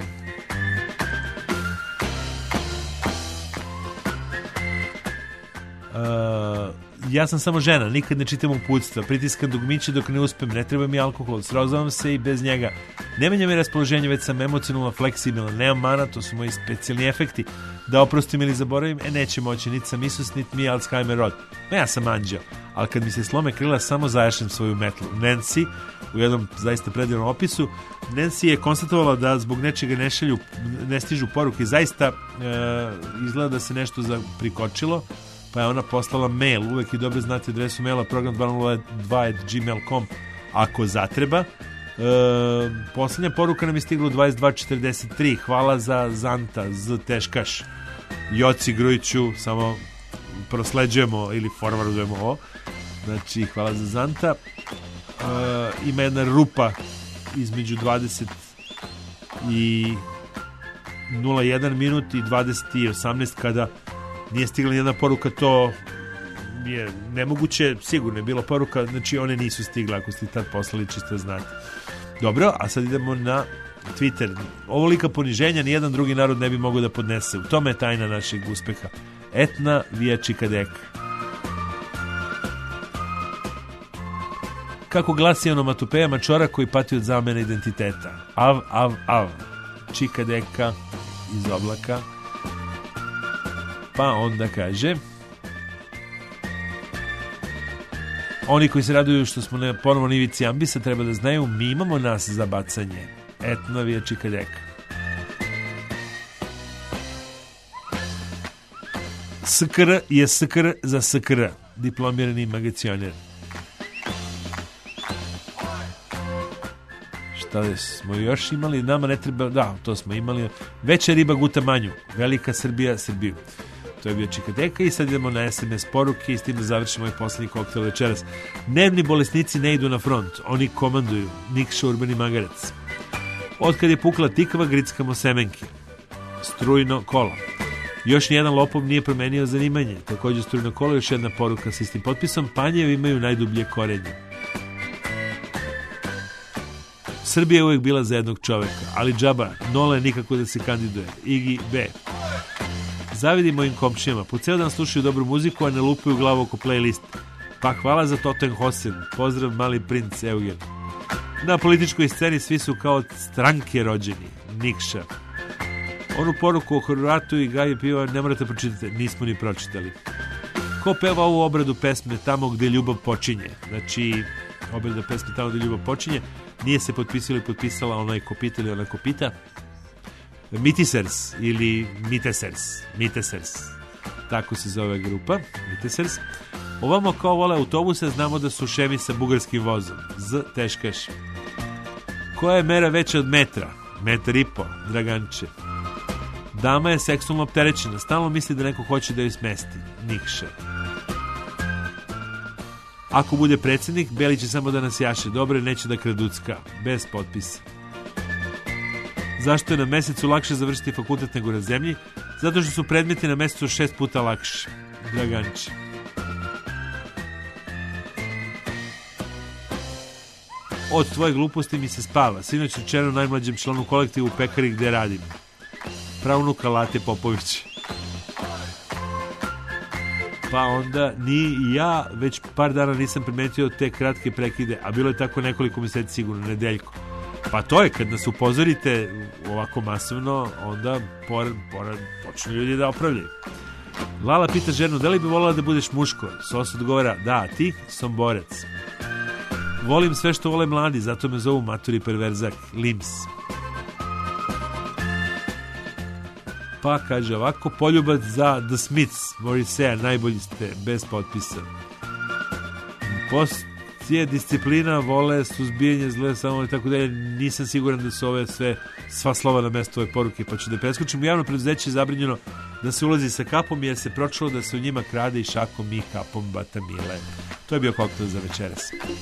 Uh, ja sam samo žena, nikad ne čitam uputstva, pritiskam dugmiće dok ne uspem, ne treba mi alkohol, srozavam se i bez njega. Ne menja mi raspoloženje, već sam emocionalno fleksibilan, nemam mana, to su moji specijalni efekti. Da oprostim ili zaboravim, e neće moći, niti sam Isus, niti mi Alzheimer rod. Ma ja sam anđeo, ali kad mi se slome krila, samo zajašem svoju metlu. Nancy, u jednom zaista predivnom opisu, Nancy je konstatovala da zbog nečega ne šalju, ne stižu poruke, zaista e, izgleda da se nešto prikočilo, pa je ona poslala mail, uvek je dobro znati adresu maila program dva nula dva at gmail dot com ako zatreba. E, posljednja poruka nam je stigla u dvadeset dva četrdeset tri, hvala za Zanta, Z teškaš. Joci Grujiću, samo prosleđujemo ili forwardujemo ovo, znači hvala za Zanta. E, ima jedna rupa između dvadeset i nula jedan minut i dvadeset i osamnaest kada nije stigla jedna poruka, to je nemoguće, sigurno je bila poruka, znači one nisu stigle ako ste tad poslali, čisto znate. Dobro, a sad idemo na Twitter. Ovolika poniženja nijedan drugi narod ne bi mogao da podnese. U tome je tajna našeg uspeha. Etna via Čikadeka. Kako glasi onomatopeja mačora koji pati od zamene identiteta. Av, av, av. Čikadeka iz oblaka. Pa onda kaže... Oni koji se raduju što smo ne, ponovo na ivici ambisa treba da znaju, mi imamo nas za bacanje. Etna via Čikadeka. S K R je S K R za S K R. Diplomirani magacioner. Šta smo još imali? Nama ne treba... Da, to smo imali. Veća riba guta manju. Velika Srbija, Srbiju. To je bio Čikadeka i sad idemo na es em es poruke i s tim da završimo ovaj poslednji koktel večeras. Dnevni bolesnici ne idu na front. Oni komanduju. Nikša Urbani Magarac. Otkad je pukla tikva, grickamo semenke. Strujno kolo. Još nijedan lopov nije promenio zanimanje. Također strujno kolo, još jedna poruka s istim potpisom. Panjevi imaju najdublje korenje. Srbija je uvijek bila za jednog čoveka, ali džaba, Nole nikako da se kandiduje. Igi B. Zavidi mojim komšijama, po ceo dan slušaju dobru muziku, a ne lupaju glavu oko playlist. Pa hvala za Tottenhausen. Pozdrav mali princ Eugen. Na političkoj sceni svi su kao stranke rođeni. Nikša. Onu poruku o Horvatu i Gaji piva ne morate pročitati, nismo ni pročitali. Ko peva ovu obradu pesme tamo gde ljubav počinje? Znači, obrada pesme tamo gde ljubav počinje. Nije se potpisala i potpisala onaj ko pita ili onaj ko pita. Mitisers ili Mitesers. Mitesers. Tako se zove grupa. Mitesers. Ovamo kao vole autobuse znamo da su šemi sa bugarskim vozom. Z teškaš. Koja je mera veća od metra? Metar i po. Draganče. Dama je seksualno opterećena. Stalno misli da neko hoće da joj smesti. Nikše. Ako bude predsjednik, Beli će samo da nas jaše. Dobre, neće da kraducka. Bez potpisa. Zašto je na mesecu lakše završiti fakultet nego na zemlji? Zato što su predmeti na mesecu šest puta lakše. Draganči. Od tvoje gluposti mi se spava. Sinoć rečeno najmlađem članu kolektivu u pekari gde radim. Pravnuka Late Popović. Pa onda ni ja već par dana nisam primetio te kratke prekide, a bilo je tako nekoliko mjeseci sigurno, nedeljko. Pa to je, kad nas upozorite ovako masovno, onda por, por, počnu ljudi da opravljaju. Lala pita ženu, da li bi volila da budeš muško? Sos odgovara, da, a ti? Somborec. Volim sve što vole mladi, zato me zovu maturi perverzak. Lims. Pa kaže ovako, poljubac za The Smiths, Morrissey, najbolji ste, bez potpisa. Post je disciplina, vole, suzbijanje zle, samo i tako dalje. Nisam siguran da su ove sve, sva slova na mesto ove poruke, pa ću da preskočim. Javno preduzeće je zabrinjeno da se ulazi sa kapom, jer se pročulo da se u njima krade i šakom i kapom batamile. To je bio koktel za večeras.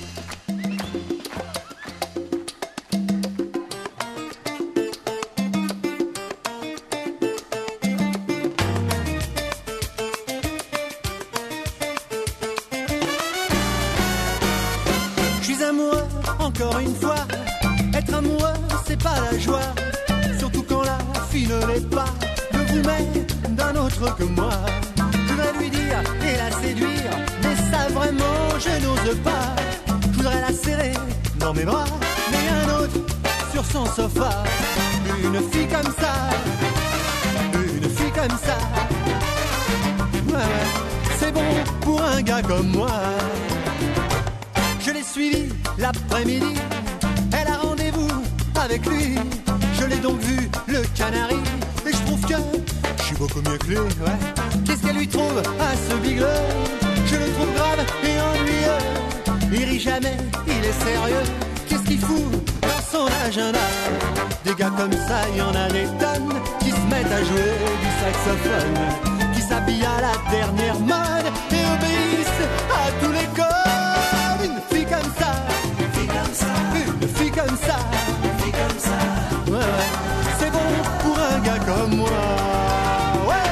Encore une fois, être amoureux, c'est pas la joie. Surtout quand la fille ne l'est pas, de vous mettre d'un autre que moi. Je voudrais lui dire et la séduire, mais ça vraiment je n'ose pas. Je voudrais la serrer dans mes bras, mais un autre sur son sofa. Une fille comme ça, une fille comme ça. Ouais, ouais, c'est bon pour un gars comme moi. Je l'ai suivi l'après-midi, elle a rendez-vous avec lui. Je l'ai donc vu, le canari, et je trouve que je suis beaucoup mieux que lui, ouais. Qu'est-ce qu'elle lui trouve à ce bigleux? Je le trouve grave et ennuyeux. Il rit jamais, il est sérieux. Qu'est-ce qu'il fout dans son agenda? Des gars comme ça, il y en a des tonnes, qui se mettent à jouer du saxophone, qui s'habillent à la dernière mode et obéissent à tous les codes. Une fille comme ça, une fille comme ça, une fille comme ça, une fille comme ça. Ouais, ouais, c'est bon pour un gars comme moi. Ouais.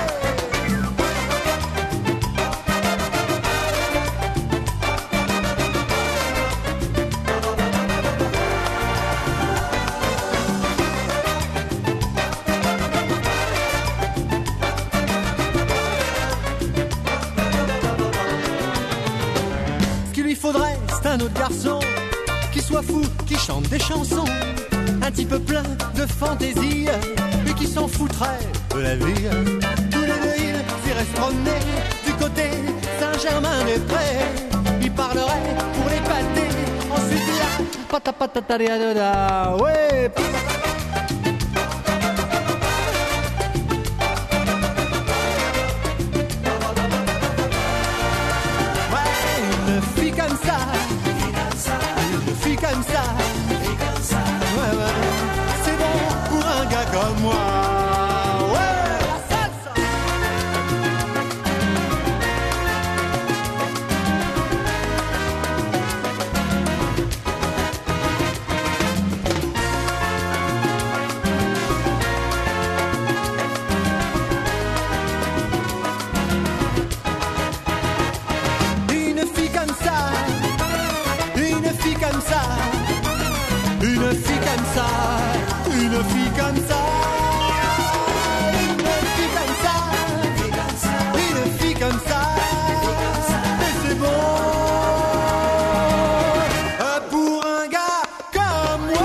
autre garçon qui soit fou, qui chante des chansons, un petit peu plein de fantaisie et qui s'en foutrait de la vie. Tous les deux ils iraient se promener du côté Saint-Germain-des-Prés. Ils parleraient pour les pâtés. Ensuite là, patapatataria, ouais. Comme ça, une fille comme ça, ouais, ouais, c'est bon pour un gars comme moi. Ouais, la salsa. Une fille comme ça, une fille comme ça, une fille comme ça, une fille comme ça, une fille comme ça, et c'est bon euh, pour un gars comme moi.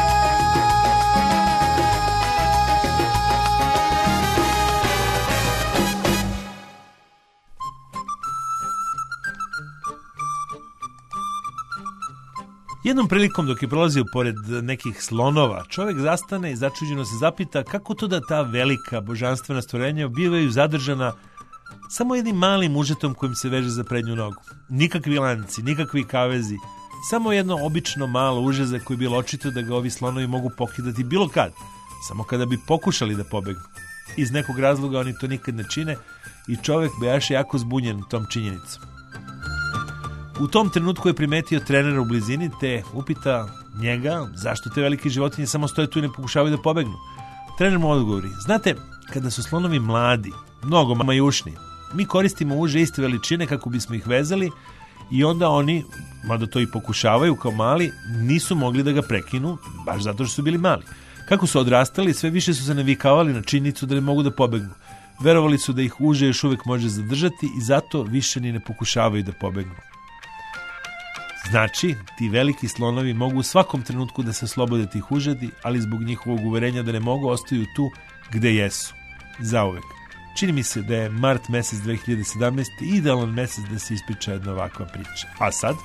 Jednom prilikom dok je prolazio pored nekih slonova, čovjek zastane i začuđeno se zapita kako to da ta velika božanstvena stvorenja bivaju zadržana samo jednim malim užetom kojim se veže za prednju nogu. Nikakvi lanci, nikakvi kavezi, samo jedno obično malo uže za koje je bilo očito da ga ovi slonovi mogu pokidati bilo kad, samo kada bi pokušali da pobegnu. Iz nekog razloga oni to nikad ne čine i čovjek bejaše jako zbunjen tom činjenicom. U tom trenutku je primetio trenera u blizini te upita njega zašto te velike životinje samo stoje tu i ne pokušavaju da pobegnu. Trener mu odgovori: znate, kada su slonovi mladi, mnogo majušni, mi koristimo uže iste veličine kako bismo ih vezali i onda oni, mada to i pokušavaju kao mali, nisu mogli da ga prekinu baš zato što su bili mali. Kako su odrastali, sve više su se navikavali na činjenicu da ne mogu da pobegnu. Verovali su da ih uže još uvek može zadržati i zato više ni ne pokušavaju da pobegnu. Znači, ti veliki slonovi mogu u svakom trenutku da se oslobode tih užadi, ali zbog njihovog uverenja da ne mogu ostaju tu gde jesu. Zauvek. Čini mi se da je mart mesec dve hiljade sedamnaeste. idealan mesec da se ispriča jedna ovakva priča. A sad?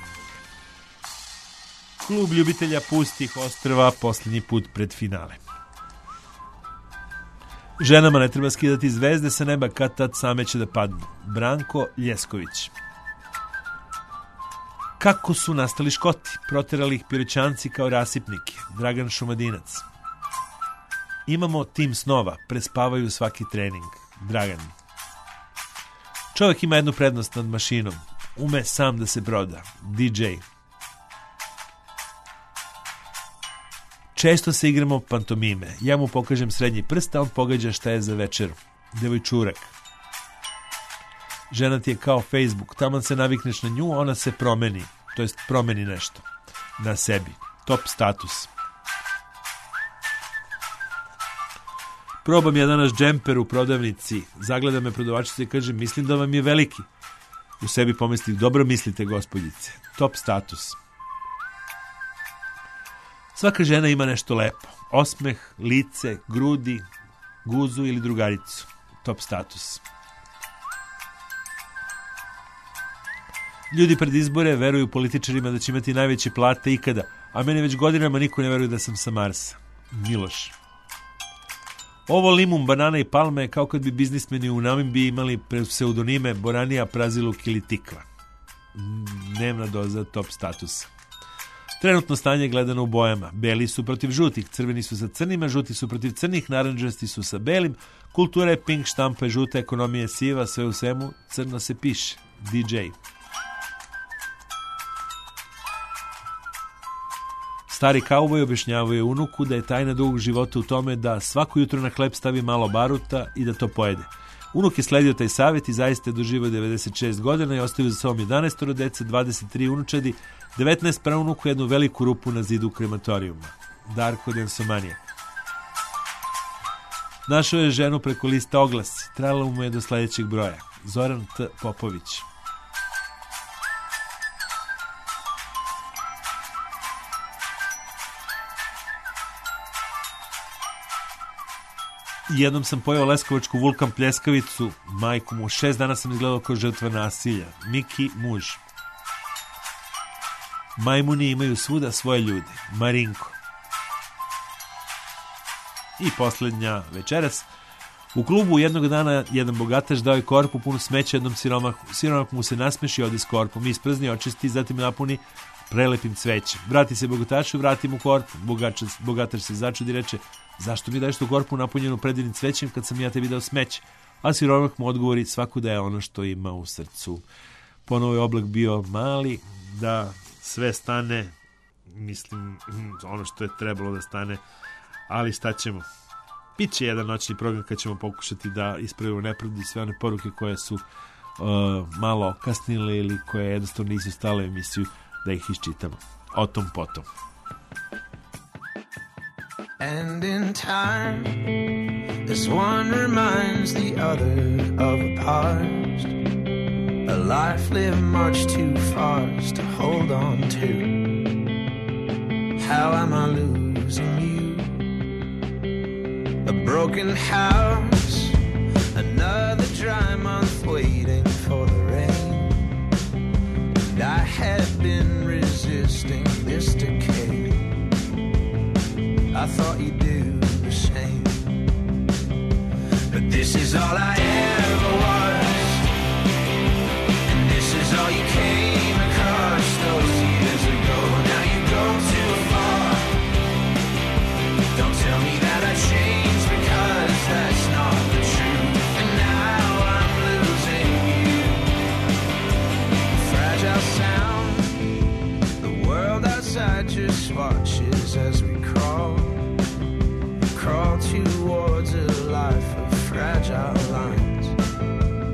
Klub ljubitelja pustih ostrva posljednji put pred finale. Ženama ne treba skidati zvezde sa neba, kad tad same će da padnu. Branko Ljesković. Kako su nastali Škoti? Proterali ih Pirićanci kao rasipnike. Dragan Šumadinac. Imamo tim snova, prespavaju svaki trening. Dragan. Čovjek ima jednu prednost nad mašinom. Ume sam da se proda. D J. Često se igramo pantomime. Ja mu pokažem srednji prst, a on pogađa šta je za večeru. Devojčurak. Žena ti je kao Facebook, taman se navikneš na nju, ona se promeni, to jest promeni nešto na sebi. Top status. Probam ja danas džemper u prodavnici, zagleda me prodavačica i kaže: mislim da vam je veliki. U sebi pomisli: dobro mislite, gospođice. Top status. Svaka žena ima nešto lepo. Osmeh, lice, grudi, guzu ili drugaricu. Top status. Ljudi pred izbore veruju političarima da će imati najveće plate ikada, a meni već godinama niko ne veruje da sam sa Marsa. Miloš. Ovo limum, banana i palme je kao kad bi biznismeni u Namibiji imali pseudonime Boranija, Praziluk ili Tikva. Dnevna doza top statusa. Trenutno stanje je gledano u bojama. Beli su protiv žutih, crveni su sa crnima, žuti su protiv crnih, naranđasti su sa belim, kultura je pink, štampa je žuta, ekonomija je siva, sve u svemu, crno se piše. D J. Stari kauboj objašnjavaju unuku da je tajna dugog života u tome da svako jutro na hleb stavi malo baruta i da to pojede. Unuk je sledio taj savjet i zaista je doživio devedeset šest godina i ostavio za sobom jedanaest dece, dvadeset tri unučadi, devetnaest praunuku i jednu veliku rupu na zidu krematorijuma. Darko Densomanija. Našao je ženu preko lista oglasi. Trajalo mu je do sledećeg broja. Zoran T. Popović. Jednom sam pojeo leskovačku Vulkan pljeskavicu, majku mu, šest dana sam izgledao kao žrtva nasilja. Miki muž. Majmuni imaju svuda svoje ljude. Marinko. I posljednja večeras. U klubu jednog dana jedan bogataš dao je korpu punu smeća jednom siromahu. Siromak mu se nasmeši, ode s korpom, isprazni, očisti, zatim napuni prelepim cvećem. Vrati se bogatašu, vrati mu korpu. Bogač, bogataš se začudi i reče: zašto mi daješ tu korpu napunjenu predivnim cvećem kad sam ja tebi dao smeće? A siromak mu odgovori: svakuda je ono što ima u srcu. Ponovo je oblak bio mali, da sve stane, mislim, ono što je trebalo da stane, ali šta ćemo? Biće jedan noćni program kad ćemo pokušati da ispravimo nepravdu i sve one poruke koje su uh, malo kasnile ili koje jednostavno nisu stale u emisiju, da ih iščitamo. O tom potom. And in time, this one reminds the other of a past, a life lived much too fast to hold on to. How am I losing you? A broken house, another dry month waiting for the rain. And I had been resisting this decay. I thought you'd do the same. But this is all I ever was, and this is all you came across those years ago. Now you go too far. Don't tell me that I changed, because that's not the truth. And now I'm losing you. Fragile sound, the world outside just watches as we crawl, crawl towards a life of fragile lines.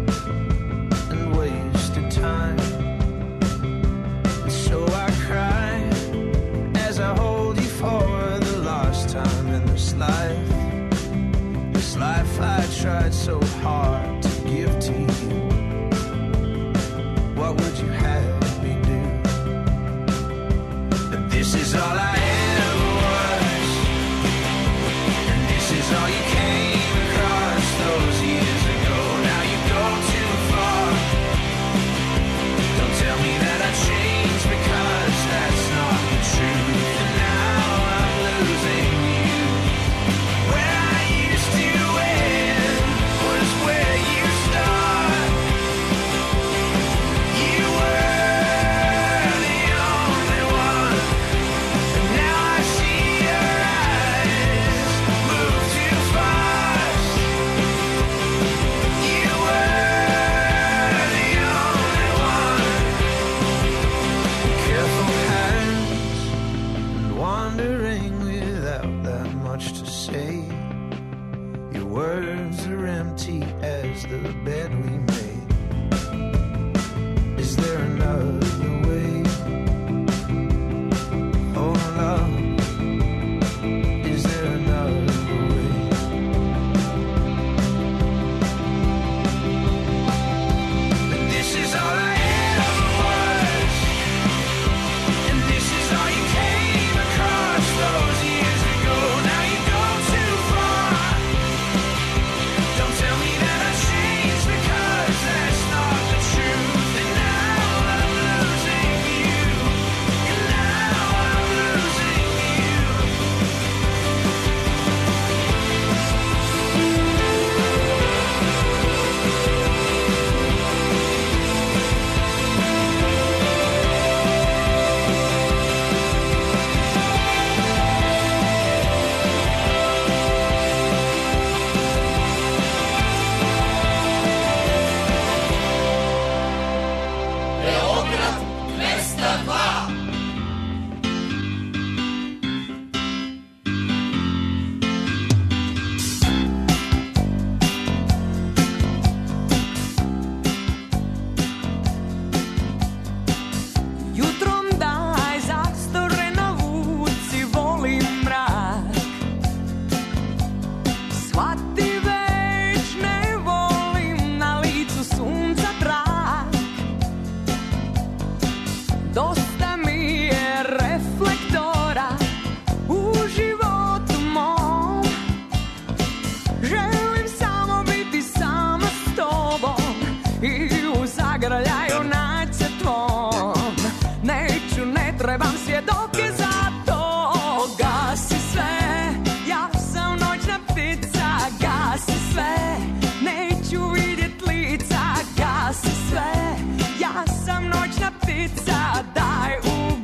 zagrljaju najce tvom. Neću, ne trebam svjedoke za to. Gasi sve, ja sam noćna ptica. Gasi sve, neću vidjet lica. Gasi sve, ja sam noćna ptica. Daj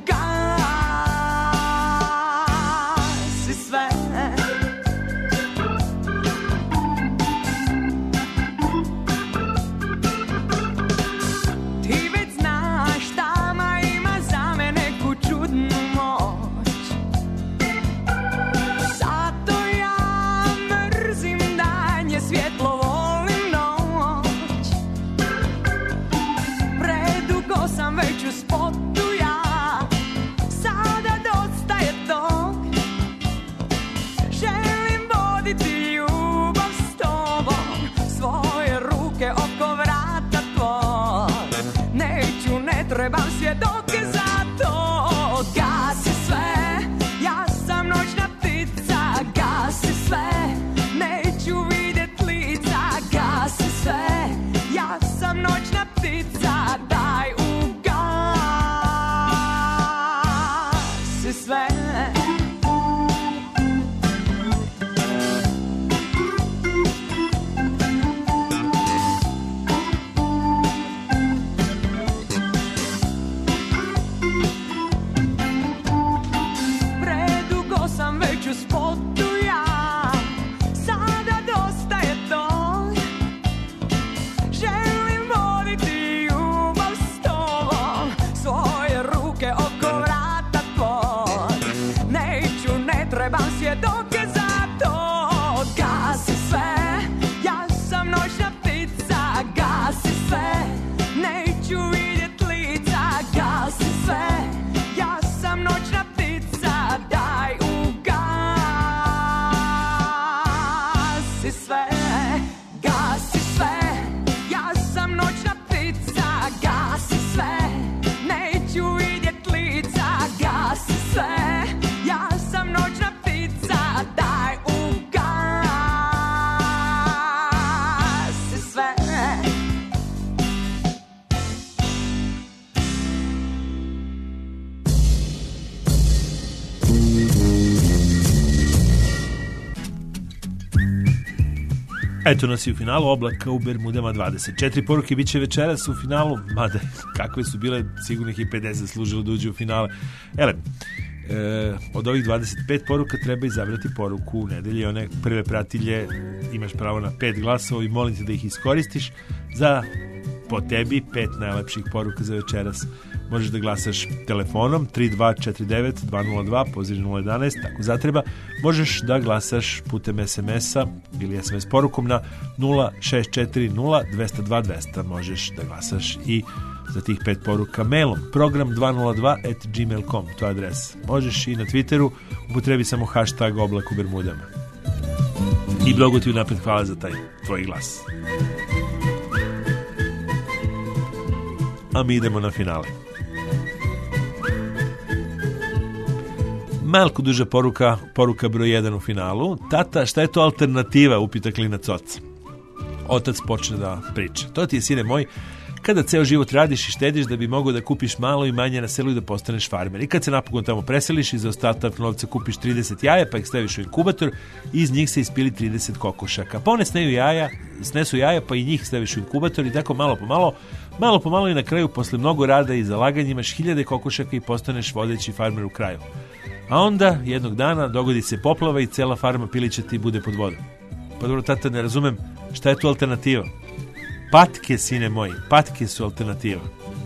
ugasi sve. Ti već znaš tama ima za me neku čudnu moć. Zato ja mrzim danje, svjetlo volim noć. Predugo sam već u spotu ja, sada dosta je tog. Želim voditi ljubav s tobom, svoje ruke oko vrata tvoj. Neću, ne trebam svjedoke za to. Gasi sve, ja sam noćna ptica. Gasi sve, neću vidjet lica. Gasi sve, ja sam noćna ptica. Daj ugasi sve. Predugo sam već u spotu ja, sada dosta je tog. Želim voditi ljubav s tobom, svoje ruke oko vrata tvoj. Neću, ne trebam svjedoke za to. Gasi sve, ja sam noćna ptica. Gasi sve, neću vidjet lica. Gasi sve, ja sam noćna ptica. Daj ugasi sve. Gasi sve, ja sam noćna ptica. Gasi sve, neću vidjet lica. Gasi sve, ja sam noćna ptica. Daj ugasi sve. Eto nas i u finalu Oblaka u Bermudama. Dvadeset četiri poruke bit će večeras u finalu, mada kakve su bile, sigurno ih i pedeset služilo da uđe u finale. Ele, e, od ovih dvadeset pet poruka treba izabrati poruku u nedelji. One prve pratilje imaš pravo na pet glasova i molim te da ih iskoristiš za, po tebi, pet najlepših poruka za večeras. Možeš da glasaš telefonom tri dva četiri devet dva nula dva, poziv nula jedanaest, tako zatreba. Možeš da glasaš putem es em es-a ili es em es porukom na nula šest četiri nula dva nula dva dva nula nula. Možeš da glasaš i za tih pet poruka mailom program dva nula dva at gmail dot com, to je adres. Možeš i na Twitteru, upotrebi samo hashtag Oblak u Bermudama. I mnogo ti unapred hvala za taj tvoj glas. A mi idemo na finale. Malko duža poruka, poruka broj jedan u finalu. Tata, šta je to alternativa, upita klinac oca. Otac počne da priča. To ti je, sine moj, kada ceo život radiš i štediš da bi mogao da kupiš malo i manje na selu i da postaneš farmer. I kad se napokon tamo preseliš i za ostatak novca kupiš trideset jaja, pa ih staviš u inkubator i iz njih se ispili trideset kokošaka. Pa one sneju jaja, snesu jaja, pa i njih staviš u inkubator i tako malo po malo, malo po malo i na kraju, posle mnogo rada i zalaganja, imaš hiljade kokošaka i postaneš vodeći farmer u kraju. A onda, jednog dana, dogodi se poplava i cela farma pilića ti bude pod vodom. Pa dobro, tata, ne razumem, šta je tu alternativa? Patke, sine moji, patke su alternativa.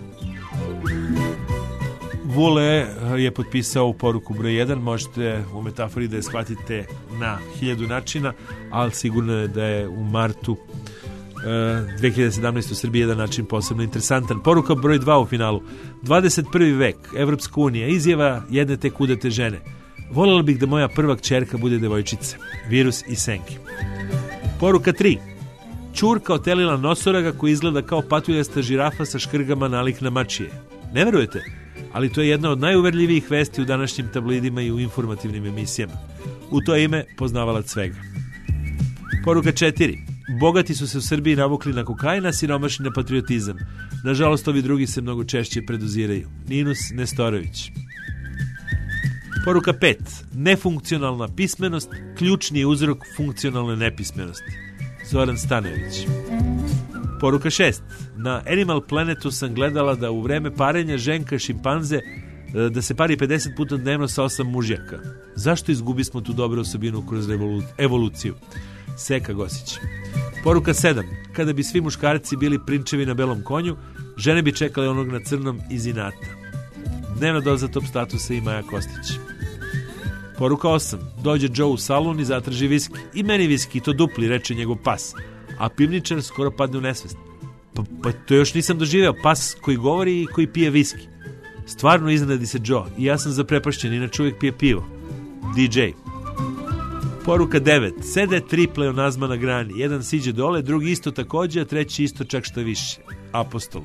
Vule je potpisao u poruku broj jedan, možete u metafori da je shvatite na hiljadu načina, ali sigurno je da je u martu dve hiljade sedamnaeste u Srbiji jedan način posebno interesantan. Poruka broj dva u finalu. dvadeset prvi vek, Evropska unija, izjava jedne te kudate žene. Voljela bih da moja prva kćerka bude devojčica. Virus i senke. Poruka tri. Ćurka otelila nosoraga koji izgleda kao patuljasta žirafa sa škrgama nalik na mačije. Ne verujete? Ali to je jedna od najuverljivijih vesti u današnjim tabloidima i u informativnim emisijama. U to ime poznavalac svega. Poruka četiri. Bogati su se u Srbiji navukli na kokain, a siromašni na patriotizam. Nažalost, ovi drugi se mnogo češće predoziraju. Ninus Nestorović. Poruka pet. Nefunkcionalna pismenost, ključni je uzrok funkcionalne nepismenosti. Zoran Stanojević. Poruka šest. Na Animal Planetu sam gledala da u vreme parenja ženka šimpanze da se pari pedeset puta dnevno sa osam mužjaka. Zašto izgubismo tu dobru osobinu kroz evoluciju? Seka Gosić. Poruka sedam. Kada bi svi muškarci bili prinčevi na belom konju, žene bi čekale onog na crnom iz inata. Dnevna doza top statusa i Maja Kostić. Poruka osam. Dođe Joe u salon i zatraži viski. I meni viski, to dupli, reče njegov pas. A pivničar skoro padne u nesvest. Pa, pa to još nisam doživeo. Pas koji govori i koji pije viski. Stvarno iznenadi se Joe i ja sam zaprepašćen, inače uvijek pije pivo. D J. Poruka devet. Sede tri pleonazma na grani. Jedan siđe dole, drugi isto takođe, a treći isto čak šta više. Apostol.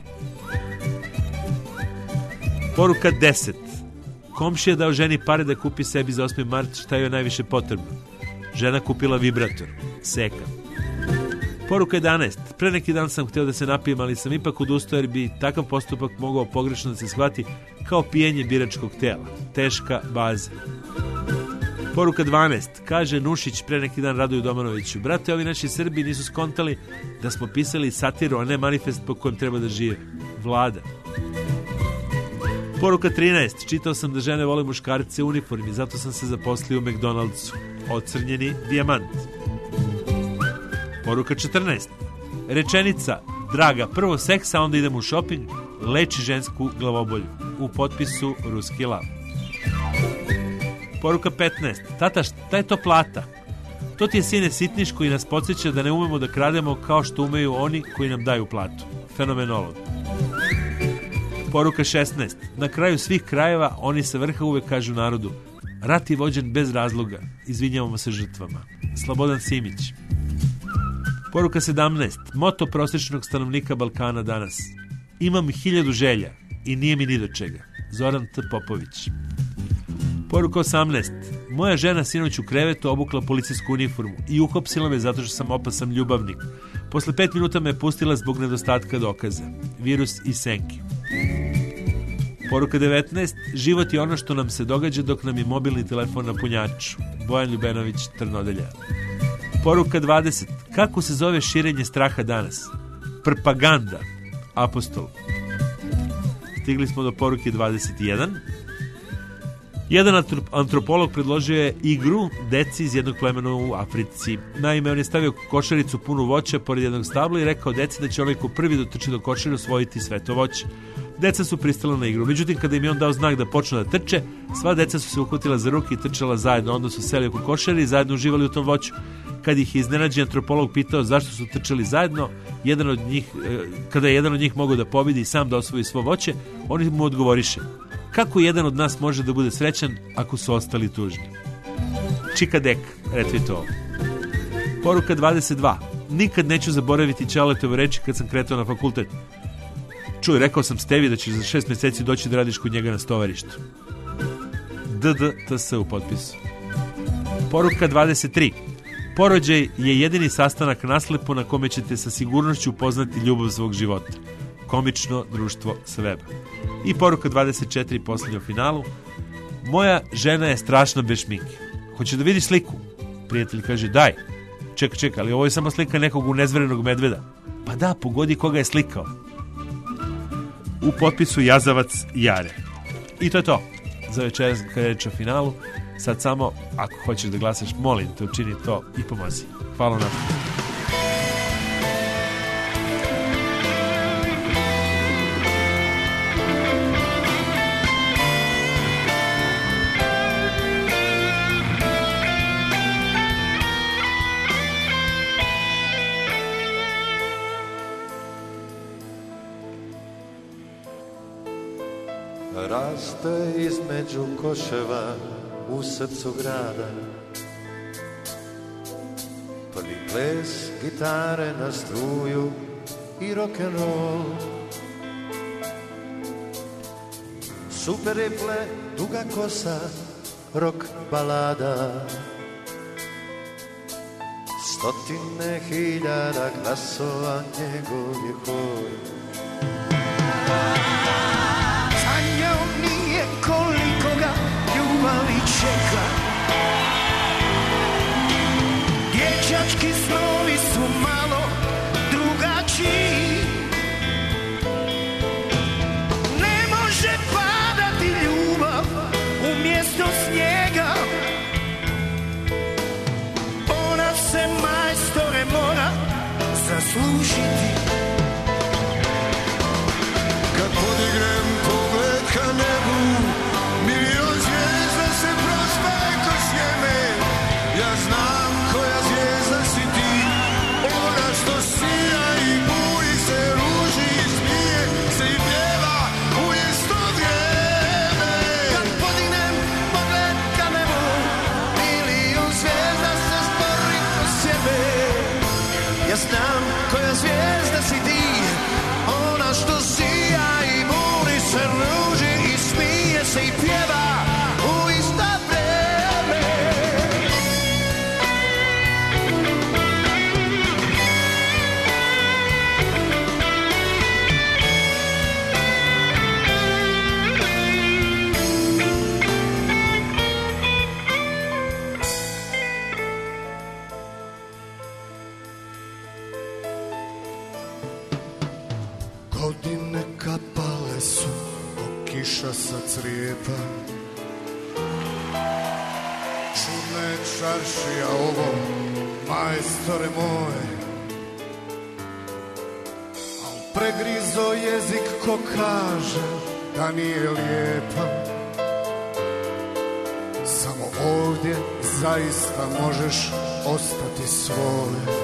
Poruka deset. Komšija dao ženi pare da kupi sebi za osmi mart šta joj je najviše potrebno. Žena kupila vibrator. Seka. Poruka jedanaest. Pre neki dan sam hteo da se napijem, ali sam ipak odustao jer bi takav postupak mogao pogrešno da se shvati kao pijenje biračkog tela. Teška baza. Poruka dvanaest. Kaže Nušić pre neki dan Radoju Domanoviću. Brate, ovi naši Srbi nisu skontali da smo pisali satiru, a ne manifest po kojem treba da žive. Vlada. Poruka trinaest. Čitao sam da žene vole muškarce u uniformi, zato sam se zaposlio u McDonald'su. Ocrnjeni dijamant. Poruka četrnaest. Rečenica, draga, prvo seks, a onda idemo u shopping, leči žensku glavobolju. U potpisu Ruski lav. Poruka petnaest. Tata, šta je to plata? To ti je, sine, sitniš koji nas podsjeća da ne umemo da krademo kao što umeju oni koji nam daju platu. Fenomenolog. Poruka šesnaest. Na kraju svih krajeva oni sa vrha uvek kažu narodu: rat je vođen bez razloga, izvinjavamo se žrtvama. Slobodan Simić. Poruka sedamnaest. Moto prosječnog stanovnika Balkana danas: imam hiljadu želja i nije mi ni do čega. Zoran T. Popović. Poruka osamnaest. Moja žena sinoć u krevetu obukla policijsku uniformu i uhapsila me zato što sam opasan ljubavnik. Posle pet minuta me pustila zbog nedostatka dokaza. Virus i Senki. Poruka devetnaest. Život je ono što nam se događa dok nam je mobilni telefon na punjaču. Bojan Ljubenović, Trnodelja. Poruka dvadeset. Kako se zove širenje straha danas? Propaganda. Apostol. Stigli smo do poruke dvadeset jedan. Jedan antropolog predložio je igru deci iz jednog plemena u Africi. Naime, on je stavio košaricu punu voća pored jednog stabla i rekao deci da će onaj ko prvi dotrči do košare osvojiti sve to voće. Deca su pristala na igru. Međutim, kada im je on dao znak da počnu da trče, sva deca su se uhvatila za ruke i trčala zajedno. Onda su seli oko košare i zajedno uživali u tom voću. Kad ih je iznenađen antropolog pitao zašto su trčali zajedno, jedan od njih, kada je jedan od njih mogao da pobedi i sam da osvoji svo voće, oni mu odgovoriše: kako jedan od nas može da bude srećan ako su ostali tužni? Čika Dek, retweetovo. Poruka dvadeset dva. Nikad neću zaboraviti Čaletove reči kad sam kretao na fakultet. Čuj, rekao sam Stevi da ćeš za šest mjeseci doći da radiš kod njega na stovarištu. D D T S u potpisu. Poruka dvadeset tri. Porođaj je jedini sastanak naslepo na kome ćete sa sigurnošću upoznati ljubav svog života. Komično društvo sa weba. I poruka dvadeset četiri, posljednja u finalu. Moja žena je strašna bez šminke. Hoće da vidi sliku? Prijatelj kaže daj. Čekaj, čekaj, ali ovo je samo slika nekog unezverenog medveda. Pa da, pogodi koga je slikao. U potpisu Jazavac Jare. I to je to za večeras kada je reč o finalu. Sad samo, ako hoćeš da glasaš, molim te, učini to i pomozi. Hvala na to. Raste između koševa u srcu grada, prvi ples gitare na struju i rock'n'roll. Super riple, duga kosa, rock balada. stotine hiljada glasova njegov je hor. Sanjao nije koliko ga ljubavi čeka. Dječački snovi su malo drugačiji. Ne može padati ljubav umjesto snijega. Ona se, majstore, mora zaslužiti. Kad podignem pogled ka nebu, milion zvijezda se prospe ko sjeme. Ja znam koja zvijezda si ti, ona što sija i buri se, ruži i smije se i pjeva u isto vrijeme. Kad podignem pogled ka nebu, milion zvijezda se stvori ko sjeme. Ja znam koja zvijezda si ti, ona što sija i buri se, ruži i smije se i pjeva u isto vrijeme. Godine kapale su ko kiša sa crijepa. Čudna je čaršija ovo, majstore moje. Al pregrizo jezik ko kaže da nije lijepa. Samo ovdje zaista možeš ostati svoj.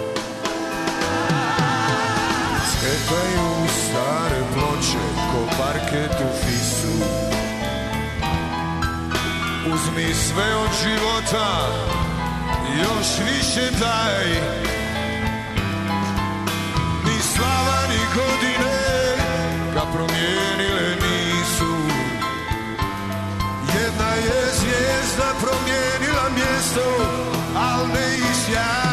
Cvjetaju stare ploče ko parket u fisu. Uzmi sve od života, još više daj. Ni slava ni godine ga promijenile nisu. Jedna je zvijezda promijenila mjesto, al ne i sjaj.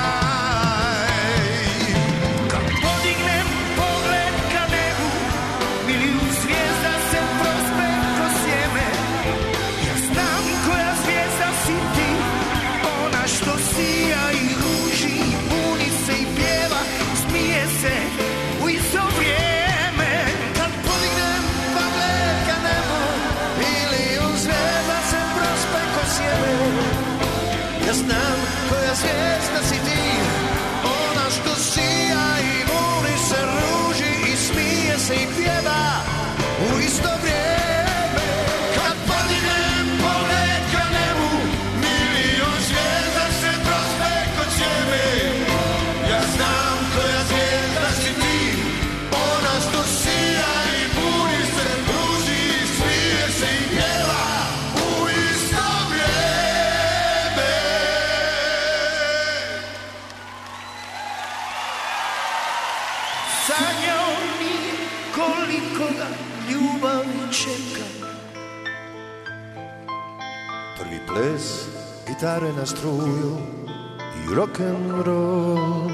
Sija i ruži, buni se i pjeva, smije se u isto vrijeme. Kad podignem pogled ka nebu, milion zvijezda se prospe ko sjeme. Ja znam koja zvijezda si ti, ona što sija i buni se, ruži i smije se i pjeva u isto vrijeme. Kad podignem pogled ka nebu, milion zvijezda se prospe ko sjeme. Ja znam koja zvijezda si ti, ona što sija i buni se, ruži i smije se i pjeva u isto vrijeme. Sanjao nije koliko ga ljubavi čeka. Prvi ples, gitare na struju i rock'n'roll.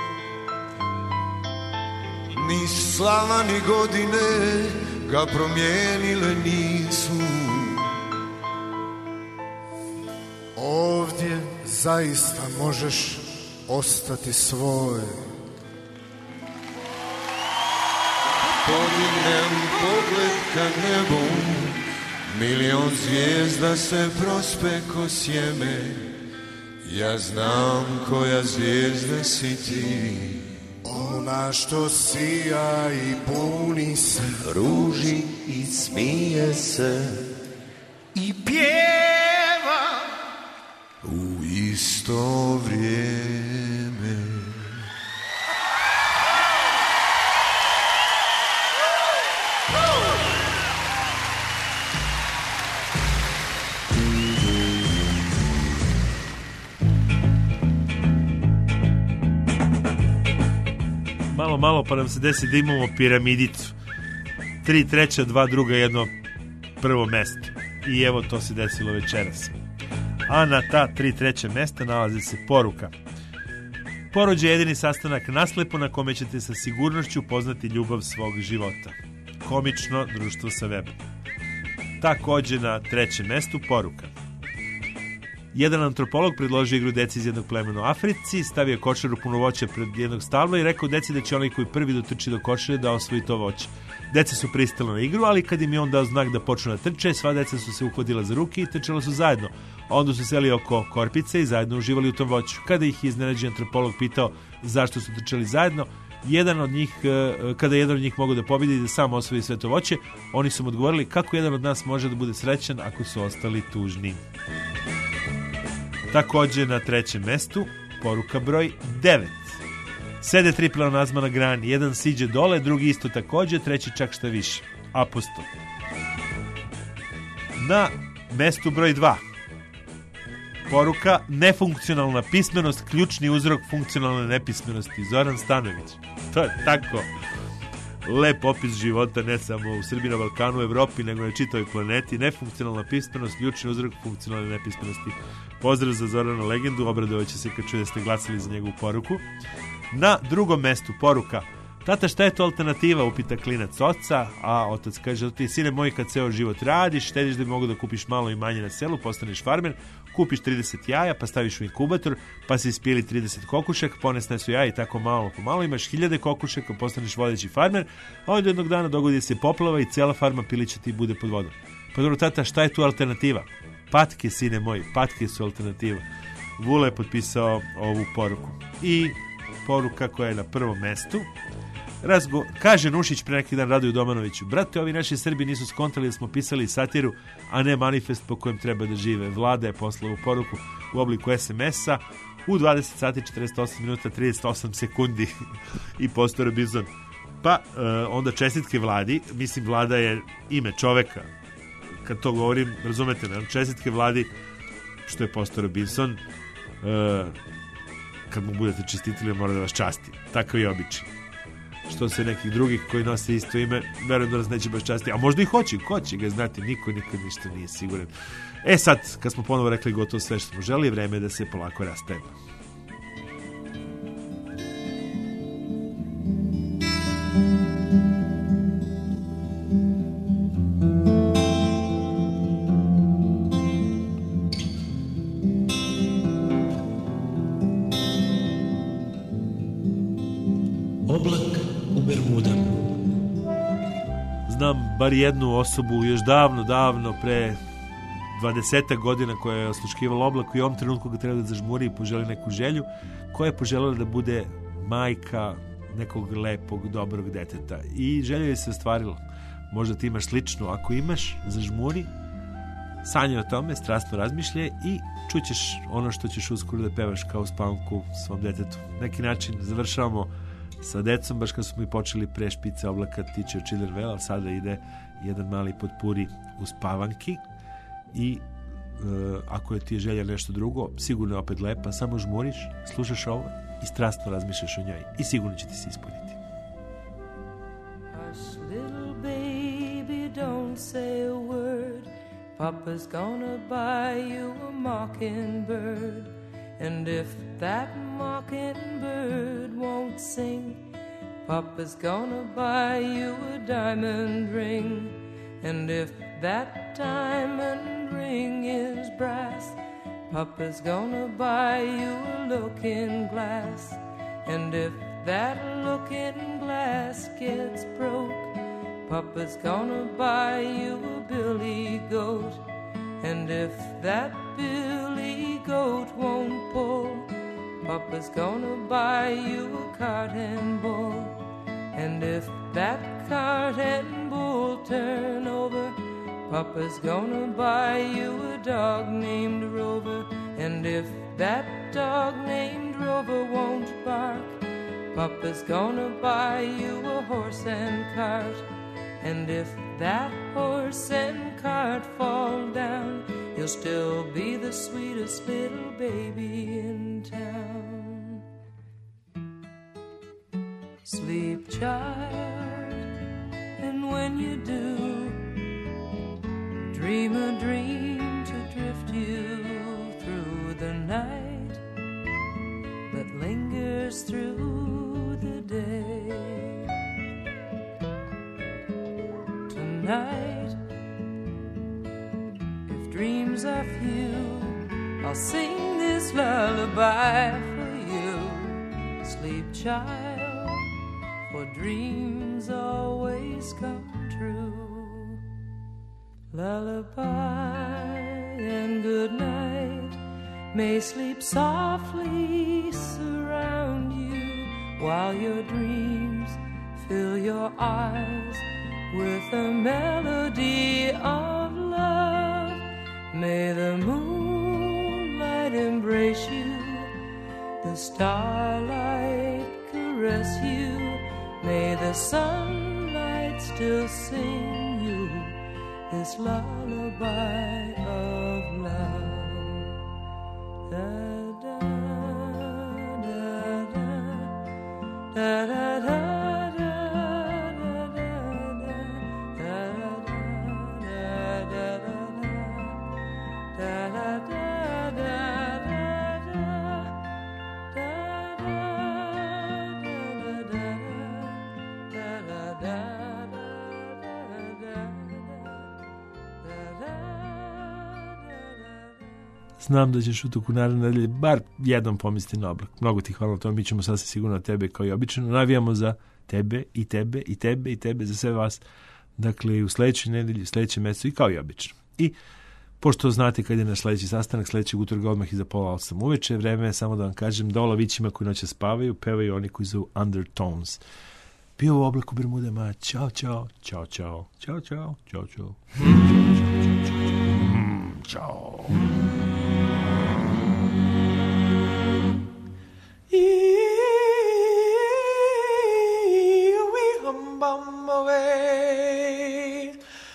Ni slava ni godine ga promijenile nisu. Ovdje zaista možeš ostati svoj. Podignem pogled ka nebu, milion zvijezda se prospe ko sjeme. Ja znam koja zvijezda si ti, ona što sija i buni se, ruži i smije se i pjeva u isto vrijeme. Malo, malo pa nam se desi da imamo piramidicu. Tri treća, dva druga, jedno prvo mesto. I evo to se desilo večeras. A na ta tri treća mesta nalazi se poruka. Porođaj je jedini sastanak naslepo na kome ćete sa sigurnošću poznati ljubav svog života. Komično društvo sa weba. Takođe na trećem mestu poruka. Jedan antropolog predložio igru deci iz jednog plemena u Africi, stavio košaru puno voća pred jednog stabla i rekao deci da će onaj koji prvi dotrči do košare da osvoji to voće. Deca su pristala na igru, ali kad im je on dao znak da počnu da trče, sva deca su se uhvatila za ruke i trčala su zajedno. Onda su seli oko korpice i zajedno uživali u tom voću. Kada ih je iznenađen antropolog pitao zašto su trčali zajedno, jedan od njih, kada jedan od njih mogao da pobedi i da sam osvoji sve to voće, oni su mu odgovorili kako jedan od nas može da bude srećan ako su ostali tužni. Takođe na trećem mestu poruka broj devet. Sede tri pleonazma na grani, jedan siđe dole, drugi isto takođe, treći čak šta više. Apostol. Na mestu broj dva. Poruka nefunkcionalna pismenost, ključni uzrok funkcionalne nepismenosti. Zoran Stanović. To je tako lep opis života, ne samo u Srbiji, na Balkanu, u Evropi, nego na čitavoj planeti. Nefunkcionalna pismenost, ključni uzrok funkcionalne nepismenosti. Pozdrav za Zorana legendu, obradovaće se kad čuje da ste glasili za njegovu poruku. Na drugom mestu poruka. Tata, šta je to alternativa? Upita klinac oca, a otac kaže, ti sine moj, kad ceo život radiš, štediš da bi mogo da kupiš malo i manje na selu, postaneš farmer, kupiš trideset jaja, pa staviš u inkubator, pa se ispili trideset kokušaka, ponesne su jaja i tako malo po malo, imaš hiljade kokušaka, postaneš vodeći farmer, a onda jednog dana dogodi se poplava i cijela farma pilića ti bude pod vodom. Pa dobro, tata, šta je tu alternativa? Patke, sine moji, patke su alternativa. Vula je potpisao ovu poruku. I poruka koja je na prvom mestu. Razgo... Kaže Nušić pre neki dan Radoju Domanoviću, brate, ovi naši Srbi nisu skontali da smo pisali satiru, a ne manifest po kojem treba da žive. Vlada je poslala poruku u obliku es em es-a u dvadeset sati četrdeset osam minuta trideset osam sekundi i postao Robinson. Pa e, onda čestitke Vladi, mislim Vlada je ime čoveka, kad to govorim, razumete me, čestitke Vladi što je postao Robinson, e, kad mu budete čestitili mora da vas časti, takav je običaj. Što se nekih drugih koji nose isto ime, verujem da nas neće baš časti, a možda i hoće, ko će ga znati, niko nikad ništa nije siguran. E sad, kad smo ponovo rekli gotovo sve što smo želi, vreme je da se polako rastajemo. Oblak u Bermudama. Znam bar jednu osobu još davno, davno pre dvadesetak godina koja je osluškivala oblak i u ovom trenutku ga treba da zažmuri i poželi neku želju, koja je poželjela da bude majka nekog lepog, dobrog deteta. I želja je se ostvarila. Možda ti imaš slično. Ako imaš, zažmuri, sanjaj o tome, strastno razmišljaj i čućeš ono što ćeš uskoro da pevaš kao spavku svom detetu. Neki način završavamo sa decom, baš kad smo i počeli pre špice oblaka Teacher Chiller Well, ali sada ide jedan mali potpuri u spavanki i e, ako je ti je želja nešto drugo, sigurno je opet lepa, samo žmuriš, slušaš ovo i strastno razmišljaš o njoj i sigurno će ti se ispuniti. Hush, little baby, don't say a word. Papa's gonna buy you a mockingbird. And if that mockingbird won't sing, Papa's gonna buy you a diamond ring. And if that diamond ring is brass, Papa's gonna buy you a looking glass. And if that looking glass gets broke, Papa's gonna buy you a billy goat. And if that billy goat won't pull, Papa's gonna buy you a cart and bull. And if that cart and bull turn over, Papa's gonna buy you a dog named Rover. And if that dog named Rover won't bark, Papa's gonna buy you a horse and cart. And if that horse and cart fall down, you'll still be the sweetest little baby in town. Sleep, child, and when you do, dream a dream to drift you through the night that lingers wanders through the day. Tonight, if dreams are few, I'll sing this lullaby for you. Sleep, child, for dreams always come true. Lullaby and good night may sleep softly surround you, while your dreams fill your eyes with a melody of love. May the moonlight embrace you, the starlight caress you, may the sunlight still sing you this lullaby of love. Da da da da da da da. Znam da ćeš u toku naredne nedelje bar jednom pomisliti na oblak. Mnogo ti hvala na tome, mi ćemo sasvim sigurno tebe kao i obično. Navijamo za tebe i tebe i tebe i tebe, za sve vas. Dakle, u sledećoj nedelji, u sledećem mesecu i kao i obično. I pošto znate kad je naš sledeći sastanak, sledećeg utorka odmah iza pola osam uveče, vreme je samo da vam kažem da o lavićima koji noće spavaju, pevaju oni koji zovu Undertones. Bio u oblaku Bermudama. Ćao, čao, čao, čao, čao, čao, čao, čao. Čao. Bum away,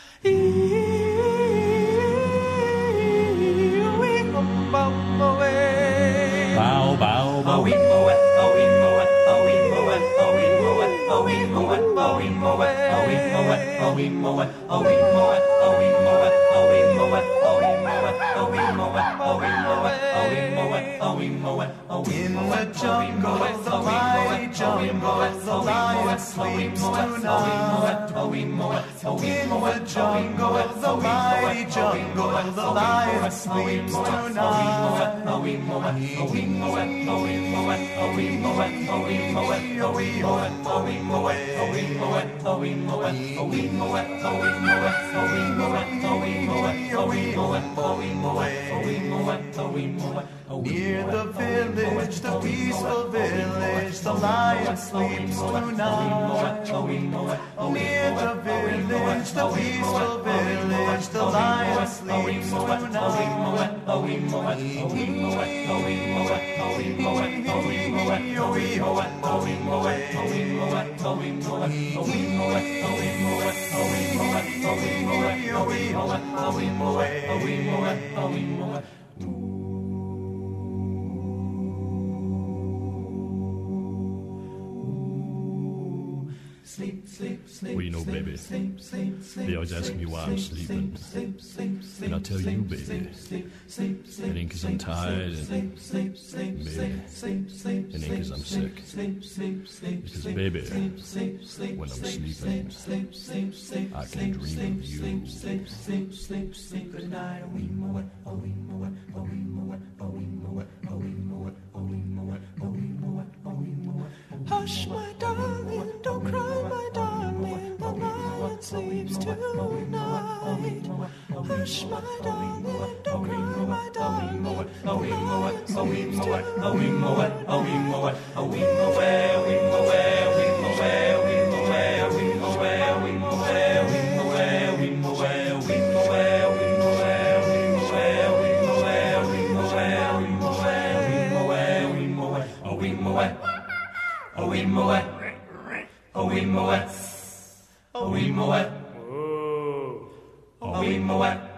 bum away. Bow, bow, bow. We mow it, oh we mow it, oh we mow it, oh we mow it, oh we mow it, oh we mow it, oh we mow it, oh we mow it, oh we mow it, oh we mow it, oh we mow it, oh we mow it, oh we mow it, oh we mow it, oh we mow it, oh we mow it, oh we in the jungle, the mighty jungle, the lion sleeps tonight. Oh we mow it, oh we mow it, in the jungle, the mighty jungle, the lion sleeps tonight. Oh we mow it, oh we mow it, oh we mow it, oh we mow it, oh we mow it, oh we mow it, oh we mow it, oh we mow it, oh we mow it, oh we mow it, oh we mow it, oh we mow it, oh we mow it, oh we mow it, oh we mow it, oh we mow it, oh we mow it. Near the village, the peaceful village, the lion sleeps tonight. Near the village, the peaceful village, the lion sleeps tonight. Oh we mow it, oh we mow it, oh we mow it, oh we mow it, oh we mow it, oh we mow it, oh we mow it, oh we mow it, oh we mow it, oh we mow it, oh we mow it, oh we mow it, oh we mow it, oh we mow it, oh we mow it, oh we mow it, oh we mow it, oh we mow it. Sleep, sleep, sleep. Well, you know, baby, they always ask me why I'm sleeping. And I'll tell you, baby, it ain't 'cause I'm tired, and baby, it ain't 'cause I'm sick. It's 'cause, baby, when I'm sleeping, I can dream of you. Good night, oh we mow it, oh we mow it, oh we mow it, oh we mow it, oh we mow it, oh we mow it, oh we mow it, oh we mow it. Hush, my darling, don't cry, my darling, the lion sleeps tonight. Hush, my darling, don't cry, my darling, the lion sleeps tonight. Oh, we mow it, oh, we mow it, oh, we mow it, oh, we mow it, oh, we mow it, we mow it, we mow it, we mow it, we mow it, we mow it, we mow it, we mow it, we mow it, we mow it, we mow it, we mow it, we mow it, we mow it, we mow it, we mow it, oh, we mow it, oh, we mow it. Oh, we mow it. Oh, we mow it. Oh, we mow it.